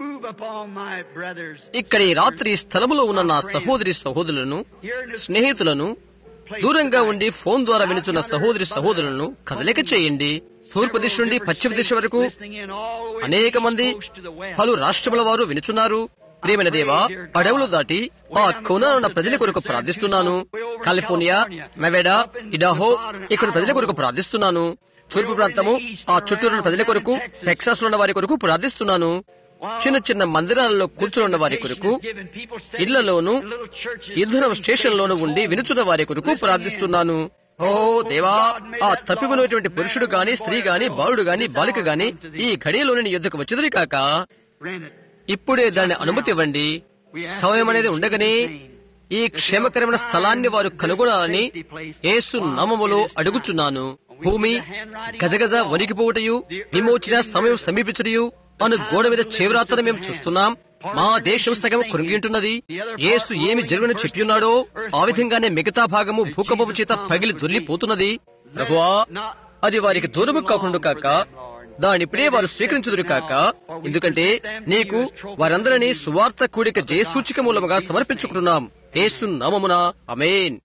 ఇక్కడ ఈ రాత్రి స్థలములో ఉన్న నా సహోదరి సహోదరులను, స్నేహితులను, దూరంగా ఉండి ఫోన్ ద్వారా వినుచున్న సహోదరి సహోదరులను కదలిక చేయండి. తూర్పు దిశ నుండి పశ్చిమ దిశ వరకు అనేక మంది పలు రాష్ట్రముల వారు వినుచున్నారు. ప్రియమైన దేవా, అడవులు దాటి ఆ కోనానున్న ప్రజల కొరకు ప్రార్థిస్తున్నాను. కాలిఫోర్నియా, నెవాడా, ఇడాహో ఇక్కడ ప్రజల కొరకు ప్రార్థిస్తున్నాను. తూర్పు ప్రాంతము, ఆ చుట్టూరున్న ప్రజల కొరకు, టెక్సాస్ లో ఉన్న వారి కొరకు ప్రార్థిస్తున్నాను. చిన్న చిన్న మందిరాలలో కూర్చున్న వారి కొరకు, ఇళ్లలోను, ఇంధనం స్టేషన్లోనూ ఉండి వినుచున్న వారి కొరకు ప్రార్థిస్తున్నాను. ఓ దేవా, ఆ తప్పిపోయినటువంటి పురుషుడు గాని, స్త్రీ గాని, బాలుడు గాని, బాలిక గాని ఈ ఘడియలోని నీ యొద్దకు వచ్చేది కాక ఇప్పుడే దాన్ని అనుమతి ఇవ్వండి. సమయం అనేది ఉండగానే ఈ క్షేమకరమైన స్థలాన్ని వారు కనుగొనాలని యేసు నామములో అడుగుచున్నాను. భూమి గజగజ వణికిపోవుటయు, విమోచన సమయం సమీపించుటయు అను గోడ మీద చేవ్రాతను మేము చూస్తున్నాం. మా దేశం సగం కృంగియుంటున్నది. యేసు ఏమి జరుగునని చెప్పియున్నాడో ఆ విధంగానే మిగతా భాగము భూకంపము చేత పగిలి దొర్లిపోతున్నది. ప్రభువా, అది వారికి దూరము కాకుండా కాక దానిప్పుడే వారు స్వీకరించుదురు కాక, ఎందుకంటే నీకు వారందరినీ సువార్త కూడిక జయసూచిక మూలముగా సమర్పించుకుంటున్నాం. యేసు నామమున ఆమేన్.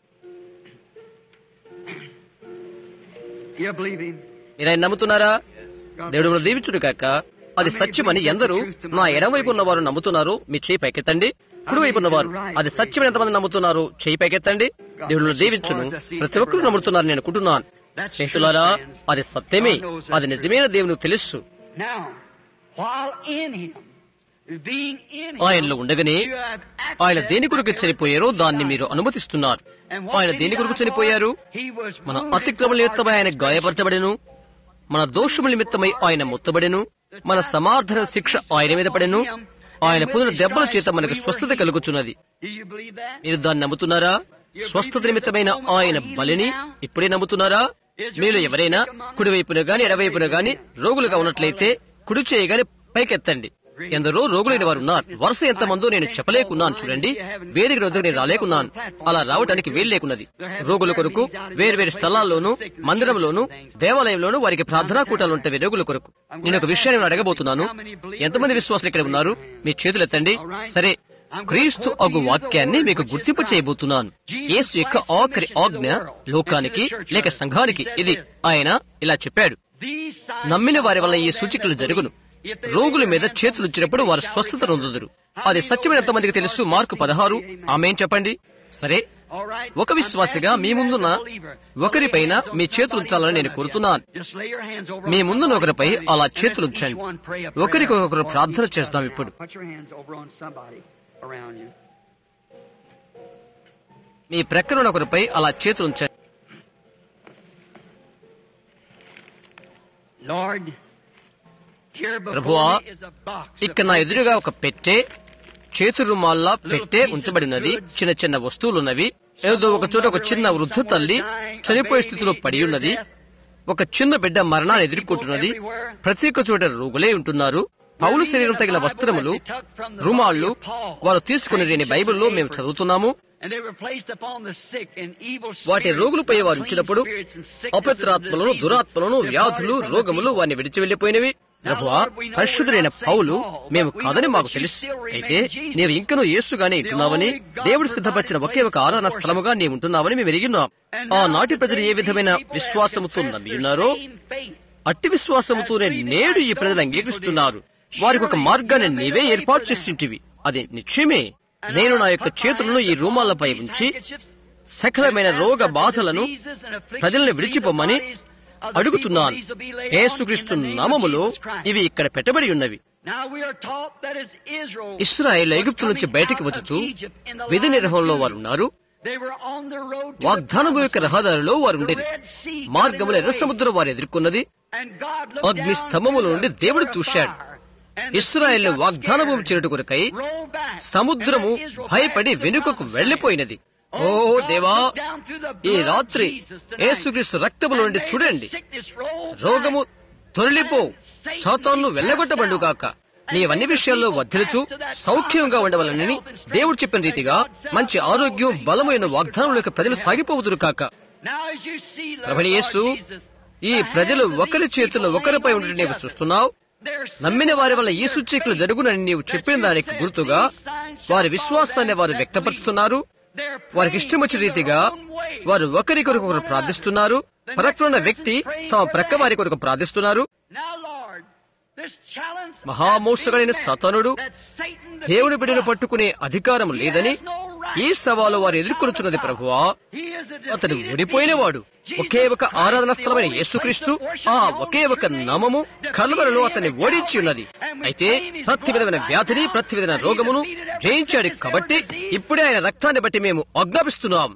మీరాయన నమ్ముతున్నారా? దేవుడు దీవించుడు కాక. అది సత్యమని ఎందరూ నా ఎడమవైపు ఉన్న వారు నమ్ముతున్నారు? మీ చేయి పైకెత్తండి. కుడివైపు ఉన్నవారు అది సత్యమైన ఎంతమంది నమ్ముతున్నారు? చేయి పైకెత్తండి. దేవుడు దీవించును. ప్రతి ఒక్కరూ నమ్ముతున్నారు నేను అనుకుంటున్నాను. స్నేహితులారా, అది సత్యమే, అది నిజమైన దేవునికి తెలుసు. ఆయనలో ఉండగానే ఆయన దేని కొరకు చనిపోయారో దాన్ని మీరు అనుమతిస్తున్నారు. ఆయన దేని కొరకు చనిపోయారు? మన అతిక్రమల నిమిత్తమై ఆయన గాయపరచబడెను, మన దోషముల నిమిత్తమై ఆయన మొత్తబడెను, మన సమాధాన శిక్ష ఆయన మీద పడెను, ఆయన పొందిన దెబ్బల చేత మనకు స్వస్థత కలుగుచున్నది. మీరు దాన్ని నమ్ముతున్నారా? స్వస్థత నిమిత్తమైన ఆయన బలిని ఇప్పుడే నమ్ముతున్నారా? మీలో ఎవరైనా కుడివైపున గాని ఎడవైపున గాని రోగులుగా ఉన్నట్లయితే కుడి చేయగానే పైకెత్తండి. ఎందరో రోగులైన వారు ఉన్నారు. వరుస ఎంతమందో నేను చెప్పలేకున్నాను. చూడండి, వేదిక వద్దకు నేను రాలేకున్నాను. అలా రావడానికి వీలు లేకున్నది. రోగుల కొరకు వేర్వేరు స్థలాల్లోనూ, మందిరంలోనూ, దేవాలయంలోనూ వారికి ప్రార్థనా కూటాలు ఉంటాయి. రోగుల కొరకు నేను ఒక విషయాన్ని అడగబోతున్నాను. ఎంతమంది విశ్వాసులు ఇక్కడ ఉన్నారు? మీ చేతులు ఎత్తండి. సరే, క్రీస్తు అగు వాక్యాన్ని మీకు గుర్తింపు చేయబోతున్నాను. యేసు యొక్క ఆఖరి ఆజ్ఞ లోకానికి లేక సంఘానికి ఇది. ఆయన ఇలా చెప్పాడు, నమ్మిన వారి వల్ల ఈ సూచికలు జరుగును. రోగుల మీద చేతులు ఇచ్చినప్పుడు వారు స్వస్థత నొందుదురు. అది సత్యమైన ఎంతమందికి తెలుసు? మార్కు 16. ఆమేన్ చెప్పండి. సరే, ఒక విశ్వాసిగా మీ ముందున్న ఒకరిపైన మీ చేతులు ఉంచాలని నేను కోరుతున్నాను. మీ ముందున్న ఒకరిపై అలా చేతులు ఉంచండి. ఒకరికొకరు ప్రార్థన చేస్తాం. ఇప్పుడు మీ ప్రక్కన ఒకరిపై అలా చేతులు ఉంచండి. ప్రభువా, ఇక్కడ నా ఎదురుగా ఒక పెట్టె, చేతు రుమాల్లా పెట్టె ఉంచబడినది. చిన్న చిన్న వస్తువులున్నవి. ఏదో ఒక చోట ఒక చిన్న వృద్ధ తల్లి చనిపోయే స్థితిలో పడి ఉన్నది. ఒక చిన్న బిడ్డ మరణాన్ని ఎదుర్కొంటున్నది. ప్రతి ఒక్క చోట రోగులే ఉంటున్నారు. పౌలు శరీరం తగిన వస్త్రములు, రుమాళ్లు వారు తీసుకుని బైబిల్లో మేము చదువుతున్నాము. వాటి రోగులపై వారు ఉంచినప్పుడు అపవిత్రాత్మలను, దురాత్మలను, వ్యాధులు, రోగములు వారిని విడిచి వెళ్లిపోయినవి. ప్రభువా, పరిశుద్ధుడైన పౌలు మేము కాదని మాకు తెలుసు. అయితే నీవు ఇంకనూ యేసుగానే ఉంటున్నావని, దేవుడు సిద్ధపరిచిన ఒకే ఒక ఆరాధన స్థలముగా నీవు ఉంటున్నావని మేము ఎరిగిన్నాం. ఆనాటి ప్రజలు ఏ విధమైన విశ్వాసముతో నమ్మి ఉన్నారో అట్టి విశ్వాసముతోనే నేడు ఈ ప్రజలు అంగీకరిస్తున్నారు. వారికి ఒక మార్గాన్ని నీవే ఏర్పాటు చేసింటివి. అది నిశ్చయమే. నేను నా యొక్క చేతులను ఈ రూమాలపై ఉంచి సకలమైన రోగ బాధలను ప్రజలను విడిచిపోమని అడుగుతున్నాను. యేసుక్రీస్తు నామములో ఇవి ఇక్కడ పెట్టబడి ఉన్నవి. ఇశ్రాయేలు ఐగుప్తు నుంచి బయటికి వచ్చుచు విధి నిర్వహణలో వారు ఉన్నారు. వాగ్దానము యొక్క రహదారిలో వారు ఉండేది. మార్గముల ఎర్ర సముద్రం వారు ఎదుర్కొన్నది. అగ్ని స్తంభముల నుండి దేవుడు చూశాడు. ఇశ్రాయేలు వాగ్దానము చేయుట కొరకై సముద్రము భయపడి వెనుకకు వెళ్లిపోయినది. ఓ దేవా, ఈ రాత్రి యేసుక్రీస్తు రక్తముల నుండి చూడండి. రోగము తొలలిపో, సాతాను వెళ్ళగొట్టబడుగాక. నీవన్ని విషయాల్లో వర్ధిల్లుచు సౌఖ్యంగా ఉండవలనని దేవుడు చెప్పిన రీతిగా మంచి ఆరోగ్యం, బలమైన వాగ్దానముల యొక్క ప్రజలు సాగిపోవుదురు కాక. ప్రభువైన యేసు, ఈ ప్రజలు ఒకరి చేతుల్లో ఒకరిపై ఉండటం నీవు చూస్తున్నావు. నమ్మిన వారి వల్ల ఈ సూచికలు జరుగునని నీవు చెప్పిన దానికి గుర్తుగా వారి విశ్వాసాన్ని వారు వ్యక్తపరుస్తున్నారు. వారికి ఇష్టం వచ్చిన రీతిగా వారు ఒకరికొకరు ప్రార్థిస్తున్నారు. ప్రక్కనున్న వ్యక్తి తమ ప్రక్క వారి కొరకు ప్రార్థిస్తున్నారు. మహామోసగైన సాతానుడు దేవుని బిడ్డను పట్టుకునే అధికారం లేదని ఈ సవాలు వారు ఎదుర్కొనుచున్నది. ప్రభువా, అతడు ఓడిపోయినవాడు. ఒకే ఒక ఆరాధన స్థలమైన యేసుక్రీస్తు, ఆ ఒకే ఒక నామము కల్వరిలో అతన్ని ఓడించి ఉన్నది. అయితే ప్రతి విధమైన వ్యాధిని, ప్రతి విధమైన రోగమును జయించాడు. కాబట్టి ఇప్పుడే ఆయన రక్తాన్ని బట్టి మేము ఆజ్ఞాపిస్తున్నాం.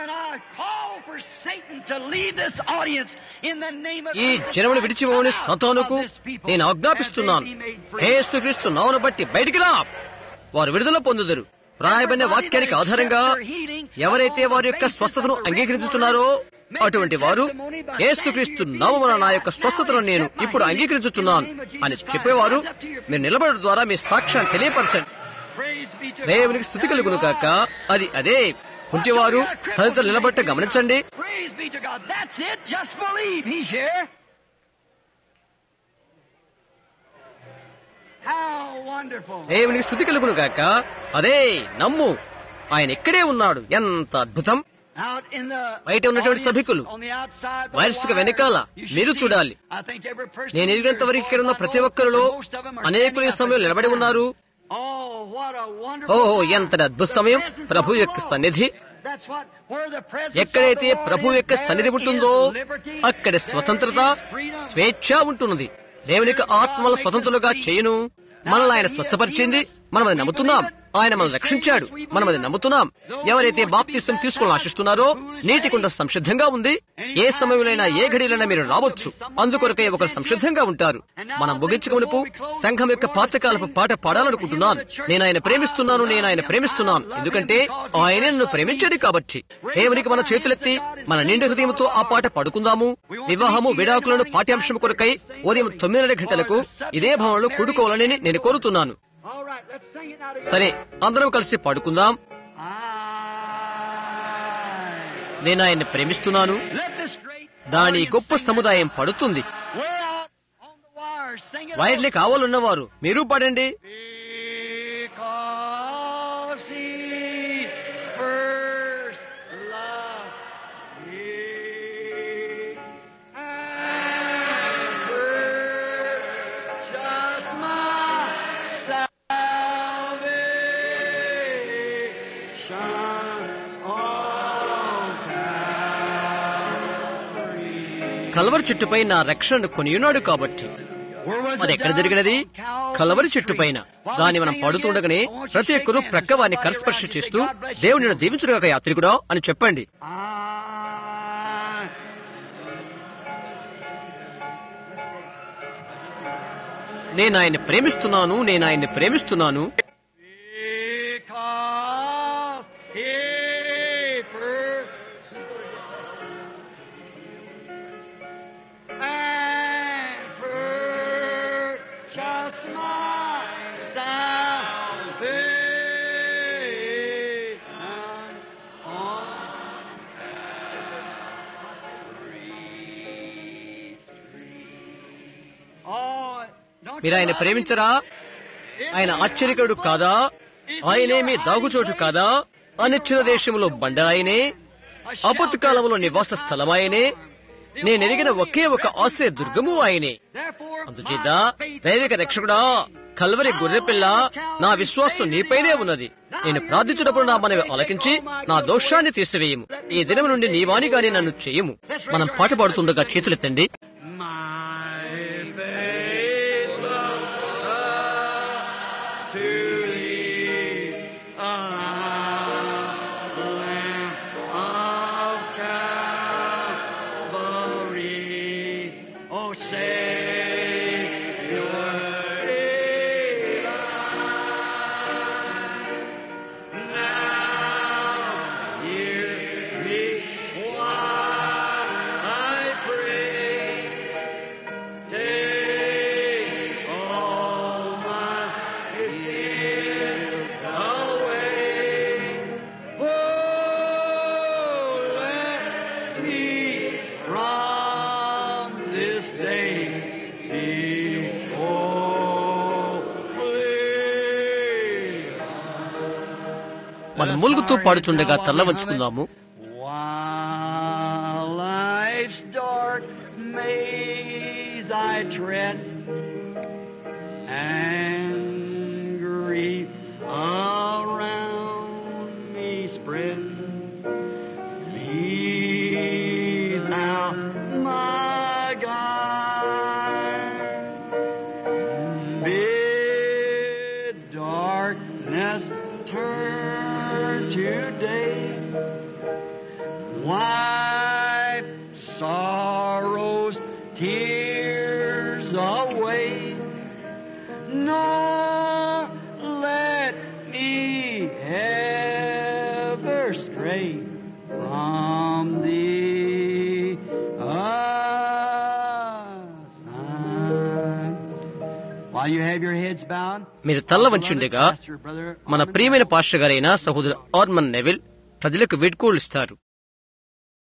ఈ జనమును విడిచిపోని సాతానుకు నేను ఆజ్ఞాపిస్తున్నాను. యేసుక్రీస్తు నామమును బట్టి బయటికి రా. వారు విడుదల పొందుదురు. రాయబడిన వాక్యానికి ఆధారంగా ఎవరైతే వారి యొక్క స్వస్థతను అంగీకరించుచున్నారో అటువంటి వారు యేసుక్రీస్తు నామమున నా యొక్క స్వస్థతను నేను ఇప్పుడు అంగీకరించుచున్నాను అని చెప్పేవారు మీరు నిలబడడం ద్వారా మీ సాక్ష్యాన్ని తెలియపరచండి. దేవునికి స్తుతి కలుగును కాక. అది అదే. కుంటివారు తదితరులు నిలబట్ట గమనించండి. దేవునికి స్తుతి కలుగును గాక. అదే నమ్ము, ఆయన ఇక్కడే ఉన్నాడు. ఎంత అద్భుతం! బయట ఉన్నటువంటి సభికులు వయస్సుకు వెనకాల మీరు చూడాలి. నేను ఎదిగినంత వరకు ఇక్కడ ఉన్న ప్రతి ఒక్కరిలో అనేకులు ఈ సమయంలో నిలబడి ఉన్నారు. ఓహో, ఎంత అద్భుత సమయం! ప్రభు యొక్క సన్నిధి. ఎక్కడైతే ప్రభు యొక్క సన్నిధి ఉంటుందో అక్కడ స్వతంత్రత, స్వేచ్ఛ ఉంటున్నది. దేవునికి ఆత్మల స్వతంత్రులుగా చేయును. మనల్ని ఆయన స్వస్థపరిచింది, మనం అది నమ్ముతున్నాం. ఆయన మనల్ని రక్షించాడు, మనం అది నమ్ముతున్నాం. ఎవరైతే బాప్తిసం తీసుకోవాలని ఆశిస్తున్నారో నీటి కుండ సంసిద్ధంగా ఉంది. ఏ సమయంలో ఏ ఘడియలైనా మీరు రావచ్చు. అందుకొరకై ఒకరు సంసిద్ధంగా ఉంటారు. మనం ముగించుకునుపు సంఘం యొక్క పాతకాలపు పాట పాడాలనుకుంటున్నాను. నేను ఆయన ప్రేమిస్తున్నాను, నేను ఆయన ప్రేమిస్తున్నాను, ఎందుకంటే ఆయన నన్ను ప్రేమించాడు కాబట్టి. దేవునికి మన చేతులెత్తి మన నిండు హృదయంతో ఆ పాట పాడుకుందాము. వివాహము విడాకులను పాఠ్యాంశం కొరకై ఉదయం 9:30 గంటలకు ఇదే భవనంలో కూడుకోవాలని నేను కోరుతున్నాను. సరే, అందరం కలిసి పాడుకుందాం. నేను ఆయన్ని ప్రేమిస్తున్నాను. దాని గొప్ప సముదాయం పడుతుంది. వైర్లే కావాలన్నవారు మీరు పాడండి. కల్వరి చెట్టుపై నా రక్షణను కొనియున్నాడు కాబట్టి. అది ఎక్కడ జరిగినది? కల్వరి చెట్టు పైన. దాన్ని మనం పాడుతుండగానే ప్రతి ఒక్కరూ ప్రక్కవాన్ని కరస్పర్శ చేస్తూ దేవుని దీవించుడుగాక యాత్రికుడా అని చెప్పండి. నేను ఆయన్ని ప్రేమిస్తున్నాను, నేను ఆయన్ని ప్రేమిస్తున్నాను. మీరు ఆయన ప్రేమించరా? ఆయన ఆశ్చర్యకరుడు కాదా? ఆయనేమి దాగుచోటు కాదా? అనిశ్చిత దేశంలో బండ ఆయనే, ఆపత్తు కాలంలో నివాస స్థలమాయనే, నేనెరిగిన ఒకే ఒక ఆశ్రయ దుర్గము ఆయనే. అందుచేత దైవిక రక్షకుడా, కల్వరి గొర్రెపిల్ల, నా విశ్వాసం నీపైనే ఉన్నది. నేను ప్రార్థించినప్పుడు నా మనవి ఆలకించి నా దోషాన్ని తీసివేయము. ఈ దినం నుండి నీవానిగానే నన్ను చేయము. మనం పాట పాడుతుండగా చేతులెత్తండి. మనం ములుగుతూ పాడుచుండగా తల్ల వంచుకుందాము. Wipe sorrows, tears away, nor let me ever stray from thee aside. While you have your heads bowed, మీరు తల్ల వంచుండగా మన ప్రియమైన పాస్టర్ గారైన సహోదరు ఆర్మన్ నెవిల్ ప్రజలకు వీడ్కోలు ఇస్తారు.